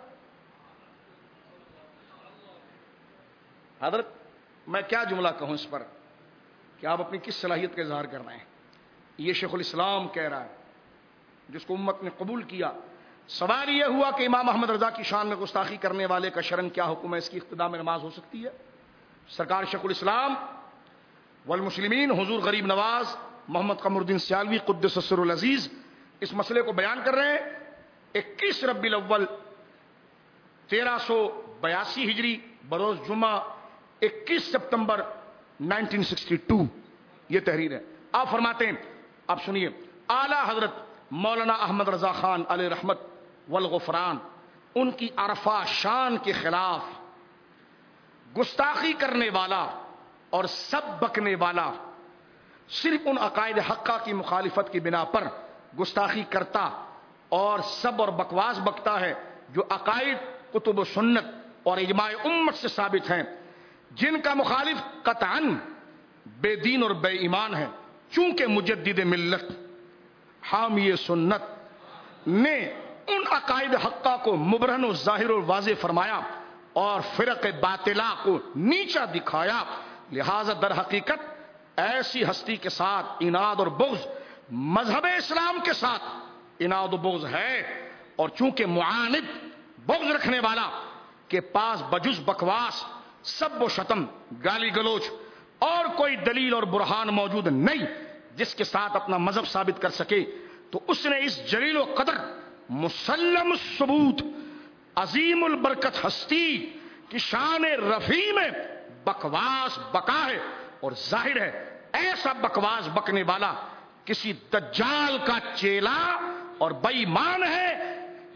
Speaker 1: حضرت میں کیا جملہ کہوں اس پر کہ آپ اپنی کس صلاحیت کا اظہار کر رہے ہیں؟ یہ شیخ الاسلام کہہ رہا ہے جس کو امت نے قبول کیا۔ سوال یہ ہوا کہ امام احمد رضا کی شان میں گستاخی کرنے والے کا شرعاً کیا حکم ہے، اس کی اقتداء میں نماز ہو سکتی ہے؟ سرکار شیخ الاسلام والمسلمین حضور غریب نواز محمد قمر الدین سیالوی قدس سر العزیز اس مسئلے کو بیان کر رہے ہیں۔ اکیس ربیع الاول تیرہ سو بیاسی ہجری بروز جمعہ اکیس ستمبر نائنٹین سکسٹی ٹو یہ تحریر ہے۔ آپ فرماتے ہیں، آپ سنیے، اعلی حضرت مولانا احمد رضا خان علیہ رحمت والغفران ان کی عرفہ شان کے خلاف گستاخی کرنے والا اور سب بکنے والا صرف ان عقائد حقہ کی مخالفت کی بنا پر گستاخی کرتا اور سب اور بکواس بکتا ہے جو عقائد کتب و سنت اور اجماع امت سے ثابت ہیں، جن کا مخالف قطعاً بے دین اور بے ایمان ہے، چونکہ مجدد ملت حامی سنت نے ان عقائد حقہ کو مبرہن و ظاہر و واضح فرمایا اور فرق باطلہ کو نیچا دکھایا، لہذا در حقیقت ایسی ہستی کے ساتھ اناد اور بغض مذہب اسلام کے ساتھ اناد و بغض ہے، اور چونکہ معاند بغض رکھنے والا کے پاس بجز بکواس سب و شتم گالی گلوچ اور کوئی دلیل اور برہان موجود نہیں جس کے ساتھ اپنا مذہب ثابت کر سکے، تو اس نے اس جلیل و قدر مسلم الثبوت عظیم البرکت ہستی کی شان رفیع میں بکواس بکا ہے، اور ظاہر ہے ایسا بکواس بکنے والا کسی دجال کا چیلا اور بے ایمان ہے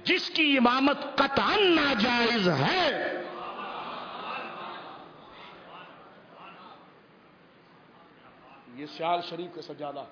Speaker 1: جس کی امامت قطعا ناجائز ہے. یہ سیال شریف کے سجادہ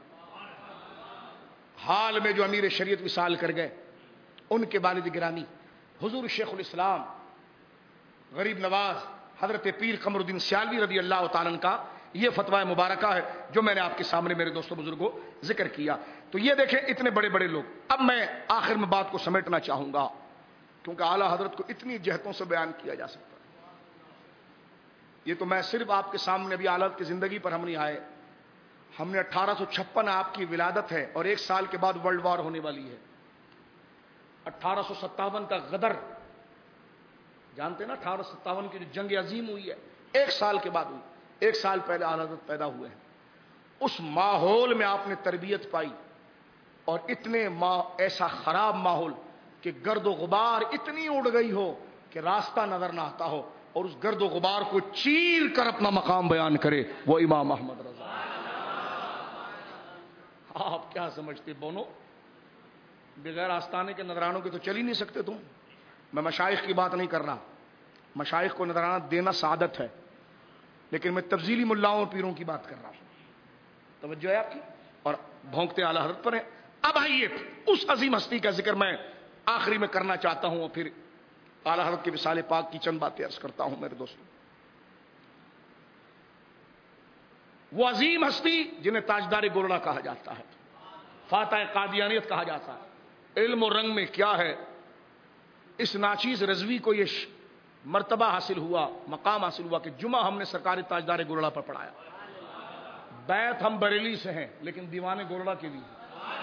Speaker 1: حال میں جو امیر شریعت وصال کر گئے، ان کے والد گرامی حضور شیخ الاسلام غریب نواز حضرت پیر قمر الدین سیالوی رضی اللہ تعالیٰ عنہ کا یہ فتویٰ مبارکہ ہے جو میں نے آپ کے سامنے میرے دوستوں بزرگوں ذکر کیا. تو یہ دیکھیں اتنے بڑے بڑے لوگ. اب میں آخر میں بات کو سمیٹنا چاہوں گا کیونکہ اعلیٰ حضرت کو اتنی جہتوں سے بیان کیا جا سکتا ہے. یہ تو میں صرف آپ کے سامنے ابھی اعلیٰ حضرت کی زندگی پر ہم نہیں آئے. ہم نے اٹھارہ سو چھپن آپ کی ولادت ہے اور ایک سال کے بعد ورلڈ وار ہونے والی ہے. اٹھارہ سو ستاون کا غدر جانتے نا، اٹھارہ سو ستاون کی جو جنگ عظیم ہوئی ہے ایک سال کے بعد ہوئی. ایک سال پہلے اعلیٰ حضرت پیدا ہوئے ہیں. اس ماحول میں آپ نے تربیت پائی اور اتنے ماہ ایسا خراب ماحول کہ گرد و غبار اتنی اڑ گئی ہو کہ راستہ نظر نہ آتا ہو، اور اس گرد و غبار کو چیر کر اپنا مقام بیان کرے وہ امام احمد رضا. آپ کیا سمجھتے بونو، بغیر آستانے کے نذرانوں کے تو چل ہی نہیں سکتے تم. میں مشائخ کی بات نہیں کر رہا، مشائخ کو نذرانہ دینا سعادت ہے، لیکن میں تفضیلی ملاؤں اور پیروں کی بات کر رہا ہوں. توجہ ہے آپ کی، اور بھونکتے اعلیٰ حضرت پر ہیں. اب آئیے اس عظیم ہستی کا ذکر میں آخری میں کرنا چاہتا ہوں اور پھر اعلیٰ حضرت کے وصال پاک کی چند باتیں عرض کرتا ہوں میرے دوستوں. وہ عظیم ہستی جنہیں تاجدار گولڑا کہا جاتا ہے، فاتح قادیانیت کہا جاتا ہے. علم و رنگ میں کیا ہے، اس ناچیز رضوی کو یہ مرتبہ حاصل ہوا، مقام حاصل ہوا کہ جمعہ ہم نے سرکاری تاجدار گولڑا پر پڑھایا. بیت ہم بریلی سے ہیں لیکن دیوانے گولڑا کے بھی ہیں.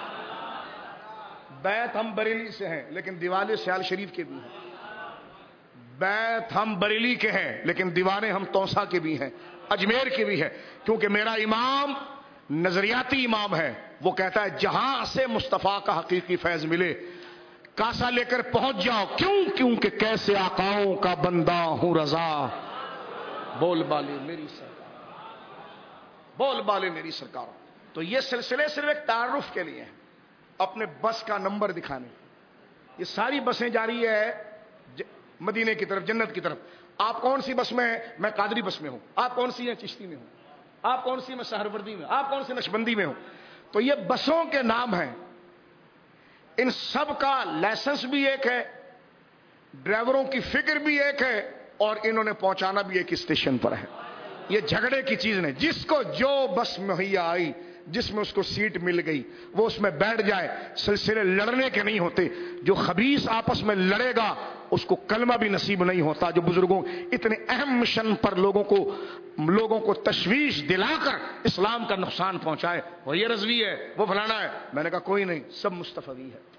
Speaker 1: بیت ہم بریلی سے ہیں لیکن دیوانے سیال شریف کے بھی ہیں. بیت ہم بریلی کے ہیں لیکن دیوانے ہم توسا کے بھی ہیں، اجمیر کے بھی ہیں. کیونکہ میرا امام نظریاتی امام ہے. وہ کہتا ہے جہاں سے مصطفیٰ کا حقیقی فیض ملے کاسا لے کر پہنچ جاؤ. کیوں؟ کیونکہ کیسے آقاؤں کا بندہ ہوں رضا. بول بالے میری سرکار، بول بالے میری سرکار. تو یہ سلسلے صرف ایک تعارف کے لیے ہیں، اپنے بس کا نمبر دکھانے. یہ ساری بسیں جاری ہے مدینے کی طرف، جنت کی طرف. آپ کون سی بس میں ہیں؟ میں قادری بس میں ہوں. آپ کون سی ہیں؟ چشتی میں ہوں. آپ کون سی میں سہروردی میں، آپ کون سی نقشبندی میں ہوں. تو یہ بسوں کے نام ہیں. ان سب کا لائسنس بھی ایک ہے، ڈرائیوروں کی فکر بھی ایک ہے، اور انہوں نے پہنچانا بھی ایک اسٹیشن پر ہے. یہ جھگڑے کی چیز نہیں. جس کو جو بس مہیا آئی، جس میں اس کو سیٹ مل گئی وہ اس میں بیٹھ جائے. سلسلے لڑنے کے نہیں ہوتے. جو خبیث آپس میں لڑے گا اس کو کلمہ بھی نصیب نہیں ہوتا. جو بزرگوں اتنے اہم مشن پر لوگوں کو لوگوں کو تشویش دلا کر اسلام کا نقصان پہنچائے، وہ یہ رضوی ہے، وہ فلانا ہے. میں نے کہا کوئی نہیں، سب مصطفی ہے،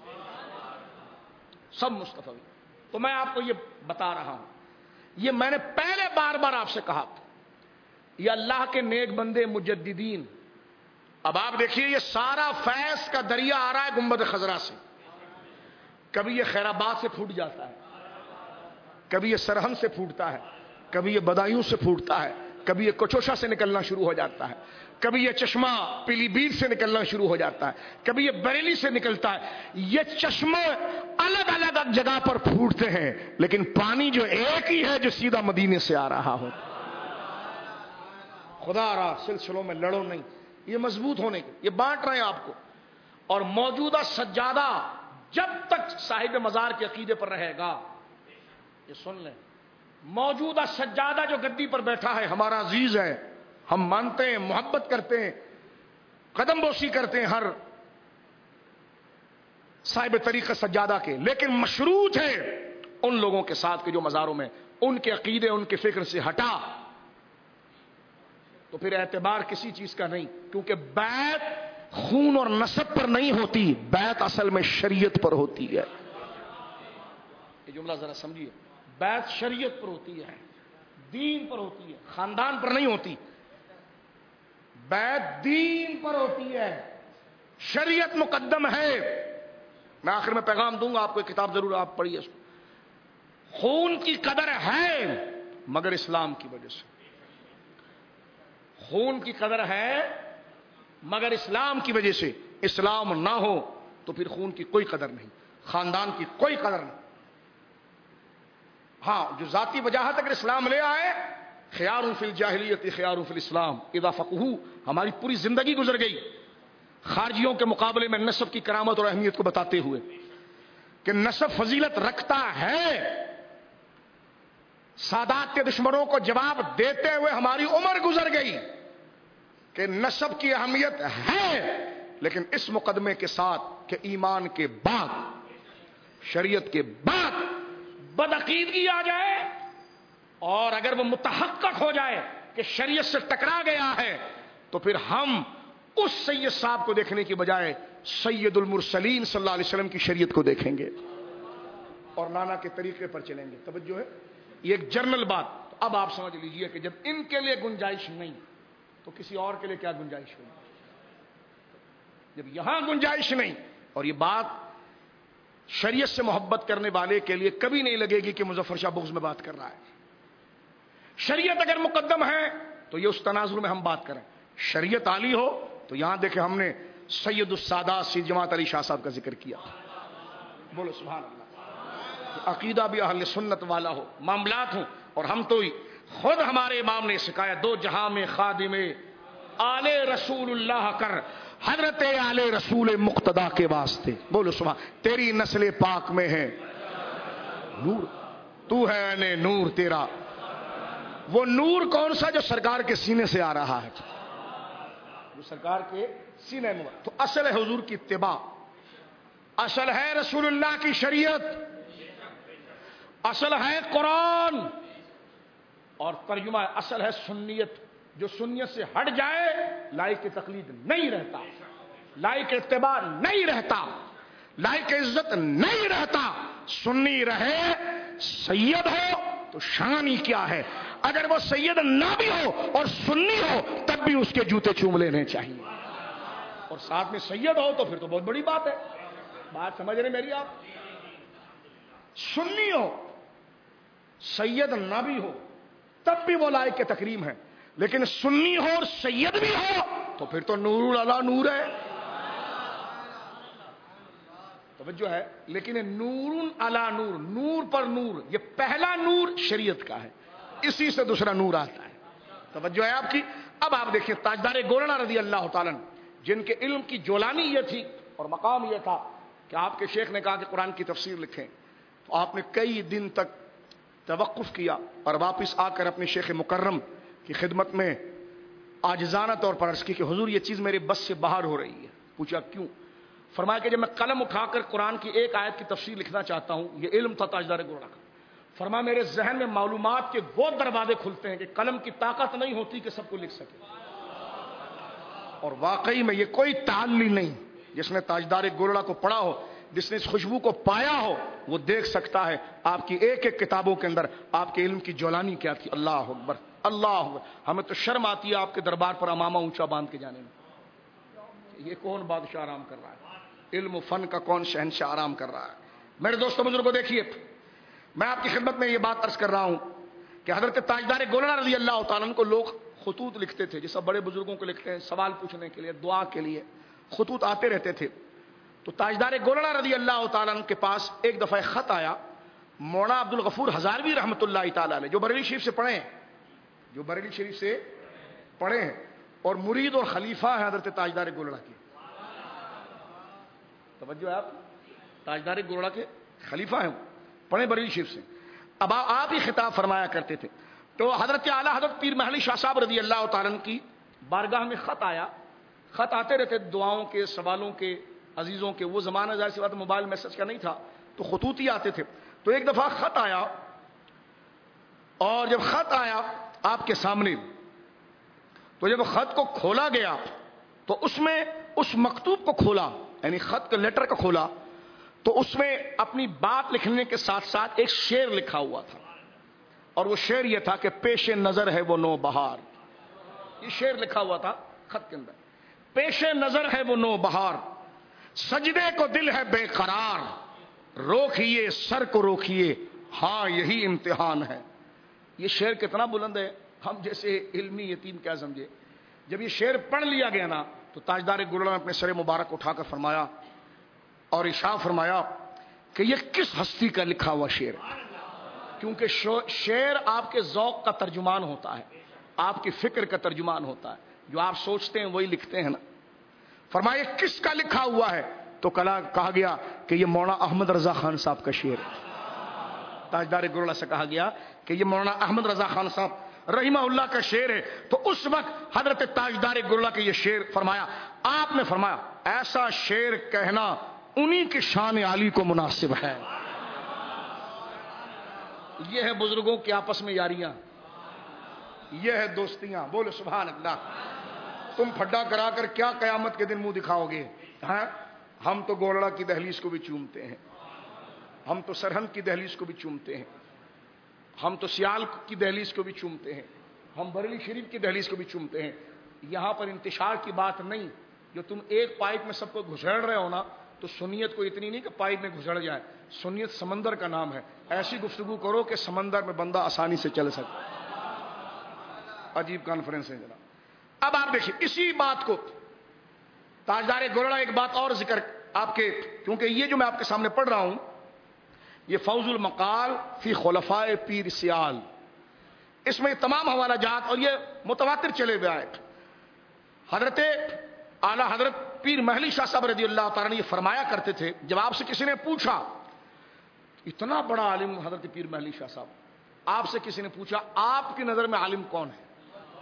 Speaker 1: سب مصطفی. تو میں آپ کو یہ بتا رہا ہوں، یہ میں نے پہلے بار بار آپ سے کہا تھا، یہ اللہ کے نیک بندے مجددین. اب آپ دیکھیے یہ سارا فیض کا دریا آ رہا ہے گنبد خضرا سے. کبھی یہ خیر آباد سے پھوٹ جاتا ہے، کبھی یہ سرہند سے پھوٹتا ہے، کبھی یہ بدایوں سے پھوٹتا ہے، کبھی یہ کچوشا سے نکلنا شروع ہو جاتا ہے، کبھی یہ چشمہ پیلی بھیت سے نکلنا شروع ہو جاتا ہے، کبھی یہ بریلی سے نکلتا ہے. یہ چشمے الگ الگ جگہ پر پھوٹتے ہیں لیکن پانی جو ایک ہی ہے جو سیدھا مدینے سے آ رہا ہو. خدا را سلسلوں میں لڑو نہیں، یہ مضبوط ہونے کے یہ بانٹ رہے ہیں آپ کو. اور موجودہ سجادہ جب تک صاحب مزار کے عقیدے پر رہے گا، یہ سن لیں، موجودہ سجادہ جو گدی پر بیٹھا ہے ہمارا عزیز ہے، ہم مانتے ہیں، محبت کرتے ہیں، قدم بوسی کرتے ہیں ہر صاحب طریقہ سجادہ کے، لیکن مشروط ہے ان لوگوں کے ساتھ کہ جو مزاروں میں ان کے عقیدے ان کے فکر سے ہٹا تو پھر اعتبار کسی چیز کا نہیں. کیونکہ بیعت خون اور نسب پر نہیں ہوتی، بیعت اصل میں شریعت پر ہوتی ہے. یہ جملہ ذرا سمجھیے، بیعت شریعت پر ہوتی ہے، دین پر ہوتی ہے، خاندان پر نہیں ہوتی. بیعت دین پر ہوتی ہے، شریعت مقدم ہے. میں آخر میں پیغام دوں گا آپ کو، کتاب ضرور آپ پڑھیے اس کو. خون کی قدر ہے مگر اسلام کی وجہ سے. خون کی قدر ہے مگر اسلام کی وجہ سے. اسلام نہ ہو تو پھر خون کی کوئی قدر نہیں. خاندان کی کوئی قدر نہیں. ہاں جو ذاتی وجاہت اگر اسلام لے آئے، خیار فی الجاہلیت خیار فی الاسلام اذا فقہوا، ہماری پوری زندگی گزر گئی خارجیوں کے مقابلے میں نسب کی کرامت اور اہمیت کو بتاتے ہوئے کہ نسب فضیلت رکھتا ہے. سادات کے دشمنوں کو جواب دیتے ہوئے ہماری عمر گزر گئی کہ نسب کی اہمیت ہے، لیکن اس مقدمے کے ساتھ کہ ایمان کے بعد، شریعت کے بعد بدعقیدگی آ جائے، اور اگر وہ متحقق ہو جائے کہ شریعت سے ٹکرا گیا ہے تو پھر ہم اس سید صاحب کو دیکھنے کی بجائے سید المرسلین صلی اللہ علیہ وسلم کی شریعت کو دیکھیں گے اور نانا کے طریقے پر چلیں گے. توجہ ہے، یہ ایک جرنل بات. اب آپ سمجھ لیجئے کہ جب ان کے لیے گنجائش نہیں تو کسی اور کے لیے کیا گنجائش ہوگی. جب یہاں گنجائش نہیں، اور یہ بات شریعت سے محبت کرنے والے کے لیے کبھی نہیں لگے گی کہ مظفر شاہ بغض میں بات کر رہا ہے. شریعت اگر مقدم ہے تو یہ اس تناظر میں ہم بات کریں. شریعت عالی ہو تو یہاں دیکھیں ہم نے سید السادات سید جماعت علی شاہ صاحب کا ذکر کیا. بولو سبحان اللہ. عقیدہ بھی اہل سنت والا ہو، معاملات ہوں. اور ہم تو خود ہمارے امام نے سکھایا، دو جہاں میں خادم آل رسول اللہ کر، حضرت آل رسول مقتدا کے واسطے. بولو سبحان. تیری نسل پاک میں ہے نور، تو ہے نے نور تیرا. وہ نور کون سا؟ جو سرکار کے سینے سے آ رہا ہے، جو سرکار کے سینے میں. تو اصل ہے حضور کی اتباع، اصل ہے رسول اللہ کی شریعت، اصل ہے قرآن، اور ترجمہ اصل ہے سنیت. جو سنیت سے ہٹ جائے لائق تقلید نہیں رہتا، لائق اتباع نہیں رہتا، لائق عزت نہیں رہتا. سنی رہے، سید ہو تو شان ہی کیا ہے. اگر وہ سید نہ بھی ہو اور سنی ہو تب بھی اس کے جوتے چوم لینے چاہیے، اور ساتھ میں سید ہو تو پھر تو بہت بڑی بات ہے. بات سمجھ رہے میری آپ؟ سنی ہو، سید نہ بھی ہو تب بھی وہ لائق کے تکریم ہے، لیکن سنی ہو اور سید بھی ہو تو پھر تو نور علی نور ہے. توجہ ہے. لیکن نور علی نور، نور پر نور، یہ پہلا نور شریعت کا ہے، اسی سے دوسرا نور آتا ہے. توجہ ہے آپ کی. اب آپ دیکھیں تاجدار گولڑا رضی اللہ تعالیٰ جن کے علم کی جولانی یہ تھی اور مقام یہ تھا کہ آپ کے شیخ نے کہا کہ قرآن کی تفسیر لکھیں، تو آپ نے کئی دن تک توقف کیا اور واپس آ کر اپنے شیخ مکرم کی خدمت میں عاجزانہ طور پر عرض کی کہ حضور یہ چیز میرے بس سے باہر ہو رہی ہے. پوچھا کیوں؟ فرمایا کہ جب میں قلم اٹھا کر قرآن کی ایک آیت کی تفسیر لکھنا چاہتا ہوں، یہ علم تھا تاجدار گولڑا کا، فرمایا میرے ذہن میں معلومات کے وہ دروازے کھلتے ہیں کہ قلم کی طاقت نہیں ہوتی کہ سب کو لکھ سکے. اور واقعی میں یہ کوئی تعلی نہیں، جس نے تاجدار گولڑا کو پڑھا ہو، جس نے اس خوشبو کو پایا ہو، وہ دیکھ سکتا ہے آپ کی ایک ایک کتابوں کے اندر آپ کے علم کی جولانی کیا تھی. اللہ اکبر، اللہ اکبر. ہمیں تو شرم آتی ہے آپ کے دربار پر امامہ اونچا باندھ کے جانے میں. یہ کون بادشاہ آرام کر رہا ہے؟ علم و فن کا کون شہنشاہ آرام کر رہا ہے؟ میرے دوستوں بزرگوں دیکھیے، میں آپ کی خدمت میں یہ بات عرض کر رہا ہوں کہ حضرت تاجدار گولڑا رضی اللہ تعالیٰ عنہ کو لوگ خطوط لکھتے تھے، جیسا بڑے بزرگوں کو لکھتے ہیں سوال پوچھنے کے لیے، دعا کے لیے خطوط آتے رہتے تھے. تو تاجدار گولڑا رضی اللہ تعالیٰ عنہ کے پاس ایک دفعہ خط آیا مولانا عبد الغفور ہزاروی رحمۃ اللہ تعالیٰ علیہ، جو بریلی شریف سے پڑھے ہیں، جو بریلی شریف سے پڑھے ہیں اور مرید اور خلیفہ ہیں حضرت تاجدار گولڑا کے. توجہ ہے آپ، تاجدار گولڑا کے خلیفہ ہیں، پڑھے بریلی شریف سے. اب آپ ہی خطاب فرمایا کرتے تھے. تو حضرت اعلیٰ حضرت پیر محلی شاہ صاحب رضی اللہ تعالیٰ عنہ کی بارگاہ میں خط آیا. خط آتے رہتے دعاؤں کے، سوالوں کے، عزیزوں کے. وہ زمانہ ظاہر سی بات موبائل میسج کا نہیں تھا تو خطوط ہی آتے تھے. تو ایک دفعہ خط آیا، اور جب خط آیا آپ کے سامنے تو جب خط کو کھولا گیا تو اس میں اس مکتوب کو کھولا، یعنی خط کا لیٹر کا کھولا، تو اس میں اپنی بات لکھنے کے ساتھ ساتھ ایک شعر لکھا ہوا تھا، اور وہ شعر یہ تھا کہ پیش نظر ہے وہ نو بہار. یہ شعر لکھا ہوا تھا خط کے اندر، پیش نظر ہے وہ نو بہار، سجدے کو دل ہے بے قرار، روکیے سر کو روکیے ہاں یہی امتحان ہے. یہ شعر کتنا بلند ہے، ہم جیسے علمی یتیم کیا سمجھے. جب یہ شعر پڑھ لیا گیا نا تو تاجدار گولڑا نے اپنے سر مبارک اٹھا کر فرمایا اور ارشاد فرمایا کہ یہ کس ہستی کا لکھا ہوا شعر ہے، کیونکہ شعر آپ کے ذوق کا ترجمان ہوتا ہے، آپ کی فکر کا ترجمان ہوتا ہے، جو آپ سوچتے ہیں وہی لکھتے ہیں نا۔ فرمایا کس کا لکھا ہوا ہے؟ تو کلا کہا گیا کہ یہ مولانا احمد رضا خان صاحب کا شعر ہے۔ تاجدار گولڑا سے کہا گیا کہ یہ مولانا احمد رضا خان صاحب رحمہ اللہ کا شعر ہے۔ تو اس وقت حضرت تاجدار گولڑا کے یہ شعر فرمایا، آپ نے فرمایا ایسا شعر کہنا انہی کی شان عالی کو مناسب ہے۔ یہ ہے بزرگوں کے آپس میں یاریاں، یہ ہے دوستیاں، بولو سبحان اللہ۔ تم پھڈا کرا کر کیا قیامت کے دن منہ دکھاؤ گے؟ ہاں ہم تو گولڑا کی دہلیز کو بھی چومتے ہیں، ہم تو سرہند کی دہلیز کو بھی چومتے ہیں، ہم تو سیال کی دہلیز کو بھی چومتے ہیں، ہم بریلی شریف کی دہلیز کو بھی چومتے ہیں۔ یہاں پر انتشار کی بات نہیں، جو تم ایک پائپ میں سب کو گھسڑ رہے ہو نا، تو سنیت کو اتنی نہیں کہ پائپ میں گھسڑ جائے، سنیت سمندر کا نام ہے، ایسی گفتگو کرو کہ سمندر میں بندہ آسانی سے چل سکے۔ عجیب کانفرنس ہے جناب۔ اب آپ دیکھیں اسی بات کو تاجدار گولڑا ایک بات اور ذکر آپ کے، کیونکہ یہ جو میں آپ کے سامنے پڑھ رہا ہوں یہ فوز المقال فی خلفاء پیر سیال، اس میں تمام حوالہ جات اور یہ متواتر چلے ہوئے آئے۔ حضرت اعلی حضرت پیر محلی شاہ صاحب رضی اللہ تعالیٰ نے یہ فرمایا کرتے تھے، جب آپ سے کسی نے پوچھا، اتنا بڑا عالم حضرت پیر محلی شاہ صاحب، آپ سے کسی نے پوچھا آپ کی نظر میں عالم کون ہے؟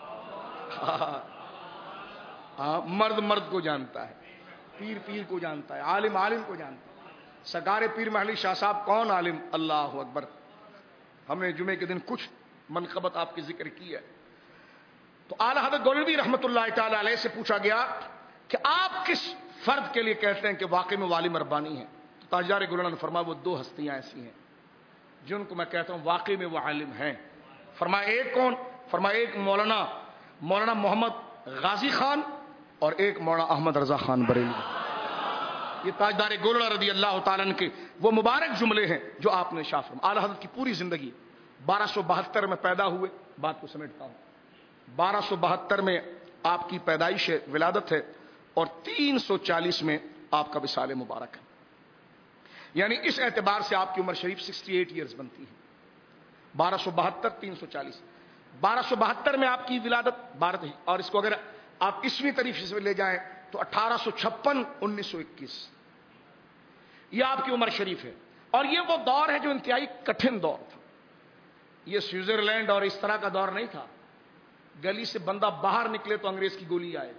Speaker 1: ہاں مرد مرد کو جانتا ہے، پیر پیر کو جانتا ہے، عالم عالم کو جانتا ہے۔ سرکار پیر محلی شاہ صاحب کون عالم؟ اللہ اکبر۔ ہم نے جمعے کے دن کچھ منقبت آپ کی ذکر کی ہے۔ تو اعلی حضرت گولوی رحمت اللہ تعالی علیہ سے پوچھا گیا کہ آپ کس فرد کے لیے کہتے ہیں کہ واقعی میں عالم ربانی ہے؟ تو تاجدار گولڑا نے فرمایا وہ دو ہستیاں ایسی ہیں جن کو میں کہتا ہوں واقعی میں وہ عالم ہیں۔ فرمایا ایک کون؟ فرمایا ایک مولانا مولانا محمد غازی خان اور ایک مولانا احمد رضا خان بریلوی۔ یہ تاجدار گولڑا رضی اللہ تعالیٰ عنہ کے وہ مبارک جملے ہیں جو آپ نے ارشاد فرمایا۔ اعلی حضرت کی پوری زندگی بارہ سو بہتر میں پیدا ہوئے، بات کو سمیٹتا ہوں، بارہ سو بہتر میں آپ کی پیدائش ہے، ولادت ہے، اور تین سو چالیس میں آپ کا وصال مبارک ہے، یعنی اس اعتبار سے آپ کی عمر شریف سکسٹی ایٹ ایئرز بنتی ہے۔ بارہ سو بہتر تین سو چالیس، بارہ سو بہتر میں آپ کی ولادت بارہ، اور اس کو اگر آپ اسویں طریقے سے لے جائیں تو اٹھارہ سو چھپن انیس سو اکیس، یہ آپ کی عمر شریف ہے۔ اور یہ وہ دور ہے جو انتہائی کٹھن دور تھا، یہ سوئٹزرلینڈ اور اس طرح کا دور نہیں تھا، گلی سے بندہ باہر نکلے تو انگریز کی گولی آئے۔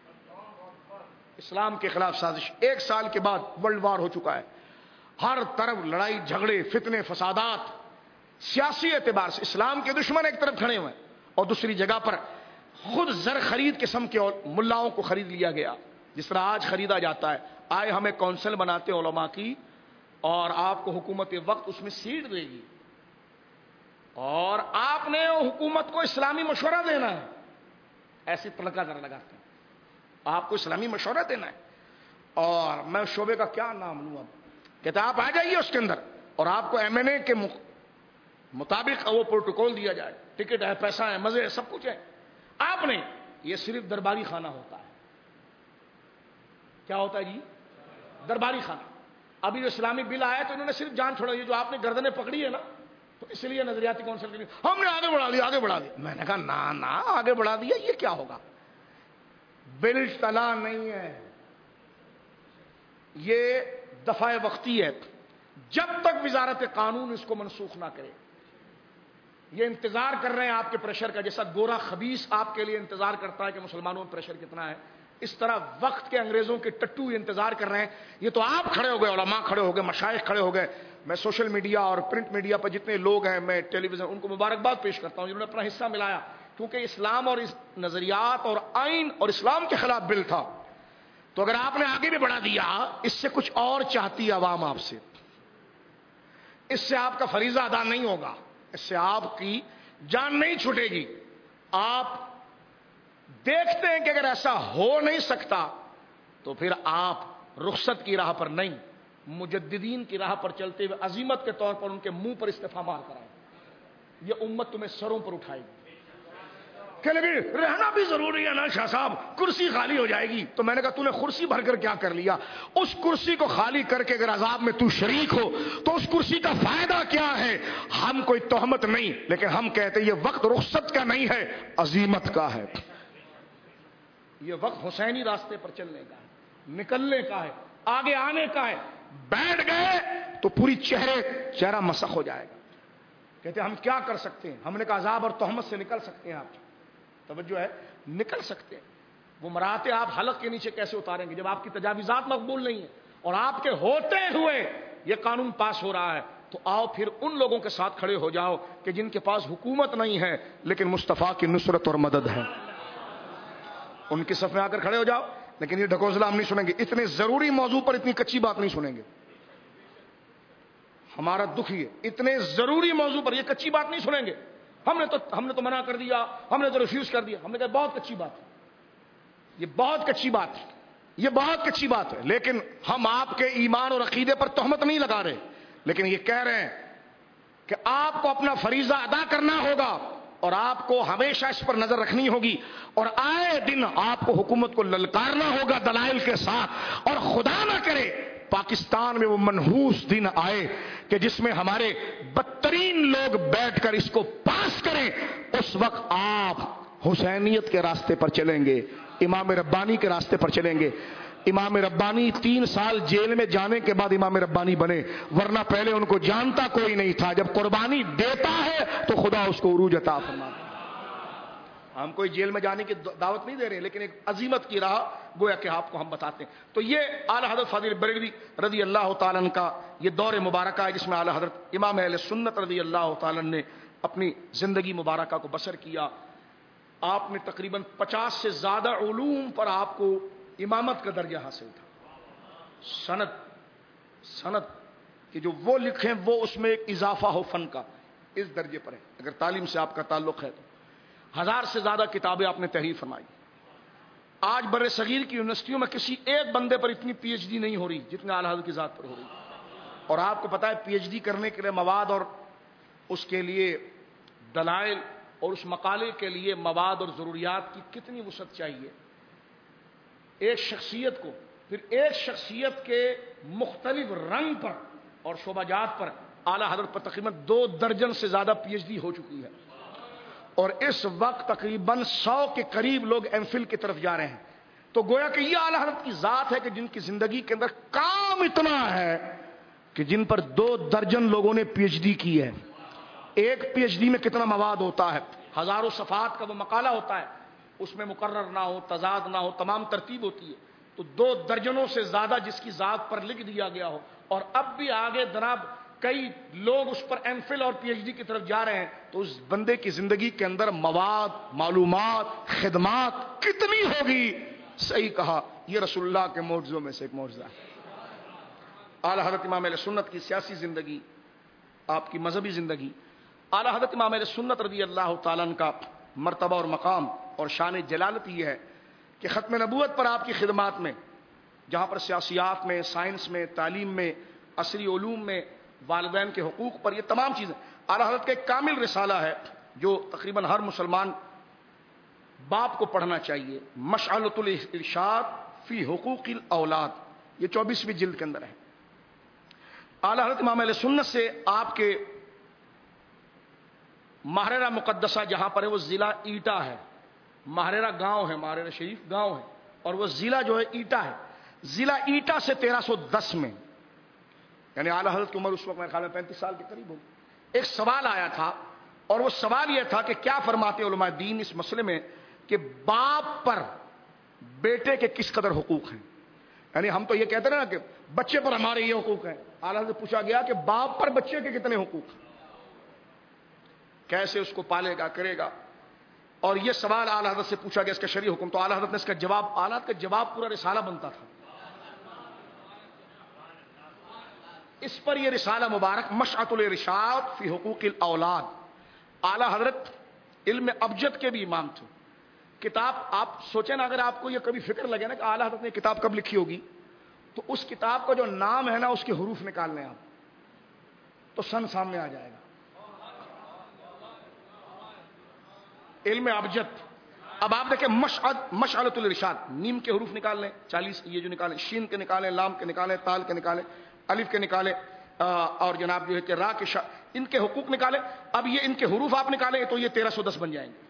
Speaker 1: اسلام کے خلاف سازش، ایک سال کے بعد ورلڈ وار ہو چکا ہے، ہر طرف لڑائی جھگڑے فتنے فسادات، سیاسی اعتبار سے اسلام کے دشمن ایک طرف کھڑے ہوئے اور دوسری جگہ پر خود زر خرید قسم کے ملاؤں کو خرید لیا گیا، جس طرح آج خریدا جاتا ہے۔ آئے ہمیں کونسل بناتے علماء کی اور آپ کو حکومت وقت اس میں سیٹ دے گی، اور آپ نے حکومت کو اسلامی مشورہ دینا ہے، ایسی تڑکا ذرا لگاتے ہیں، آپ کو اسلامی مشورہ دینا ہے، اور میں شعبے کا کیا نام لوں؟ اب کہتے آپ آ جائیے اس کے اندر، اور آپ کو ایم این اے کے مطابق وہ پروٹوکول دیا جائے، ٹکٹ ہے، پیسہ ہے، مزے ہے، سب کچھ ہے۔ آپ نے یہ صرف درباری خانہ ہوتا ہے۔ کیا ہوتا ہے جی؟ درباری خانہ۔ ابھی جو اسلامی بل آیا تو انہوں نے صرف جان چھوڑا، یہ جو آپ نے گردنیں پکڑی ہے نا، تو اس لیے نظریاتی کونسل کے لیے ہم نے آگے بڑھا دیا، آگے بڑھا دیا۔ میں نے کہا نا نا آگے بڑھا دیا، یہ کیا ہوگا؟ بل چلا نہیں ہے، یہ دفعہ وقتی ہے، جب تک وزارت قانون اس کو منسوخ نہ کرے۔ یہ انتظار کر رہے ہیں آپ کے پریشر کا، جیسا گورا خبیث آپ کے لیے انتظار کرتا ہے کہ مسلمانوں میں پریشر کتنا ہے، اس طرح وقت کے انگریزوں کے ٹٹو انتظار کر رہے ہیں۔ یہ تو آپ کھڑے ہو گئے، علماء کھڑے ہو گئے، مشائخ کھڑے ہو گئے۔ میں سوشل میڈیا اور پرنٹ میڈیا پر جتنے لوگ ہیں، میں ٹیلی ویژن، ان کو مبارکباد پیش کرتا ہوں جنہوں نے اپنا حصہ ملایا، کیونکہ اسلام اور اس نظریات اور آئین اور اسلام کے خلاف بل تھا۔ تو اگر آپ نے آگے بھی بڑھا دیا، اس سے کچھ اور چاہتی عوام آپ سے، اس سے آپ کا فریضہ ادا نہیں ہوگا، اس سے آپ کی جان نہیں چھوٹے گی۔ آپ دیکھتے ہیں کہ اگر ایسا ہو نہیں سکتا تو پھر آپ رخصت کی راہ پر نہیں، مجددین کی راہ پر چلتے ہوئے عزیمت کے طور پر ان کے منہ پر استفہام مار کرائیں، یہ امت تمہیں سروں پر اٹھائے گی۔ کہنے لگے رہنا بھی ضروری ہے نا شاہ صاحب، کرسی خالی ہو جائے گی. تو میں نے کہا تو نے کرسی بھر کر کیا کر لیا؟ اس کرسی کو خالی کر کے اگر عذاب میں تو شریک ہو تو اس کرسی کا فائدہ کیا ہے؟ ہم کوئی تہمت نہیں، لیکن ہم کہتے ہیں یہ وقت رخصت کا نہیں ہے، عزیمت کا ہے. یہ وقت حسینی راستے پر چلنے کا ہے، نکلنے کا ہے، آگے آنے کا ہے. بیٹھ گئے تو پوری چہرے چہرہ مسخ ہو جائے گا. کہتے ہیں ہم کیا کر سکتے ہیں؟ ہم نے کہا عذاب اور تہمت سے نکل سکتے ہیں. آپ توجہ ہے، نکل سکتے ہیں. وہ مراتے آپ حلق کے نیچے کیسے اتاریں گے جب آپ کی تجاویزات مقبول نہیں ہیں اور آپ کے ہوتے ہوئے یہ قانون پاس ہو رہا ہے؟ تو آؤ پھر ان لوگوں کے ساتھ کھڑے ہو جاؤ کہ جن کے پاس حکومت نہیں ہے لیکن مصطفیٰ کی نصرت اور مدد ہے. ان کی صف میں آ کر کھڑے ہو جاؤ. لیکن یہ ڈھکوسلا ہم نہیں سنیں گے. اتنے ضروری موضوع پر اتنی کچی بات نہیں سنیں گے. ہمارا دکھ یہ، اتنے ضروری موضوع پر یہ کچی بات نہیں سنیں گے. ہم نے تو ہم نے تو منع کر دیا، ہم نے تو ریفیوز کر دیا. ہم نے کہا بہت کچی بات ہے، یہ بہت کچی بات ہے، یہ بہت کچی بات ہے. لیکن ہم آپ کے ایمان اور عقیدے پر تہمت نہیں لگا رہے، لیکن یہ کہہ رہے ہیں کہ آپ کو اپنا فریضہ ادا کرنا ہوگا اور آپ کو ہمیشہ اس پر نظر رکھنی ہوگی اور آئے دن آپ کو حکومت کو للکارنا ہوگا دلائل کے ساتھ. اور خدا نہ کرے پاکستان میں وہ منحوس دن آئے کہ جس میں ہمارے بدترین لوگ بیٹھ کر اس کو پاس کریں. اس وقت آپ حسینیت کے راستے پر چلیں گے، امام ربانی کے راستے پر چلیں گے. امام ربانی تین سال جیل میں جانے کے بعد امام ربانی بنے، ورنہ پہلے ان کو جانتا کوئی نہیں تھا. جب قربانی دیتا ہے تو خدا اس کو عروج عطا فرماتا ہے. ہم کوئی جیل میں جانے کی دعوت نہیں دے رہے، لیکن ایک عظیمت کی راہ گویا کہ آپ کو ہم بتاتے ہیں. تو یہ اعلی حضرت فاضل بریلوی رضی اللہ تعالیٰ عنہ کا یہ دور مبارکہ ہے جس میں اعلی حضرت امام اہل سنت رضی اللہ تعالیٰ عنہ نے اپنی زندگی مبارکہ کو بسر کیا. آپ نے تقریباً پچاس سے زیادہ علوم پر آپ کو امامت کا درجہ حاصل تھا. سند سند کہ جو وہ لکھیں وہ اس میں ایک اضافہ ہو فن کا، اس درجے پر ہے. اگر تعلیم سے آپ کا تعلق ہے تو ہزار سے زیادہ کتابیں آپ نے تحریر فرمائی. آج بر صغیر کی یونیورسٹیوں میں کسی ایک بندے پر اتنی پی ایچ ڈی نہیں ہو رہی جتنے اعلی حضرت کی ذات پر ہو رہی. اور آپ کو پتا ہے پی ایچ ڈی کرنے کے لیے مواد اور اس کے لیے دلائل اور اس مقالے کے لیے مواد اور ضروریات کی کتنی وسعت چاہیے. ایک شخصیت کو پھر ایک شخصیت کے مختلف رنگ پر اور شعبہ جات پر اعلی حضرت پر تقریباً دو درجن سے زیادہ پی ایچ ڈی ہو چکی ہے. اور اس وقت تقریباً سو کے قریب لوگ ایم فل کی طرف جا رہے ہیں. تو گویا کہ یہ اعلی حضرت کی ذات ہے کہ جن کی زندگی کے اندر کام اتنا ہے کہ جن پر دو درجن لوگوں نے پی ایچ ڈی کی ہے. ایک پی ایچ ڈی میں کتنا مواد ہوتا ہے؟ ہزاروں صفحات کا وہ مقالہ ہوتا ہے، اس میں مقرر نہ ہو، تضاد نہ ہو، تمام ترتیب ہوتی ہے. تو دو درجنوں سے زیادہ جس کی ذات پر لکھ دیا گیا ہو، اور اب بھی آگے جناب کئی لوگ اس پر ایم فل اور پی ایچ ڈی کی طرف جا رہے ہیں. تو اس بندے کی زندگی کے اندر مواد، معلومات، خدمات کتنی ہوگی. صحیح کہا، یہ رسول اللہ کے معجزوں میں سے ایک معجزہ ہے. اعلی حضرت امام اہل سنت کی سیاسی زندگی، آپ کی مذہبی زندگی، اعلی حضرت امام اہل سنت رضی اللہ تعالیٰ عنہ کا مرتبہ اور مقام اور شان جلالت یہ ہے کہ ختم نبوت پر آپ کی خدمات میں، جہاں پر سیاسیات میں، سائنس میں، تعلیم میں، عصری علوم میں، والدین کے حقوق پر، یہ تمام چیزیں اعلی حضرت کا ایک کامل رسالہ ہے جو تقریباً ہر مسلمان باپ کو پڑھنا چاہیے. مشعلۃ الارشاد فی حقوق الاولاد، یہ چوبیسویں جلد کے اندر ہے. اعلی حضرت امام اہل سنت سے آپ کے ماہرہ مقدسہ جہاں پر ہے وہ ضلع ایٹا ہے. ماہرہ گاؤں ہے، ماہرہ شریف گاؤں ہے، اور وہ ضلع جو ہے ایٹا ہے. ضلع ایٹا سے تیرہ سو دس میں، یعنی اعلی حضرت کی عمر اس وقت میرے خیال میں پینتیس سال کے قریب ہوگی. ایک سوال آیا تھا اور وہ سوال یہ تھا کہ کیا فرماتے علماء دین اس مسئلے میں کہ باپ پر بیٹے کے کس قدر حقوق ہیں. یعنی ہم تو یہ کہتے ہیں نا کہ بچے پر ہمارے یہ حقوق ہیں. اعلی حضرت پوچھا گیا کہ باپ پر بچے کے کتنے حقوق ہیں، کیسے اس کو پالے گا، کرے گا. اور یہ سوال اعلی حضرت سے پوچھا گیا اس کا شرعی حکم. تو اعلی حضرت نے اس کا جواب، اعلی حضرت کا جواب پورا رسالہ بنتا تھا. اس پر یہ رسالہ مبارک مشعۃ الارشاد فی حقوق الاولاد. اعلی حضرت علم ابجد کے بھی امام تھے. کتاب آپ سوچیں نا، اگر آپ کو یہ کبھی فکر لگے نا کہ اعلی حضرت نے کتاب کب لکھی ہوگی، تو اس کتاب کا جو نام ہے نا اس کے حروف نکال لیں آپ تو سن سامنے آ جائے گا. علم ابجد اب آپ دیکھیں مشعل مشعلۃ الارشاد، نیم کے حروف نکال لیں چالیس، یہ جو نکالیں شین کے نکالیں، لام کے نکالیں، تال کے نکالیں، الف کے نکالیں، اور جناب جو ہے کہ را کے شا... ان کے حقوق نکالیں. اب یہ ان کے حروف آپ نکالیں تو یہ تیرہ سو دس بن جائیں گے.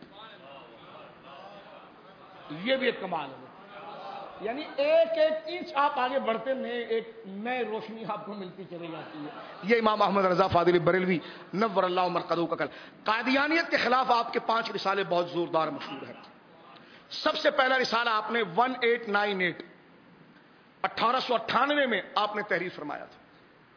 Speaker 1: یہ بھی ایک کمال ہے. یعنی ایک ایک انچ آپ آگے بڑھتے نئے ایک نئے روشنی آپ کو ملتی چلی جاتی ہے. یہ امام احمد رضا فاضل بریلوی نور اللہ مرقدہ کا کل. قادیانیت کے خلاف آپ کے پانچ رسالے بہت زوردار مشہور ہیں. سب سے پہلا رسالہ آپ نے اٹھارہ سو اٹھانوے اٹھارہ سو اٹھانوے میں آپ نے تحریر فرمایا تھا.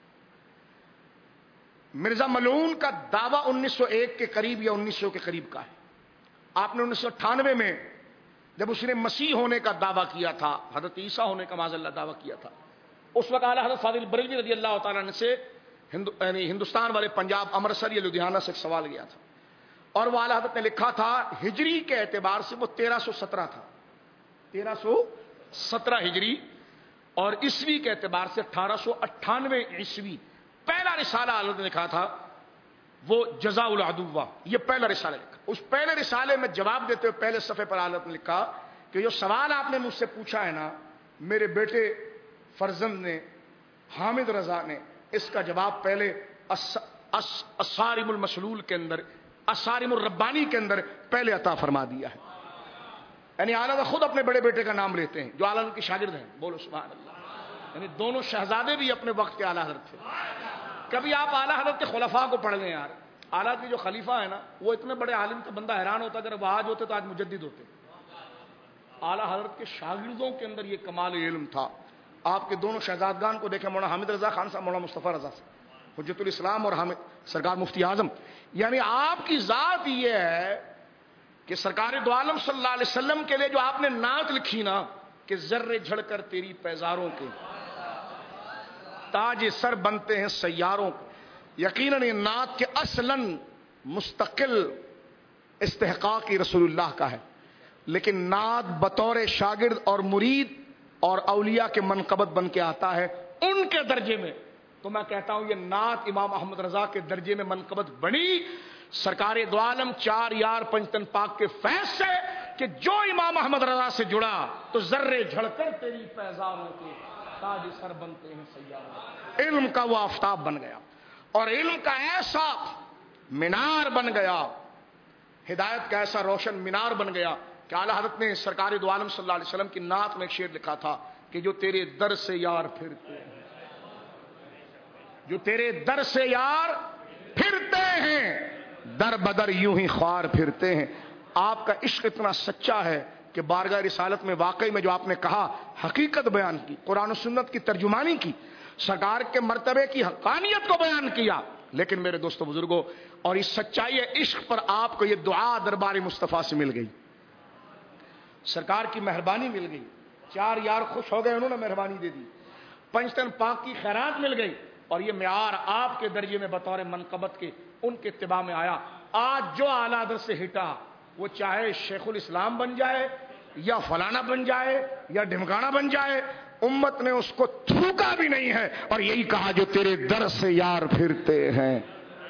Speaker 1: مرزا ملعون کا دعویٰ انیس سو ایک کے قریب یا انیس سو کے قریب کا ہے. آپ نے انیس سو اٹھانوے میں جب اس نے مسیح ہونے کا دعویٰ کیا تھا، حضرت عیسیٰ ہونے کا معاذ اللہ دعویٰ کیا تھا، اس وقت اعلیٰ حضرت فاضل بریلوی رضی اللہ تعالیٰ عنہ سے ہندو یعنی ہندوستان والے پنجاب امرتسر یا لدھیانہ سے ایک سوال گیا تھا، اور وہ اعلیٰ حضرت نے لکھا تھا ہجری کے اعتبار سے وہ تیرہ سو سترہ تھا، تیرہ سو سترہ ہجری، اور عیسوی کے اعتبار سے اٹھارہ سو اٹھانوے عیسوی. پہلا رسالہ حضرت نے لکھا تھا وہ جزاء العدو، یہ پہلا رسالہ لکھا. اس پہلے رسالے میں جواب دیتے ہوئے پہلے صفحے پر حضرت نے لکھا کہ جو سوال آپ نے مجھ سے پوچھا ہے نا، میرے بیٹے فرزند نے حامد رضا نے اس کا جواب پہلے الصارم المسلول کے اندر، الصارم الربانی کے اندر پہلے عطا فرما دیا ہے. یعنی اعلیٰ خود اپنے بڑے بیٹے کا نام لیتے ہیں جو اعلیٰ کے شاگرد ہیں. بولو سبحان اللہ. یعنی دونوں شہزادے بھی اپنے وقت کے اعلیٰ حضرت تھے. کبھی آپ اعلیٰ حضرت کے خلفاء کو پڑھ لیں یار. اعلیٰ کے جو خلیفہ ہے نا وہ اتنے بڑے عالم تھے، بندہ حیران ہوتا اگر وہ آج ہوتے تو آج مجدد ہوتے. اعلیٰ حضرت کے شاگردوں کے اندر یہ کمال علم تھا. آپ کے دونوں شہزادگان کو دیکھیں، مولانا حامد رضا خان صاحب، مولانا مصطفیٰ رضا صاحب، حجت الاسلام، اور حامد سرکار مفتی اعظم. یعنی آپ کی ذات یہ ہے کہ سرکار دو عالم صلی اللہ علیہ وسلم کے لیے جو آپ نے نعت لکھی نا کہ ذرے جھڑ کر تیری پیزاروں کے تاج سر بنتے ہیں سیاروں کو. یقیناً یہ نعت کے اصلاً مستقل استحقاق رسول اللہ کا ہے، لیکن نعت بطور شاگرد اور مرید اور اولیاء کے منقبت بن کے آتا ہے ان کے درجے میں. تو میں کہتا ہوں یہ نعت امام احمد رضا کے درجے میں منقبت بنی سرکار دو عالم چار یار پنجتن پاک کے فیض سے کہ جو امام احمد رضا سے جڑا تو ذرے جھڑ کر تیری پیزاروں کے تاج سر بنتے ہیں سیاروں. علم کا وہ آفتاب بن گیا اور علم کا ایسا مینار بن گیا، ہدایت کا ایسا روشن مینار بن گیا کہ اعلیٰ حضرت نے سرکار دو عالم صلی اللہ علیہ وسلم کی نعت میں ایک شعر لکھا تھا کہ جو تیرے در سے یار پھرتے ہیں، جو تیرے در سے یار پھرتے ہیں، در بدر یوں ہی خوار پھرتے ہیں. آپ کا عشق اتنا سچا ہے کہ بارگاہ رسالت میں واقعی میں جو آپ نے کہا حقیقت بیان کی، قرآن و سنت کی ترجمانی کی، سرکار کے مرتبے کی حقانیت کو بیان کیا. لیکن میرے دوستو بزرگوں، اور اس سچائی عشق پر آپ کو یہ دعا دربار مصطفیٰ سے مل گئی، سرکار کی مہربانی مل گئی. چار یار خوش ہو گئے، انہوں نے مہربانی دے دی، پنجتن پاک کی خیرات مل گئی، اور یہ معیار آپ کے درجے میں بطور منقبت کے ان کے اتباع میں آیا. آج جو اعلیٰ حضرت سے ہٹا وہ چاہے شیخ الاسلام بن جائے یا فلانا بن جائے یا ڈھمکانا بن جائے، امت نے اس کو تھوکا بھی نہیں ہے اور یہی کہا جو تیرے در سے یار پھرتے ہیں.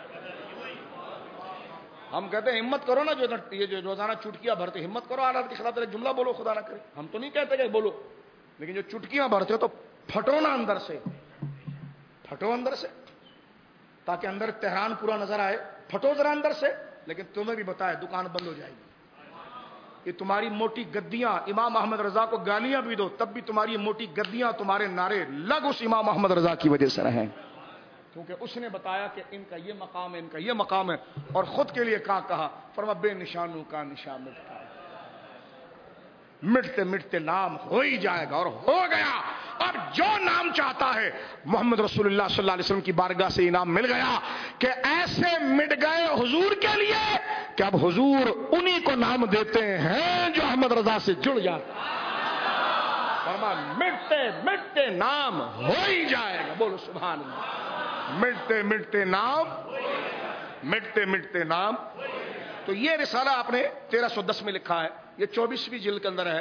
Speaker 1: ہم کہتے ہیں ہمت کرو نا، جو یہ جو روزانہ چٹکیاں بھرتے ہمت کرو، اعلیٰ کے خلاف جملہ بولو خدا نہ کرے. ہم تو نہیں کہتے کہ بولو، لیکن جو چٹکیاں بھرتے ہو تو پھٹو نا اندر سے، پھٹو اندر سے تاکہ اندر تہران پورا نظر آئے. پھٹو ذرا اندر سے. لیکن تمہیں بھی بتائے دکان بند ہو جائے گی. یہ تمہاری موٹی گدیاں، امام احمد رضا کو گالیاں بھی دو تب بھی تمہاری موٹی گدیاں، تمہارے نعرے لگ اس امام احمد رضا کی وجہ سے رہیں، کیونکہ اس نے بتایا کہ ان کا یہ مقام ہے، ان کا یہ مقام ہے، اور خود کے لیے کہا کہا فرما بے نشانوں کا نشان مٹتا ہے، مٹتے مٹتے نام ہو ہی جائے گا، اور ہو گیا. اب جو نام چاہتا ہے محمد رسول اللہ صلی اللہ علیہ وسلم کی بارگاہ سے انعام مل گیا کہ ایسے مٹ گئے حضور کے لیے کہ اب حضور انہی کو نام دیتے ہیں جو احمد رضا سے جڑ جاتا ہے. مٹتے مٹتے نام ہو ہی جائے گا. بولو سبحان اللہ. مٹتے مٹتے نام، مٹتے مٹتے نام. تو یہ رسالہ آپ نے تیرہ سو دس میں لکھا ہے، یہ چوبیسویں جلد کے اندر ہے،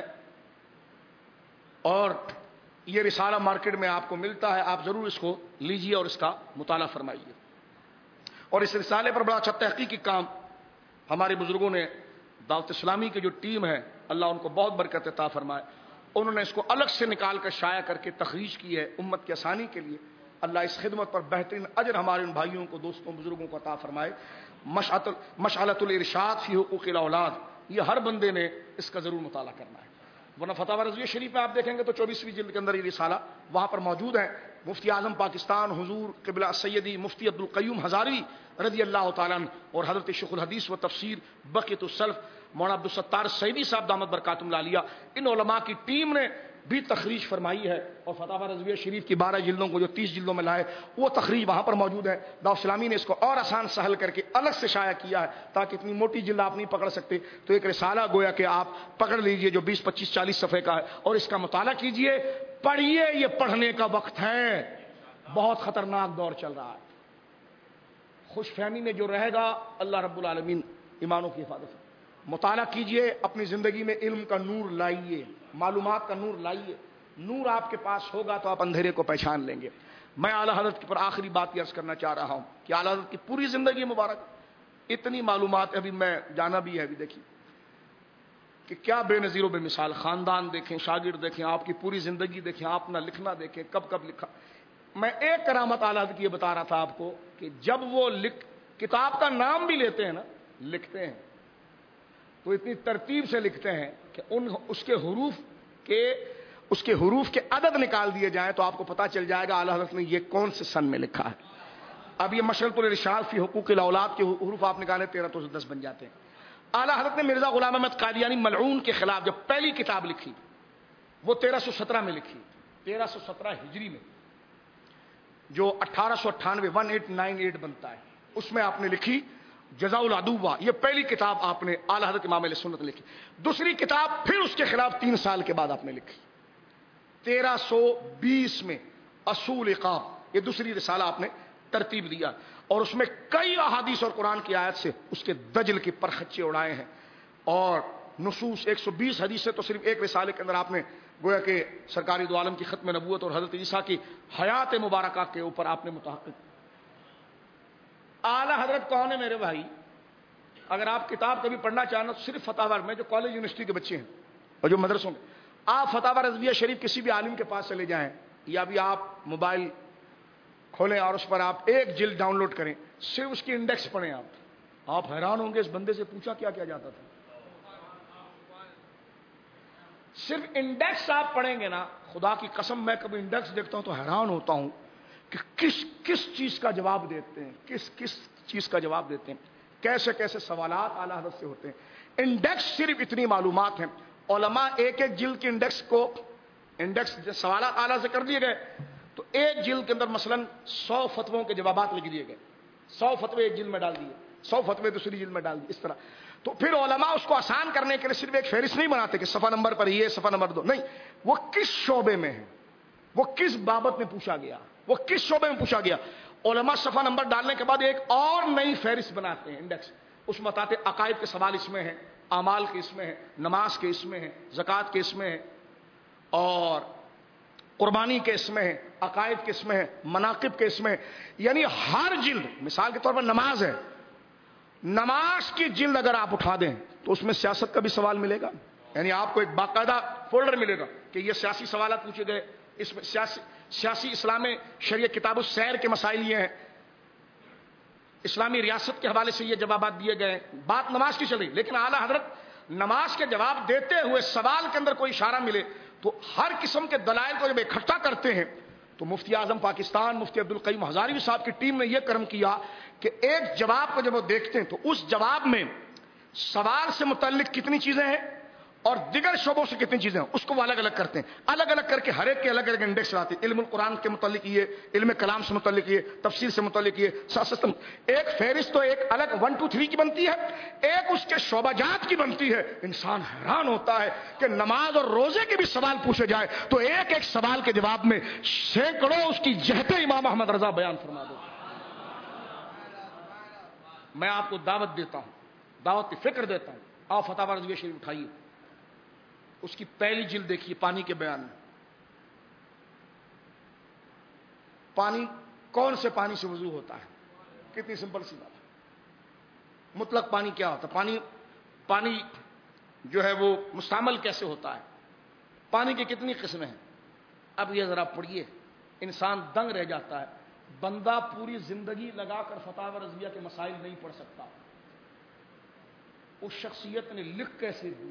Speaker 1: اور یہ رسالہ مارکیٹ میں آپ کو ملتا ہے. آپ ضرور اس کو لیجئے اور اس کا مطالعہ فرمائیے. اور اس رسالے پر بڑا اچھا تحقیقی کام ہمارے بزرگوں نے، دعوت اسلامی کی جو ٹیم ہے اللہ ان کو بہت برکت عطا فرمائے. انہوں نے اس کو الگ سے نکال کر شائع کر کے تخریج کی ہے امت کی آسانی کے لیے. اللہ اس خدمت پر بہترین اجر ہمارے ان بھائیوں کو، دوستوں، بزرگوں کو عطا فرمائے. مشعلۃ الارشاد فی حقوق الاولاد، یہ ہر بندے نے اس کا ضرور مطالعہ کرنا ہے. ورنہ فتاوی رضویہ شریف میں آپ دیکھیں گے تو چوبیسویں جلد کے اندر یہ رسالہ وہاں پر موجود ہے. مفتی اعظم پاکستان حضور قبلہ سیدی مفتی عبد القیوم ہزاروی رضی اللہ تعالیٰ عنہ اور حضرت شیخ الحدیث و تفسیر بقیۃ السلف مولانا عبدالستار سعیدی صاحب دامت برکاتہم العالیہ، ان علماء کی ٹیم نے بھی تخریج فرمائی ہے. اور فتاوی رضویہ شریف کی بارہ جلدوں کو جو تیس جلدوں میں لائے وہ تخریج وہاں پر موجود ہے. دعوت اسلامی نے اس کو اور آسان سہل کر کے الگ سے شائع کیا ہے تاکہ اتنی موٹی جلد آپ نہیں پکڑ سکتے. تو ایک رسالہ گویا کہ آپ پکڑ لیجئے جو بیس پچیس چالیس صفحے کا ہے اور اس کا مطالعہ کیجئے. پڑھیے، یہ پڑھنے کا وقت ہے. بہت خطرناک دور چل رہا ہے. خوش فہمی میں جو رہے گا اللہ رب العالمین ایمانوں کی حفاظت ہے. مطالعہ کیجئے، اپنی زندگی میں علم کا نور لائیے، معلومات کا نور لائیے. نور آپ کے پاس ہوگا تو آپ اندھیرے کو پہچان لیں گے. میں اعلیٰ حضرت پر آخری بات یہ عرض کرنا چاہ رہا ہوں کہ اعلیٰ حضرت کی پوری زندگی مبارک اتنی معلومات، ابھی میں جانا بھی ہے، ابھی دیکھیے کہ کیا بے نظیر و بے مثال. خاندان دیکھیں، شاگرد دیکھیں، آپ کی پوری زندگی دیکھیں، آپ نہ لکھنا دیکھیں کب کب لکھا. میں ایک کرامت اعلیٰ حضرت کی یہ بتا رہا تھا آپ کو کہ جب وہ لکھ کتاب کا نام بھی لیتے ہیں نا، لکھتے ہیں تو اتنی ترتیب سے لکھتے ہیں کہ ان اس کے حروف کے اس کے حروف کے عدد نکال دیے جائیں تو آپ کو پتا چل جائے گا اعلیٰ حضرت نے یہ کون سے سن میں لکھا ہے. اب یہ مشعلۃ الارشاد فی حقوق الاولاد کے حروف آپ نکالیں تیرہ تو دس بن جاتے ہیں. اعلیٰ حضرت نے مرزا غلام احمد قادیانی ملعون کے خلاف جب پہلی کتاب لکھی وہ تیرہ سو سترہ میں لکھی، تیرہ سو سترہ ہجری میں، جو اٹھارہ سو اٹھانوے ون ایٹ نائن ایٹ بنتا ہے، اس میں آپ نے لکھی جزاء العدوہ. یہ پہلی کتاب آپ نے اعلیٰ حضرت امام علیہ سنت نے لکھی. دوسری کتاب پھر اس کے خلاف تین سال کے بعد آپ نے لکھی تیرہ سو بیس میں اصول اقام. یہ دوسری رسالہ آپ نے ترتیب دیا اور اس میں کئی احادیث اور قرآن کی آیت سے اس کے دجل کی پرخچے اڑائے ہیں. اور نصوص ایک سو بیس حدیث سے تو صرف ایک رسالے کے اندر آپ نے گویا کہ سرکاری دو عالم کی ختم نبوت اور حضرت عیسیٰ کی حیات مبارکہ کے اوپر آپ نے متحقق. اعلیٰ حضرت کون ہے میرے بھائی؟ اگر آپ کتاب کبھی پڑھنا چاہنا تو صرف فتاوی میں جو کالج یونیورسٹی کے بچے ہیں اور جو مدرسوں میں، آپ فتاوی رضویہ شریف کسی بھی عالم کے پاس چلے جائیں یا بھی آپ موبائل کھولیں اور اس پر آپ ایک جلد ڈاؤن لوڈ کریں، صرف اس کی انڈیکس پڑھیں. آپ آپ حیران ہوں گے اس بندے سے پوچھا کیا کیا جاتا تھا. صرف انڈیکس آپ پڑھیں گے نا، خدا کی قسم میں کبھی انڈیکس دیکھتا ہوں تو حیران ہوتا ہوں کہ کس کس چیز کا جواب دیتے ہیں، کس کس چیز کا جواب دیتے ہیں، کیسے کیسے سوالات اعلیٰ حضرت سے ہوتے ہیں. انڈیکس صرف اتنی معلومات ہیں. علماء ایک ایک جلد کے انڈیکس کو انڈیکس سوالات اعلیٰ سے کر دیے گئے تو ایک جلد کے اندر مثلا سو فتووں کے جوابات لکھ دیے گئے. سو فتوے ایک جلد میں ڈال دیے، سو فتوے دوسری جلد میں ڈال دیے، اس طرح. تو پھر علماء اس کو آسان کرنے کے لیے صرف ایک فہرست نہیں بناتے کہ صفحہ نمبر پر یہ، صفحہ نمبر دو، نہیں، وہ کس شعبے میں ہے، وہ کس بابت میں پوچھا گیا، وہ کس شعبے میں پوچھا گیا. علماء صفحہ نمبر ڈالنے کے بعد ایک اور نئی فہرست بناتے ہیں، انڈیکس. اس میں بتاتے عقائد کے سوال اس میں ہیں، اعمال کے اس میں ہیں، نماز کے اس میں ہیں، زکوٰۃ کے اس میں ہیں، اور قربانی کے اس میں ہے، عقائد کے اس میں ہے، مناقب کے اس میں ہے. یعنی ہر جلد، مثال کے طور پر نماز ہے، نماز کی جلد اگر آپ اٹھا دیں تو اس میں سیاست کا بھی سوال ملے گا. یعنی آپ کو ایک باقاعدہ فولڈر ملے گا کہ یہ سیاسی سوالات پوچھے گئے، اس میں سیاسی سیاسی اسلام شریعت کتاب السیر کے مسائل یہ ہیں، اسلامی ریاست کے حوالے سے یہ جوابات دیے گئے. بات نماز کی چلی، لیکن اعلیٰ حضرت نماز کے جواب دیتے ہوئے سوال کے اندر کوئی اشارہ ملے تو ہر قسم کے دلائل کو جب اکٹھا کرتے ہیں تو مفتی اعظم پاکستان مفتی عبد القیوم ہزاروی صاحب کی ٹیم نے یہ کرم کیا کہ ایک جواب کو جب وہ دیکھتے ہیں تو اس جواب میں سوال سے متعلق کتنی چیزیں ہیں اور دیگر شعبوں سے کتنی چیزیں ہیں اس کو وہ الگ الگ کرتے ہیں. الگ الگ کر کے ہر ایک کے الگ الگ انڈیکس لاتے ہیں. علم القرآن کے متعلق یہ، علم کلام سے متعلق یہ، تفسیر سے متعلق یہ، سیاست. ایک فہرست تو ایک الگ ون ٹو تھری کی بنتی ہے، ایک اس کے شعبہ جات کی بنتی ہے. انسان حیران ہوتا ہے کہ نماز اور روزے کے بھی سوال پوچھے جائے تو ایک ایک سوال کے جواب میں سینکڑوں اس کی جہتیں امام احمد رضا بیان فرما دو. میں آپ کو دعوت دیتا ہوں، دعوت کی فکر دیتا ہوں، آپ فتاوی رضویہ شریف اٹھائیے، اس کی پہلی جلد دیکھیے پانی کے بیان میں. پانی کون سے پانی سے وضو ہوتا ہے؟ کتنی سمپل سی بات ہے. مطلق پانی کیا ہوتا ہے؟ پانی پانی جو ہے وہ مستعمل کیسے ہوتا ہے، پانی کی کتنی قسمیں ہیں. اب یہ ذرا پڑھیے، انسان دنگ رہ جاتا ہے. بندہ پوری زندگی لگا کر فتاوی رضویہ کے مسائل نہیں پڑھ سکتا، اس شخصیت نے لکھ کیسے دی،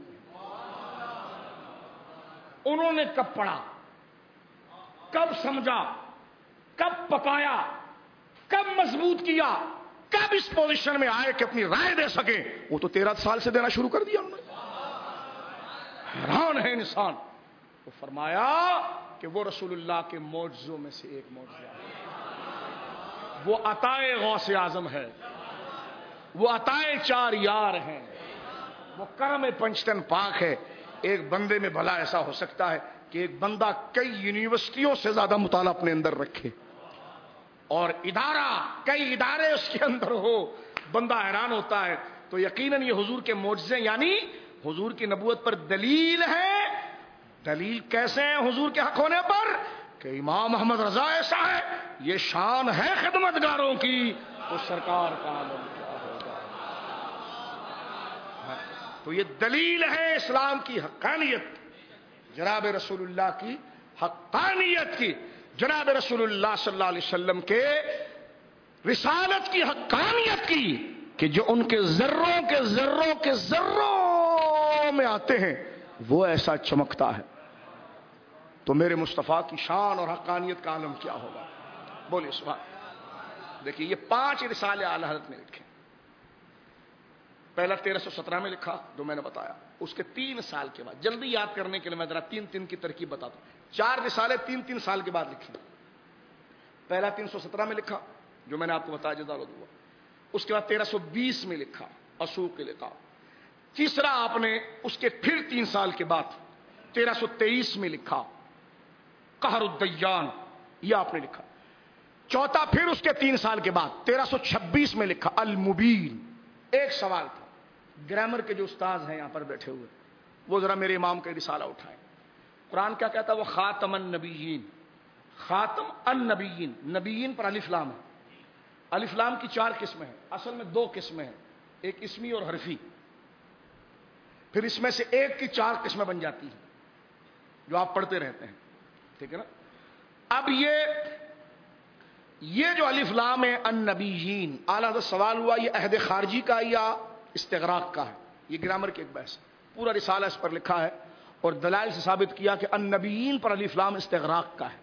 Speaker 1: انہوں نے کب پڑھا، کب سمجھا، کب پکایا، کب مضبوط کیا، کب اس پوزیشن میں آئے کہ اپنی رائے دے سکے. وہ تو تیرہ سال سے دینا شروع کر دیا انہوں نے. حیران ہے انسان. تو فرمایا کہ وہ رسول اللہ کے معجزوں میں سے ایک معجزہ ہے، وہ عطائے غوث اعظم ہے، وہ عطائے چار یار ہیں، وہ کرم پنجتن پاک ہے. ایک بندے میں بھلا ایسا ہو سکتا ہے کہ ایک بندہ کئی یونیورسٹیوں سے زیادہ مطالعہ اپنے اندر رکھے اور ادارہ کئی ادارے اس کے اندر ہو، بندہ حیران ہوتا ہے. تو یقیناً یہ حضور کے معجزے یعنی حضور کی نبوت پر دلیل ہے. دلیل کیسے ہیں حضور کے حق ہونے پر؟ کہ امام محمد رضا ایسا ہے، یہ شان ہے خدمتگاروں کی، تو سرکار کا عالم کیا ہوگا. تو یہ دلیل ہے اسلام کی حقانیت، جناب رسول اللہ کی حقانیت کی، جناب رسول اللہ صلی اللہ علیہ وسلم کے رسالت کی حقانیت کی، کہ جو ان کے ذروں کے ذروں کے ذروں میں آتے ہیں وہ ایسا چمکتا ہے. تو میرے مصطفیٰ کی شان اور حقانیت کا عالم کیا ہوگا. بولیے سبحان. دیکھیے یہ پانچ رسالے اعلی حضرت نے لکھے. پہلا تیرہ سو سترہ میں لکھا جو میں نے بتایا، اس کے تین سال کے بعد، جلدی یاد کرنے کے لیے میں ذرا تین تین کی ترکیب بتاتا ہوں. چار رسالے تین تین سال کے بعد لکھی. پہلا تین سو سترہ میں لکھا جو میں نے آپ کو بتایا جزا اللہ دعا. اس کے بعد تیرہ سو بیس میں لکھا اسوق کے لکھا. تیسرا آپ نے اس کے پھر تین سال کے بعد تیرہ سو تیئیس میں لکھا قہر الدیان، یہ آپ نے لکھا. چوتھا پھر اس کے تین سال کے بعد تیرہ سو چھبیس میں لکھا المبین. ایک سوال تھا، گرامر کے جو استاذ ہیں یہاں پر بیٹھے ہوئے وہ ذرا میرے امام کا رسالہ اٹھائیں. قرآن کیا کہتا ہے؟ وہ خاتم النبیین. خاتم النبیین، نبیین پر الف لام ہے. الف لام کی چار قسمیں ہیں، اصل میں دو قسمیں ہیں، ایک اسمی اور حرفی. پھر اس میں سے ایک کی چار قسمیں بن جاتی ہیں جو آپ پڑھتے رہتے ہیں، ٹھیک ہے نا. اب یہ یہ جو الف لام ہے النبیین، اعلیٰ حضرت سوال ہوا یہ عہد خارجی کا یا استغراق کا ہے؟ یہ گرامر کی ایک بحث. پورا رسالہ اس پر لکھا ہے اور دلائل سے ثابت کیا کہ النبیین پر الف لام استغراق کا ہے،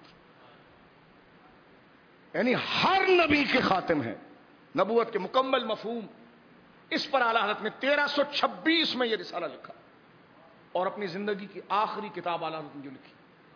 Speaker 1: یعنی ہر نبی کے خاتم ہے، نبوت کے مکمل مفہوم. اس پر اعلیٰ حضرت نے تیرہ سو چھبیس میں یہ رسالہ لکھا اور اپنی زندگی کی آخری کتاب اعلیٰ حضرت نے جو لکھی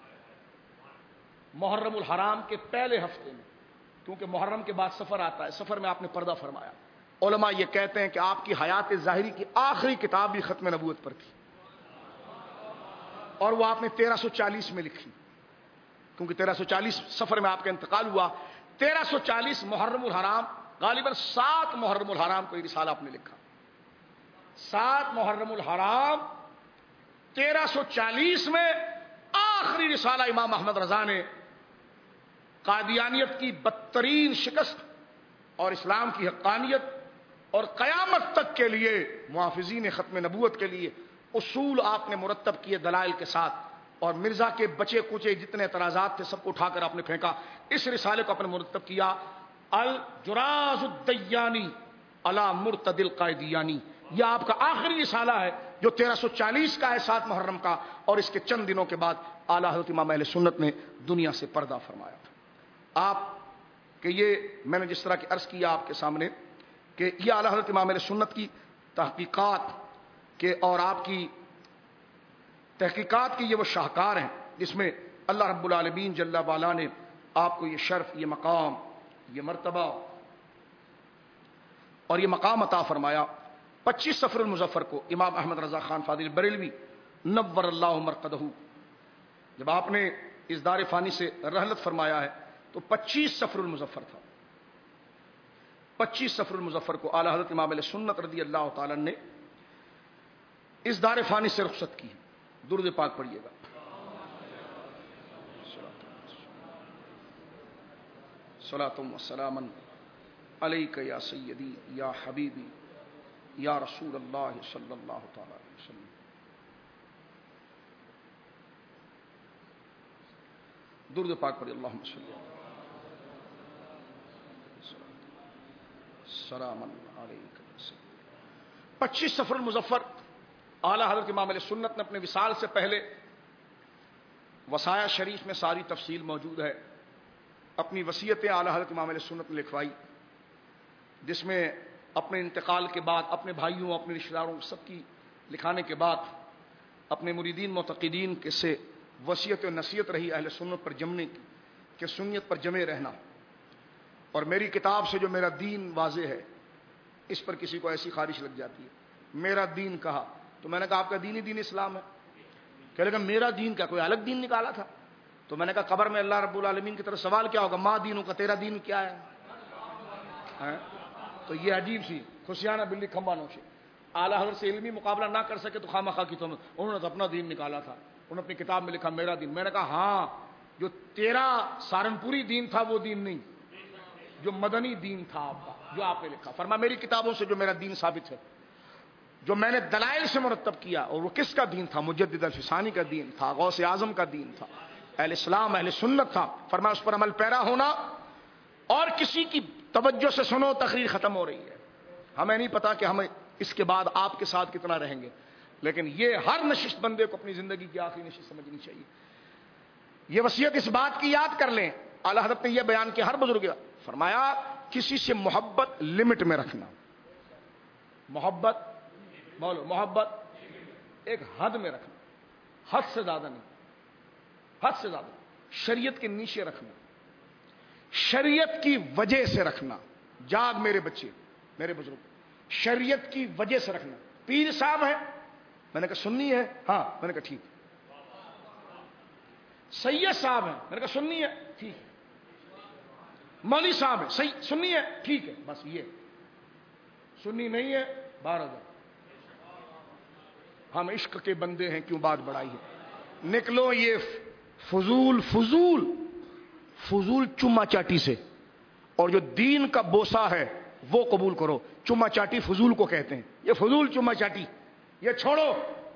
Speaker 1: محرم الحرام کے پہلے ہفتے میں، کیونکہ محرم کے بعد سفر آتا ہے، سفر میں آپ نے پردہ فرمایا. علماء یہ کہتے ہیں کہ آپ کی حیات ظاہری کی آخری کتاب بھی ختم نبوت پر تھی اور وہ آپ نے تیرہ سو چالیس میں لکھی، کیونکہ تیرہ سو چالیس سفر میں آپ کا انتقال ہوا. تیرہ سو چالیس محرم الحرام، غالباً سات محرم الحرام کو یہ رسالہ آپ نے لکھا. سات محرم الحرام تیرہ سو چالیس میں آخری رسالہ امام احمد رضا نے قادیانیت کی بدترین شکست اور اسلام کی حقانیت اور قیامت تک کے لیے محافظین ختم نبوت کے لیے اصول آپ نے مرتب کیے دلائل کے ساتھ، اور مرزا کے بچے کچے جتنے اعتراضات تھے سب کو اٹھا کر آپ نے پھینکا. اس رسالے کو آپ نے مرتب کیا الجراز الدیانی علی مرتد القائدیانی. یہ آپ کا آخری رسالہ ہے جو تیرہ سو چالیس کا ہے، سات محرم کا، اور اس کے چند دنوں کے بعد اعلیٰ حضرت امام اہل سنت نے دنیا سے پردہ فرمایا تھا. آپ کہ یہ میں نے جس طرح کی عرض کیا آپ کے سامنے کہ یہ اعلیٰ حضرت امام اہل سنت کی تحقیقات کے اور آپ کی تحقیقات کی یہ وہ شاہکار ہیں جس میں اللہ رب العالمین جل وعلا نے آپ کو یہ شرف، یہ مقام، یہ مرتبہ اور یہ مقام عطا فرمایا. پچیس صفر المظفر کو امام احمد رضا خان فاضل بریلوی نور اللہ مرقدہ، جب آپ نے اس دار فانی سے رحلت فرمایا ہے تو پچیس صفر المظفر تھا. پچیس صفر المظفر کو اعلیٰ حضرت امام علیہ سنت رضی اللہ تعالی نے اس دار فانی سے رخصت کی. درود پاک پڑھیے گا. صلاۃ و سلام علیک یا سیدی یا حبیبی یا رسول اللہ صلی اللہ تعالی علیہ وسلم. درود پاک پڑھی، اللہم صلی سلام علیکم۔ پچیس صفر المظفر اعلیٰ حضرت امام علیہ سنت نے اپنے وصال سے پہلے وصایا شریف میں ساری تفصیل موجود ہے، اپنی وصیتیں اعلیٰ حضرت امام علیہ سنت نے لکھوائی، جس میں اپنے انتقال کے بعد اپنے بھائیوں اپنے رشتہ داروں سب کی لکھانے کے بعد اپنے مریدین معتقدین کے سے وصیت و نصیحت رہی اہل سنت پر جمنے کی کہ سنت پر جمے رہنا، اور میری کتاب سے جو میرا دین واضح ہے اس پر کسی کو ایسی خارش لگ جاتی ہے، میرا دین کہا تو میں نے کہا آپ کا دین ہی دین اسلام ہے، کہنے لگا میرا دین کیا کوئی الگ دین نکالا تھا؟ تو میں نے کہا قبر میں اللہ رب العالمین کی طرف سوال کیا ہوگا، ماں دینوں کا تیرا دین کیا ہے؟ تو یہ عجیب سی خوشیانہ بلی کھمبا نوشی، اعلیٰ حضرت سے علمی مقابلہ نہ کر سکے تو خواہ مخواہ کی تم، انہوں نے تو اپنا دین نکالا تھا، انہوں نے اپنی کتاب میں لکھا میرا دین۔ میں نے کہا ہاں، جو تیرا سہارنپوری دین تھا وہ دین نہیں، جو مدنی دین تھا آپ کا جو آپ نے لکھا۔ فرمایا میری کتابوں سے جو میرا دین ثابت ہے، جو میں نے دلائل سے مرتب کیا، اور وہ کس کا دین تھا؟ مجدد الفسانی کا دین تھا، غوث اعظم کا دین تھا، اہل اسلام اہل سنت تھا۔ فرمایا اس پر عمل پیرا ہونا، اور کسی کی توجہ سے سنو، تقریر ختم ہو رہی ہے، ہمیں نہیں پتا کہ ہمیں اس کے بعد آپ کے ساتھ کتنا رہیں گے، لیکن یہ ہر نشست بندے کو اپنی زندگی کی آخری نشست سمجھنی چاہیے۔ یہ وصیت اس بات کی یاد کر لیں، اعلیٰ حضرت نے یہ بیان کیا ہر بزرگ، فرمایا کسی سے محبت لمٹ میں رکھنا، محبت بولو محبت ایک حد میں رکھنا، حد سے زیادہ نہیں، حد سے زیادہ شریعت کے نیچے رکھنا، شریعت کی وجہ سے رکھنا۔ جاگ میرے بچے میرے بزرگ، شریعت کی وجہ سے رکھنا۔ پیر صاحب ہے، میں نے کہا سنی ہے، ہاں میں نے کہا ٹھیک۔ سید صاحب ہیں، میں نے کہا سنی ہے، ٹھیک۔ مولوی صاحب ہے، صحیح سنی ہے، ٹھیک ہے، بس یہ سنی نہیں ہے باہر ہو جائے۔ ہم عشق کے بندے ہیں، کیوں بات بڑھائی ہے؟ نکلو یہ فضول فضول فضول چما چاٹی سے، اور جو دین کا بوسہ ہے وہ قبول کرو۔ چما چاٹی فضول کو کہتے ہیں، یہ فضول چما چاٹی یہ چھوڑو۔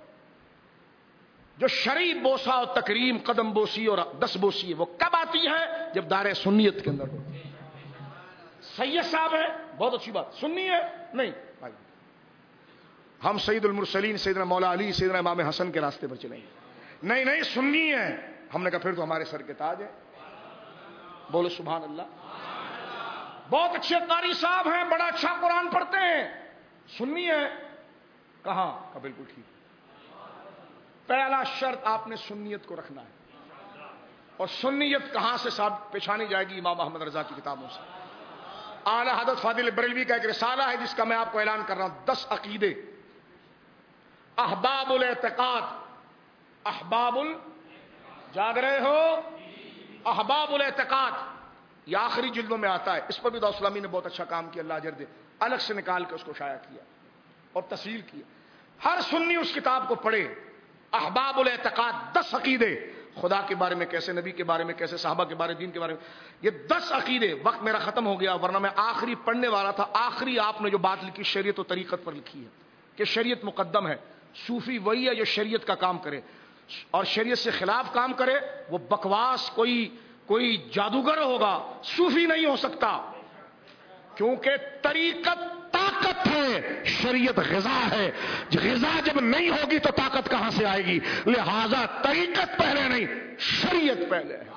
Speaker 1: جو شرعی بوسہ اور تکریم، قدم بوسی اور دس بوسی ہے، وہ کب آتی ہے؟ جب دائرہ سنیت کے اندر ہو۔ سید صاحب ہے، بہت اچھی بات، سنی ہے نہیں بھائی، ہم سید المرسلین سیدنا مولا علی سیدنا امام حسن کے راستے پر چلیں گے، نہیں نہیں سنی ہے۔ ہم نے کہا پھر تو ہمارے سر کے تاج ہے، بولو سبحان اللہ۔ بہت اچھے قاری صاحب ہیں، بڑا اچھا قرآن پڑھتے ہیں، سنی ہے کہاں کا؟ بالکل ٹھیک۔ پہلا شرط آپ نے سنیت کو رکھنا ہے، اور سنیت کہاں سے صاحب پہچانی جائے گی؟ امام احمد رضا کی کتابوں سے۔ اعلی حضرت فاضل بریلوی کا ایک رسالہ ہے جس کا میں آپ کو اعلان کر رہا ہوں، دس عقیدے، احباب الاعتقاد، احباب ال جاگ رہے ہو، احباب الاعتقاد، یہ آخری جلدوں میں آتا ہے۔ اس پر بھی دعوت نے بہت اچھا کام کیا، اللہ اجر دے، الگ سے نکال کے اس کو شائع کیا اور تفصیل کیا۔ ہر سنی اس کتاب کو پڑھے۔ احباب الاعتقاد، دس عقیدے، خدا کے بارے میں کیسے، نبی کے بارے میں کیسے، صحابہ کے بارے میں، دین کے بارے میں، یہ دس عقیدے۔ وقت میرا ختم ہو گیا، ورنہ میں آخری پڑھنے والا تھا۔ آخری آپ نے جو بات لکھی شریعت و طریقت پر لکھی ہے کہ شریعت مقدم ہے۔ صوفی وہی ہے جو شریعت کا کام کرے، اور شریعت سے خلاف کام کرے وہ بکواس، کوئی کوئی جادوگر ہوگا، صوفی نہیں ہو سکتا، کیونکہ طریقت طاقت ہے، شریعت غذا ہے۔ غذا جب نہیں ہوگی تو طاقت کہاں سے آئے گی؟ لہذا طریقت پہلے نہیں، شریعت پہلے ہے۔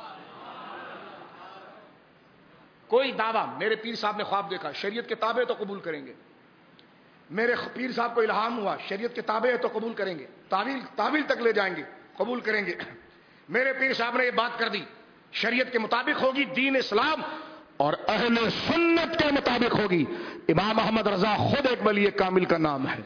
Speaker 1: کوئی دعویٰ، میرے پیر صاحب نے خواب دیکھا، شریعت کے تابع تو قبول کریں گے۔ میرے پیر صاحب کو الہام ہوا، شریعت کے تابع ہے تو قبول کریں گے، تعویل تعویل تک لے جائیں گے، قبول کریں گے۔ میرے پیر صاحب نے یہ بات کر دی، شریعت کے مطابق ہوگی، دین اسلام اور اہل سنت کے مطابق ہوگی۔ امام احمد رضا خود ایک ولی کامل کا نام ہے،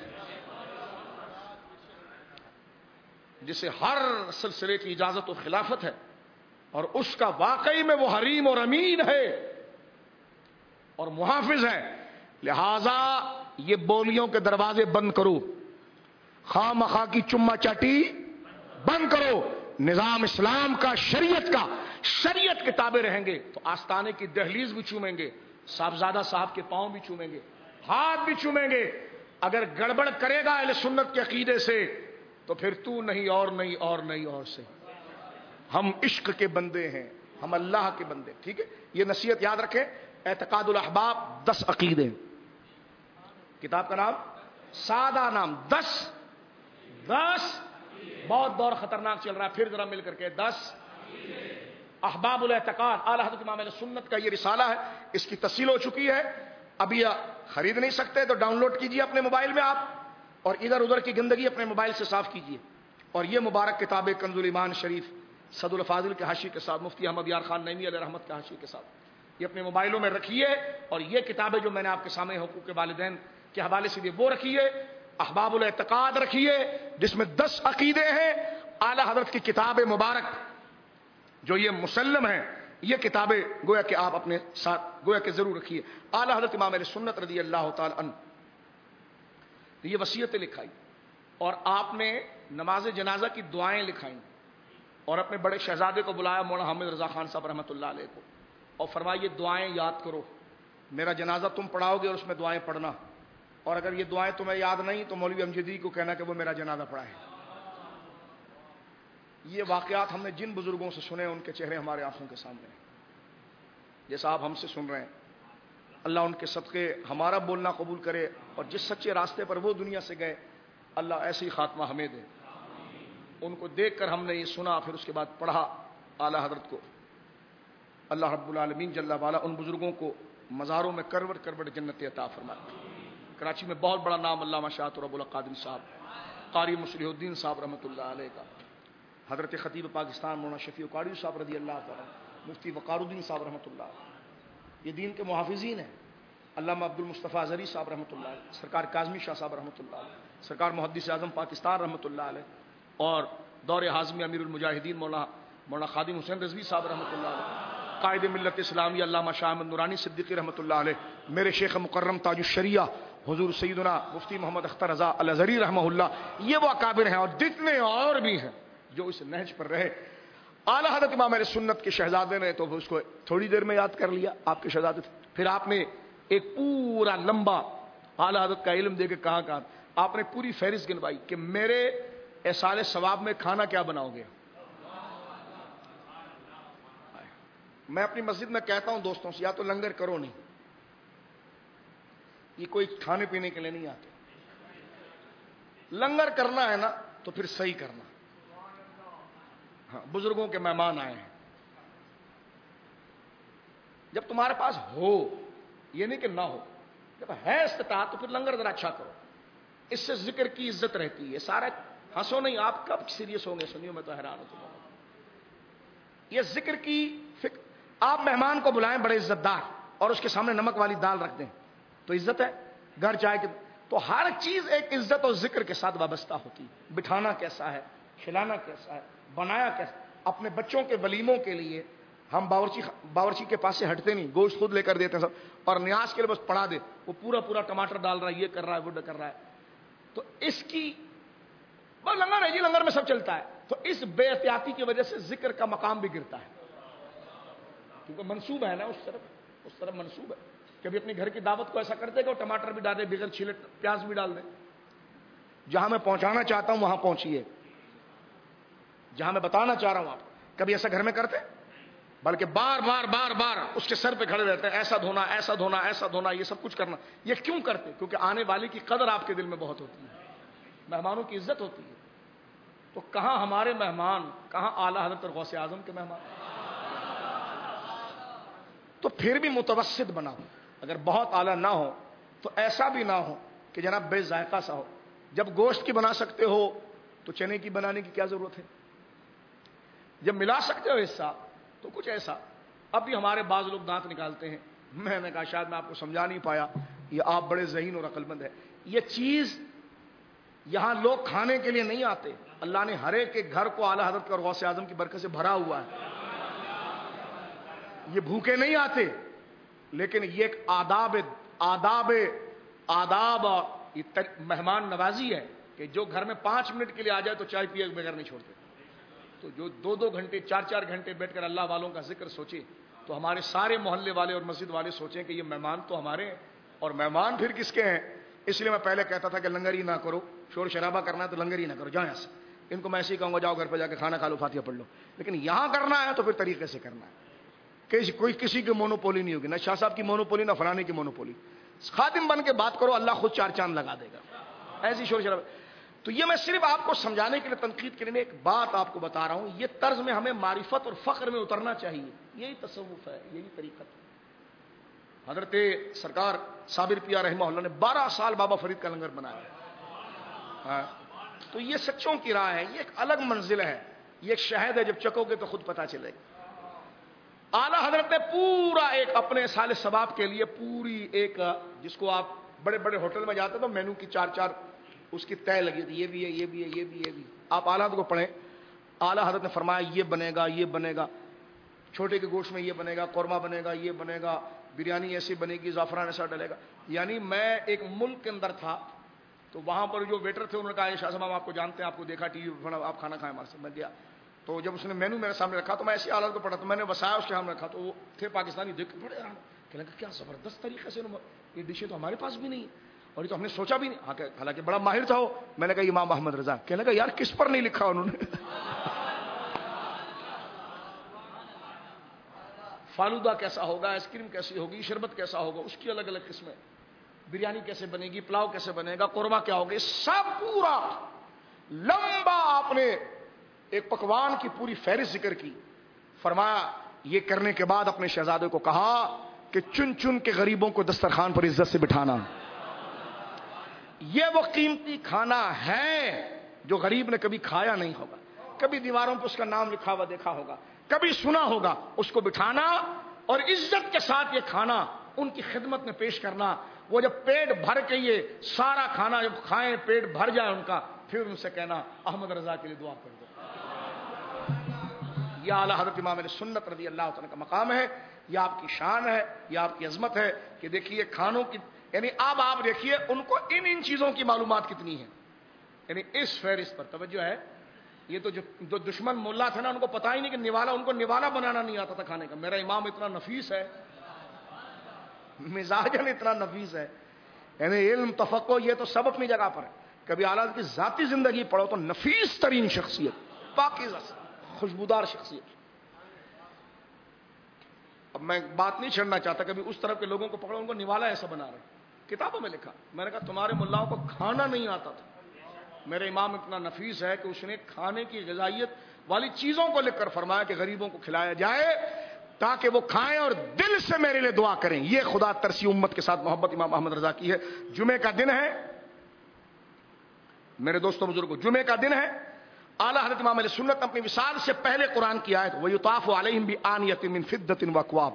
Speaker 1: جسے ہر سلسلے کی اجازت و خلافت ہے، اور اس کا واقعی میں وہ حریم اور امین ہے اور محافظ ہے۔ لہذا یہ بولیوں کے دروازے بند کرو، خواہ مخواہ کی چما چاٹی بند کرو۔ نظام اسلام کا، شریعت کا، شریعت کے تابع رہیں گے تو آستانے کی دہلیز بھی چومیں گے، صاحبزادہ صاحب کے پاؤں بھی چومیں گے، ہاتھ بھی چومیں گے۔ اگر گڑبڑ کرے گا اہل سنت کے عقیدے سے تو پھر تو نہیں اور نہیں اور نہیں اور سے۔ ہم عشق کے بندے ہیں، ہم اللہ کے بندے. ٹھیک ہے, یہ نصیحت یاد رکھیں. اعتقاد الاحباب دس عقیدے, کتاب کا نام, سادہ نام, دس دس بہت دور خطرناک چل رہا ہے. پھر ذرا مل کر کے دس احباب الاعتقاد. اعلی حضرت امام اہل سنت کا یہ رسالہ ہے, اس کی تفصیل ہو چکی ہے. ابھی خرید نہیں سکتے تو ڈاؤن لوڈ کیجئے اپنے موبائل میں آپ, اور ادھر ادھر کی گندگی اپنے موبائل سے صاف کیجئے. اور یہ مبارک کتاب کنز الایمان شریف سد الفاضل کے حاشیے کے ساتھ, مفتی احمد یار خان نعیمی علیہ رحمت کے حاشیے کے ساتھ, یہ اپنے موبائلوں میں رکھیے. اور یہ کتابیں جو میں نے آپ کے سامنے حقوق والدین کے حوالے سے دی وہ رکھیے. احباب الاعتقاد رکھیے جس میں دس عقیدے ہیں. اعلی حضرت کی کتاب مبارک جو یہ مسلم ہے, یہ کتابیں گویا کہ آپ اپنے ساتھ گویا کہ ضرور رکھیے. اعلی حضرت امام اہل سنت رضی اللہ تعالی عنہ یہ وصیتیں لکھائی, اور آپ نے نماز جنازہ کی دعائیں لکھائیں, اور اپنے بڑے شہزادے کو بلایا مولانا حامد رضا خان صاحب رحمۃ اللہ علیہ کو, اور فرمایا یہ دعائیں یاد کرو, میرا جنازہ تم پڑھاؤ گے اور اس میں دعائیں پڑھنا, اور اگر یہ دعائیں تمہیں یاد نہیں تو مولوی امجدی کو کہنا کہ وہ میرا جنازہ پڑھائے. یہ واقعات ہم نے جن بزرگوں سے سنے ان کے چہرے ہمارے آنکھوں کے سامنے ہیں, جیسا آپ ہم سے سن رہے ہیں. اللہ ان کے صدقے ہمارا بولنا قبول کرے, اور جس سچے راستے پر وہ دنیا سے گئے اللہ ایسی ہی خاتمہ ہمیں دے. ان کو دیکھ کر ہم نے یہ سنا, پھر اس کے بعد پڑھا اعلی حضرت کو. اللہ رب العالمین جل وعلا ان بزرگوں کو مزاروں میں کروٹ کروٹ جنت عطا فرمائے. کراچی میں بہت بڑا نام علامہ شاہ رب القادری صاحب, قاری مصلح الدین صاحب رحمۃ اللہ علیہ کا, حضرت خطیب پاکستان مولانا شفیع قاری صاحب رضی اللہ تعالیٰ, مفتی وقار الدین صاحب رحمۃ اللہ, یہ دین کے محافظین ہیں. علامہ عبد المصطفیٰ ازہری صاحب رحمۃ اللہ علیہ, سرکار کاظمی شاہ صاحب رحمۃ اللہ علیہ, سرکار محدث اعظم پاکستان رحمۃ اللہ علیہ, اور دور حازمی امیر المجاہدین مولانا مولانا خادم حسین رضوی صاحب رحمۃ اللہ علیہ, قائد ملت اسلامی علامہ شاہ احمد نورانی صدیقی رحمۃ اللہ علیہ, میرے شیخ مکرم تاج الشریعہ حضور سیدنا مفتی محمد اختر رضا الازہری رحمہ اللہ. یہ وہ اکابر ہیں, اور جتنے اور بھی ہیں جو اس نہج پر رہے. اعلی حضرت امام اہل سنت کے شہزادے نے تو اس کو تھوڑی دیر میں یاد کر لیا, آپ کے شہزادے تھے. پھر آپ نے ایک پورا لمبا اعلی حضرت کا علم دے کے کہاں کہاں آپ نے پوری فہرست گنوائی کہ میرے احسال ثواب میں کھانا کیا بناؤ گے. میں اپنی مسجد میں کہتا ہوں دوستوں سے, یا تو لنگر کرو نہیں, یہ کوئی کھانے پینے کے لیے نہیں آتے. لنگر کرنا ہے نا تو پھر صحیح کرنا. ہاں, بزرگوں کے مہمان آئے ہیں, جب تمہارے پاس ہو, یہ نہیں کہ نہ ہو, جب ہے استطاعت تو پھر لنگر ذرا اچھا کرو. اس سے ذکر کی عزت رہتی ہے. سارا ہنسو نہیں, آپ کب سیریس ہوں گے سنیو, میں تو حیران ہوتا ہوں. یہ ذکر کی فکر, آپ مہمان کو بلائیں بڑے عزت دار, اور اس کے سامنے نمک والی دال رکھ دیں تو عزت ہے. گھر جائے کہ تو ہر چیز ایک عزت اور ذکر کے ساتھ وابستہ ہوتی ہے. بٹھانا کیسا ہے, کھلانا کیسا ہے, بنایا کیسا. اپنے بچوں کے ولیموں کے لیے ہم باورچی باورچی کے پاس سے ہٹتے نہیں, گوشت خود لے کر دیتے ہیں سب, اور نیاز کے لیے بس پڑا دے, وہ پورا پورا ٹماٹر ڈال رہا ہے, یہ کر رہا ہے, وہ کر رہا ہے. تو اس کی بس لنگر ہے جی, لنگر میں سب چلتا ہے. تو اس بے احتیاطی کی وجہ سے ذکر کا مقام بھی گرتا ہے, کیونکہ منسوب ہے نا اس طرف, اس طرف منسوب ہے. کبھی اپنی گھر کی دعوت کو ایسا کرتے کہ وہ ٹماٹر بھی ڈال دے, بغیر چھیلے پیاز بھی ڈال دے. جہاں میں پہنچانا چاہتا ہوں وہاں پہنچیے, جہاں میں بتانا چاہ رہا ہوں آپ. کبھی ایسا گھر میں کرتے, بلکہ بار بار بار بار اس کے سر پہ کھڑے رہتے ہیں, ایسا دھونا ایسا دھونا ایسا دھونا, یہ سب کچھ کرنا. یہ کیوں کرتے؟ کیونکہ آنے والی کی قدر آپ کے دل میں بہت ہوتی ہے, مہمانوں کی عزت ہوتی ہے. تو کہاں ہمارے مہمان, کہاں اعلی حضرت اور غوث اعظم کے مہمان. تو پھر بھی متوسط بناؤ. اگر بہت اعلیٰ نہ ہو تو ایسا بھی نہ ہو کہ جناب بے ذائقہ سا ہو. جب گوشت کی بنا سکتے ہو تو چنے کی بنانے کی کیا ضرورت ہے؟ جب ملا سکتے ہو حصہ تو کچھ ایسا. اب بھی ہمارے بعض لوگ دانت نکالتے ہیں. میں نے کہا شاید میں آپ کو سمجھا نہیں پایا, یہ آپ بڑے ذہین اور عقل مند ہے. یہ چیز یہاں لوگ کھانے کے لیے نہیں آتے, اللہ نے ہر ایک کے گھر کو اعلیٰ حضرت اور غوث اعظم کی برکت سے بھرا ہوا ہے. یہ بھوکے نہیں آتے, لیکن یہ ایک آداب آداب آداب مہمان نوازی ہے کہ جو گھر میں پانچ منٹ کے لیے آ جائے تو چائے پیے بغیر نہیں چھوڑتے. تو جو دو دو گھنٹے چار چار گھنٹے بیٹھ کر اللہ والوں کا ذکر سوچے, تو ہمارے سارے محلے والے اور مسجد والے سوچیں کہ یہ مہمان تو ہمارے ہیں, اور مہمان پھر کس کے ہیں. اس لیے میں پہلے کہتا تھا کہ لنگر ہی نہ کرو, شور شرابہ کرنا ہے تو لنگر ہی نہ کرو, جاؤ ایسے. ان کو میں ایسے ہی کہوں گا جاؤ گھر پہ جا کے کھانا کھا لو, فاتحہ پڑھ لو. لیکن یہاں کرنا ہے تو پھر طریقے سے کرنا ہے. کہ کوئی کسی کی مونوپولی نہیں ہوگی، نہ شاہ صاحب کی مونوپولی نہ فلانے کی مونوپولی. خادم بن کے بات کرو، اللہ خود چار چاند لگا دے گا. ایسی شور شراب. تو یہ میں صرف آپ کو سمجھانے کے لیے، تنقید کے لیے ایک بات آپ کو بتا رہا ہوں. یہ طرز میں ہمیں معرفت اور فخر میں اترنا چاہیے. یہی تصوف ہے، یہی طریقت ہے. حضرت سرکار صابر پیا رحمہ اللہ نے بارہ سال بابا فرید کا لنگر بنایا. ہاں تو یہ سچوں کی راہ ہے، یہ ایک الگ منزل ہے. یہ ایک شہد ہے، جب چکو گے تو خود پتا چلے گا. اعلیٰ حضرت نے پورا ایک اپنے سال ثواب کے لیے پوری ایک، جس کو آپ بڑے بڑے ہوٹل میں جاتے تو مینو کی چار چار اس کی طے لگی تھی، یہ بھی ہے، یہ بھی ہے، یہ بھی یہ بھی. آپ اعلیٰ حضرت کو پڑھیں، اعلیٰ حضرت نے فرمایا یہ بنے گا، یہ بنے گا، چھوٹے کے گوشت میں یہ بنے گا، قورمہ بنے گا، یہ بنے گا، بریانی ایسی بنے گی، زعفران ایسا ڈلے گا. یعنی میں ایک ملک کے اندر تھا تو وہاں پر جو ویٹر تھے انہوں نے کہا شاہ صاحب ہم آپ کو جانتے ہیں، آپ کو دیکھا ٹی وی پر، آپ کھانا کھائیں ہمارے سے. میں گیا تو جب اس نے مینو میرے سامنے رکھا تو میں ایسی حالت کو پڑھا تو میں نے وسایا اس کے سامنے رکھا تو وہ تھے پاکستانی، دیکھ کے بڑے حیران، کہنے لگا کیا زبردست طریقے سے یہ ڈشیں تو ہمارے پاس بھی نہیں اور یہ تو ہم نے سوچا بھی نہیں. حالانکہ بڑا ماہر تھا وہ. میں نے کہا امام احمد رضا. کہنے لگا یار کس پر نہیں لکھا انہوں نے. فالودہ کیسا ہوگا، آئس کریم کیسی ہوگی، شربت کیسا ہوگا، اس کی الگ الگ قسمیں، بریانی کیسے بنے گی، پلاؤ کیسے بنے گا، قورمہ کیا ہوگا، سب پورا لمبا آپ نے ایک پکوان کی پوری فہرست ذکر کی. فرمایا یہ کرنے کے بعد اپنے شہزادے کو کہا کہ چن چن کے غریبوں کو دسترخوان پر عزت سے بٹھانا. یہ وہ قیمتی کھانا ہے جو غریب نے کبھی کھایا نہیں ہوگا، کبھی دیواروں پر اس کا نام لکھا ہوا دیکھا ہوگا، کبھی سنا ہوگا. اس کو بٹھانا اور عزت کے ساتھ یہ کھانا ان کی خدمت میں پیش کرنا. وہ جب پیٹ بھر کے یہ سارا کھانا جب کھائیں، پیٹ بھر جائے ان کا، پھر ان سے کہنا احمد رضا کے لیے دعا کر دو. یہ اعلیٰ حضرت امام علیہ سنت رضی اللہ تعالیٰ کا مقام ہے، یہ آپ کی شان ہے، یہ آپ کی عظمت ہے کہ دیکھیے کھانوں کی، یعنی اب آپ دیکھیے ان کو ان ان چیزوں کی معلومات کتنی ہیں. یعنی اس فہرست پر توجہ ہے. یہ تو جو دشمن ملا تھے نا ان کو پتا ہی نہیں کہ نوالا، ان کو نوالا بنانا نہیں آتا تھا کھانے کا. میرا امام اتنا نفیس ہے، مزاجن اتنا نفیس ہے. یعنی علم تفقہ یہ تو سب اپنی جگہ پر ہے. کبھی اعلیٰ کی ذاتی زندگی پڑھو تو نفیس ترین شخصیت، پاکیزہ خوشبودار شخصیت. اب میں بات نہیں چھڑنا چاہتا، کبھی اس طرف کے لوگوں کو پکڑو ان کو نوالا ایسا بنا رہے. کتابوں میں لکھا، میں نے کہا تمہارے ملاؤں کو کھانا نہیں آتا تھا. میرے امام اتنا نفیس ہے کہ اس نے کھانے کی غذائیت والی چیزوں کو لکھ کر فرمایا کہ غریبوں کو کھلایا جائے تاکہ وہ کھائیں اور دل سے میرے لیے دعا کریں. یہ خدا ترسی امت کے ساتھ محبت امام احمد رضا کی ہے. جمعے کا دن ہے میرے دوستوں بزرگوں، جمعے کا دن ہے. اعلیٰ حضرت امام علیہ سنت اپنی وصال سے پہلے قرآن کی آیت وَيُطَافُ عَلَيْهِمْ بِآنِيَةٍ مِّن فِضَّةٍ وَأَكْوَابٍ،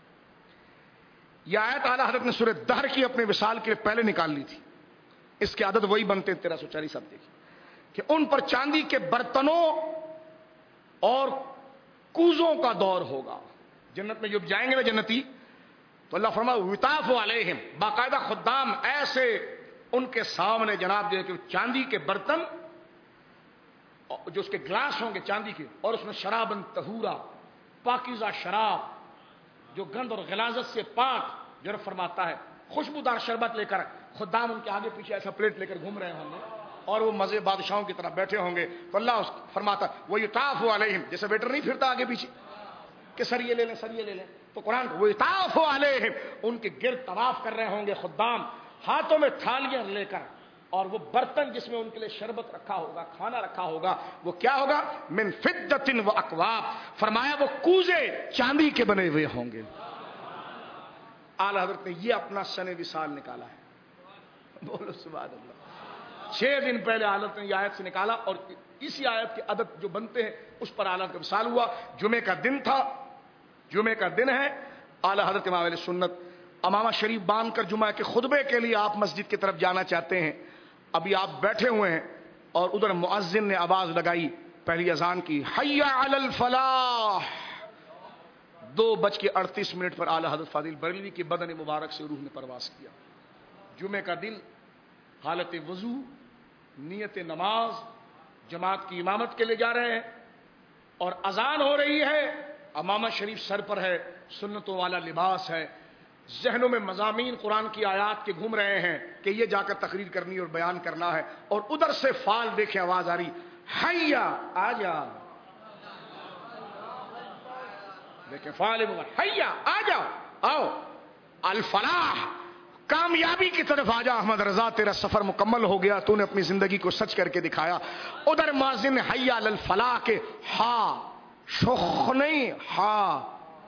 Speaker 1: یہ آیت اعلیٰ حضرت نے سورہ دہر کی اپنے وصال کے پہلے نکال لی تھی. اس کے عدد وہی بنتے ہیں تیرہ سو چالیس. اب دیکھیں کہ ان پر چاندی کے برتنوں اور کوزوں کا دور ہوگا. جنت میں جب جائیں گے نا جنتی تو اللہ فرمائے وطاف علیہم، باقاعدہ خدام ایسے ان کے سامنے جناب دے کہ چاندی کے برتن جو اس کے گلاس ہوں گے چاندی کے، اور اس میں شرابن طہورا، پاکیزہ شراب جو گند اور غلاظت سے پاک، جو رب فرماتا ہے خوشبودار شربت لے کر خدام ان کے آگے پیچھے ایسا پلیٹ لے کر گھوم رہے ہوں گے اور وہ مزے بادشاہوں کی طرح بیٹھے ہوں گے. تو اللہ فرماتا وَيُطَافُ عَلَيْهِمْ، جیسے ویٹر نہیں پھرتا آگے پیچھے کہ سر یہ لے لیں سر یہ لے لیں، تو قرآن وَيُطَافُ عَلَيْهِمْ، ان کے گرد طواف کر رہے ہوں گے خدام ہاتھوں میں تھالیاں لے کر، اور وہ برتن جس میں ان کے لیے شربت رکھا ہوگا، کھانا رکھا ہوگا، وہ کیا ہوگا؟ من فضة وأكواب، فرمایا وہ کوزے چاندی کے بنے ہوئے ہوں گے. اعلیٰ حضرت نے یہ اپنا سن وصال نکالا ہے. بولو سبحان اللہ. چھ دن پہلے حضرت نے یہ آیت سے نکالا اور اسی آیت کے عدد جو بنتے ہیں اس پر اعلیٰ کا وصال ہوا. جمعے کا دن تھا، جمعے کا دن ہے. اعلیٰ حضرت امام علیہ سنت امامہ شریف باندھ کر جمعہ کے خطبے کے لیے آپ مسجد کی طرف جانا چاہتے ہیں. ابھی آپ بیٹھے ہوئے ہیں اور ادھر مؤذن نے آواز لگائی پہلی اذان کی، حی علی الفلاح. دو بج کے اڑتیس منٹ پر اعلیٰ حضرت فاضل بریلوی کی بدن مبارک سے روح نے پرواز کیا. جمعے کا دن، حالت وضو، نیت نماز، جماعت کی امامت کے لیے جا رہے ہیں اور اذان ہو رہی ہے. امامہ شریف سر پر ہے، سنتوں والا لباس ہے، ذہنوں میں مضامین قرآن کی آیات کے گھوم رہے ہیں کہ یہ جا کر تقریر کرنی اور بیان کرنا ہے. اور ادھر سے فال دیکھیں آواز آ رہی، حیا آ جا. لیکن فعال حیا آ جاؤ آؤ الفلاح کامیابی کی طرف آ جا احمد رضا تیرا سفر مکمل ہو گیا تو نے اپنی زندگی کو سچ کر کے دکھایا. ادھر مؤذن نے حیا علی الفلاح کے ہا شخ نہیں ہا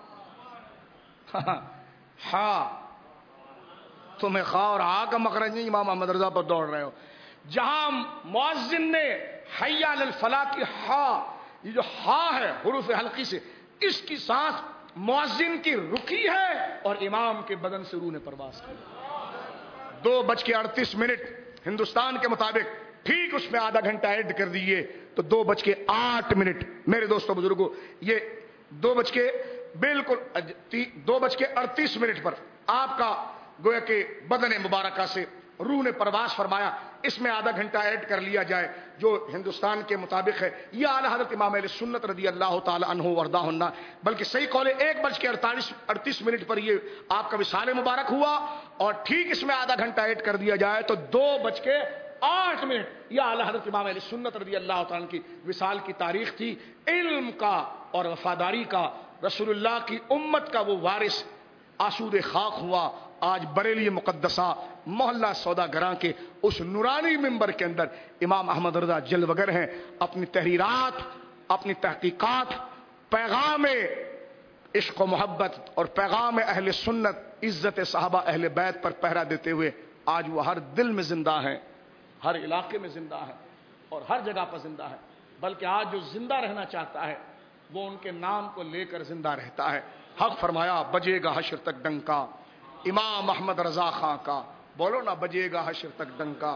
Speaker 1: ہا تمہیں خا اور ہا کا مخرج نہیں امام احمد رضا پر دوڑ رہے ہو. جہاں مؤذن نے حیا علی الفلاح کی ہا یہ جو ہا ہے حروف حلقی سے اس کی سانس مؤذن کی رکی ہے اور امام کے بدن سے روح نے پرواز کی. دو بج کے اڑتیس منٹ ہندوستان کے مطابق ٹھیک اس میں آدھا گھنٹہ ایڈ کر دیئے تو دو بج کے آٹھ منٹ میرے دوستوں بزرگوں یہ دو بج کے بالکل دو بج کے اڑتیس منٹ پر آپ کا گویا کہ بدن مبارکہ سے روح نے پرواز فرمایا. اس میں آدھا گھنٹہ ایڈ کر لیا جائے جو ہندوستان کے مطابق ہے یہ اعلی حضرت امام اہل سنت رضی اللہ تعالی عنہ وارضاہ عنہ بلکہ صحیح قول ہے ایک بج کے اڑتالیس اڑتیس منٹ پر یہ آپ کا وصال مبارک ہوا اور ٹھیک اس میں آدھا گھنٹہ ایڈ کر دیا جائے تو دو بج کے آٹھ منٹ یہ اعلی حضرت امام اہل سنت رضی اللہ تعالی عنہ کی وصال کی تاریخ تھی. علم کا اور وفاداری کا رسول اللہ کی امت کا وہ وارث آسود خاک ہوا. آج بریلی مقدسہ محلہ سودا گراں کے اس نورانی منبر کے اندر امام احمد رضا جلوگر ہیں. اپنی تحریرات اپنی تحقیقات پیغام عشق و محبت اور پیغام اہل سنت عزت صحابہ اہل بیت پر پہرا دیتے ہوئے آج وہ ہر دل میں زندہ ہیں ہر علاقے میں زندہ ہے اور ہر جگہ پر زندہ ہے. بلکہ آج جو زندہ رہنا چاہتا ہے وہ ان کے نام کو لے کر زندہ رہتا ہے. حق فرمایا بجے گا حشر تک ڈنکا امام احمد رضا خان کا. بولو نا بجے گا حشر تک ڈنکا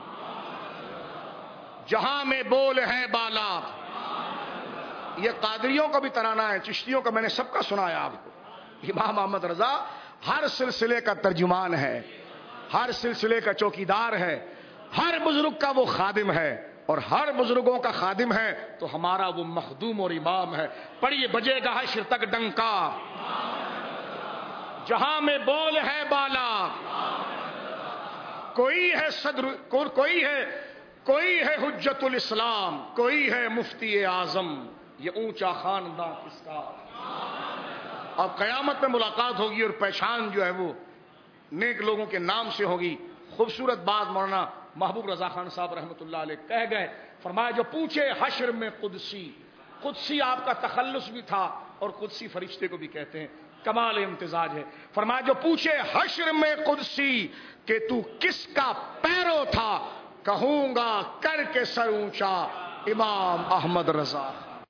Speaker 1: جہاں میں بول ہے بالا. یہ قادریوں کا بھی ترانہ ہے چشتیوں کا میں نے سب کا سنایا آپ کو. امام احمد رضا ہر سلسلے کا ترجمان ہے ہر سلسلے کا چوکیدار ہے ہر بزرگ کا وہ خادم ہے اور ہر بزرگوں کا خادم ہے تو ہمارا وہ مخدوم اور امام ہے. پڑھیے بجے گا حشر تک ڈنکا جہاں میں بول ہے بالا کوئی ہے صدر کوئی ہے کوئی ہے حجت الاسلام کوئی ہے مفتی اعظم یہ اونچا خاندان کس کا. اب قیامت میں ملاقات ہوگی اور پہچان جو ہے وہ نیک لوگوں کے نام سے ہوگی. خوبصورت بات مولانا محبوب رضا خان صاحب رحمۃ اللہ علیہ کہہ گئے. فرمایا جو پوچھے حشر میں قدسی قدسی آپ کا تخلص بھی تھا اور قدسی فرشتے کو بھی کہتے ہیں کمال امتزاج ہے. فرمایا جو پوچھے حشر میں قدسی کہ تو کس کا پیرو تھا کہوں گا کر کے سر اونچا امام احمد رضا.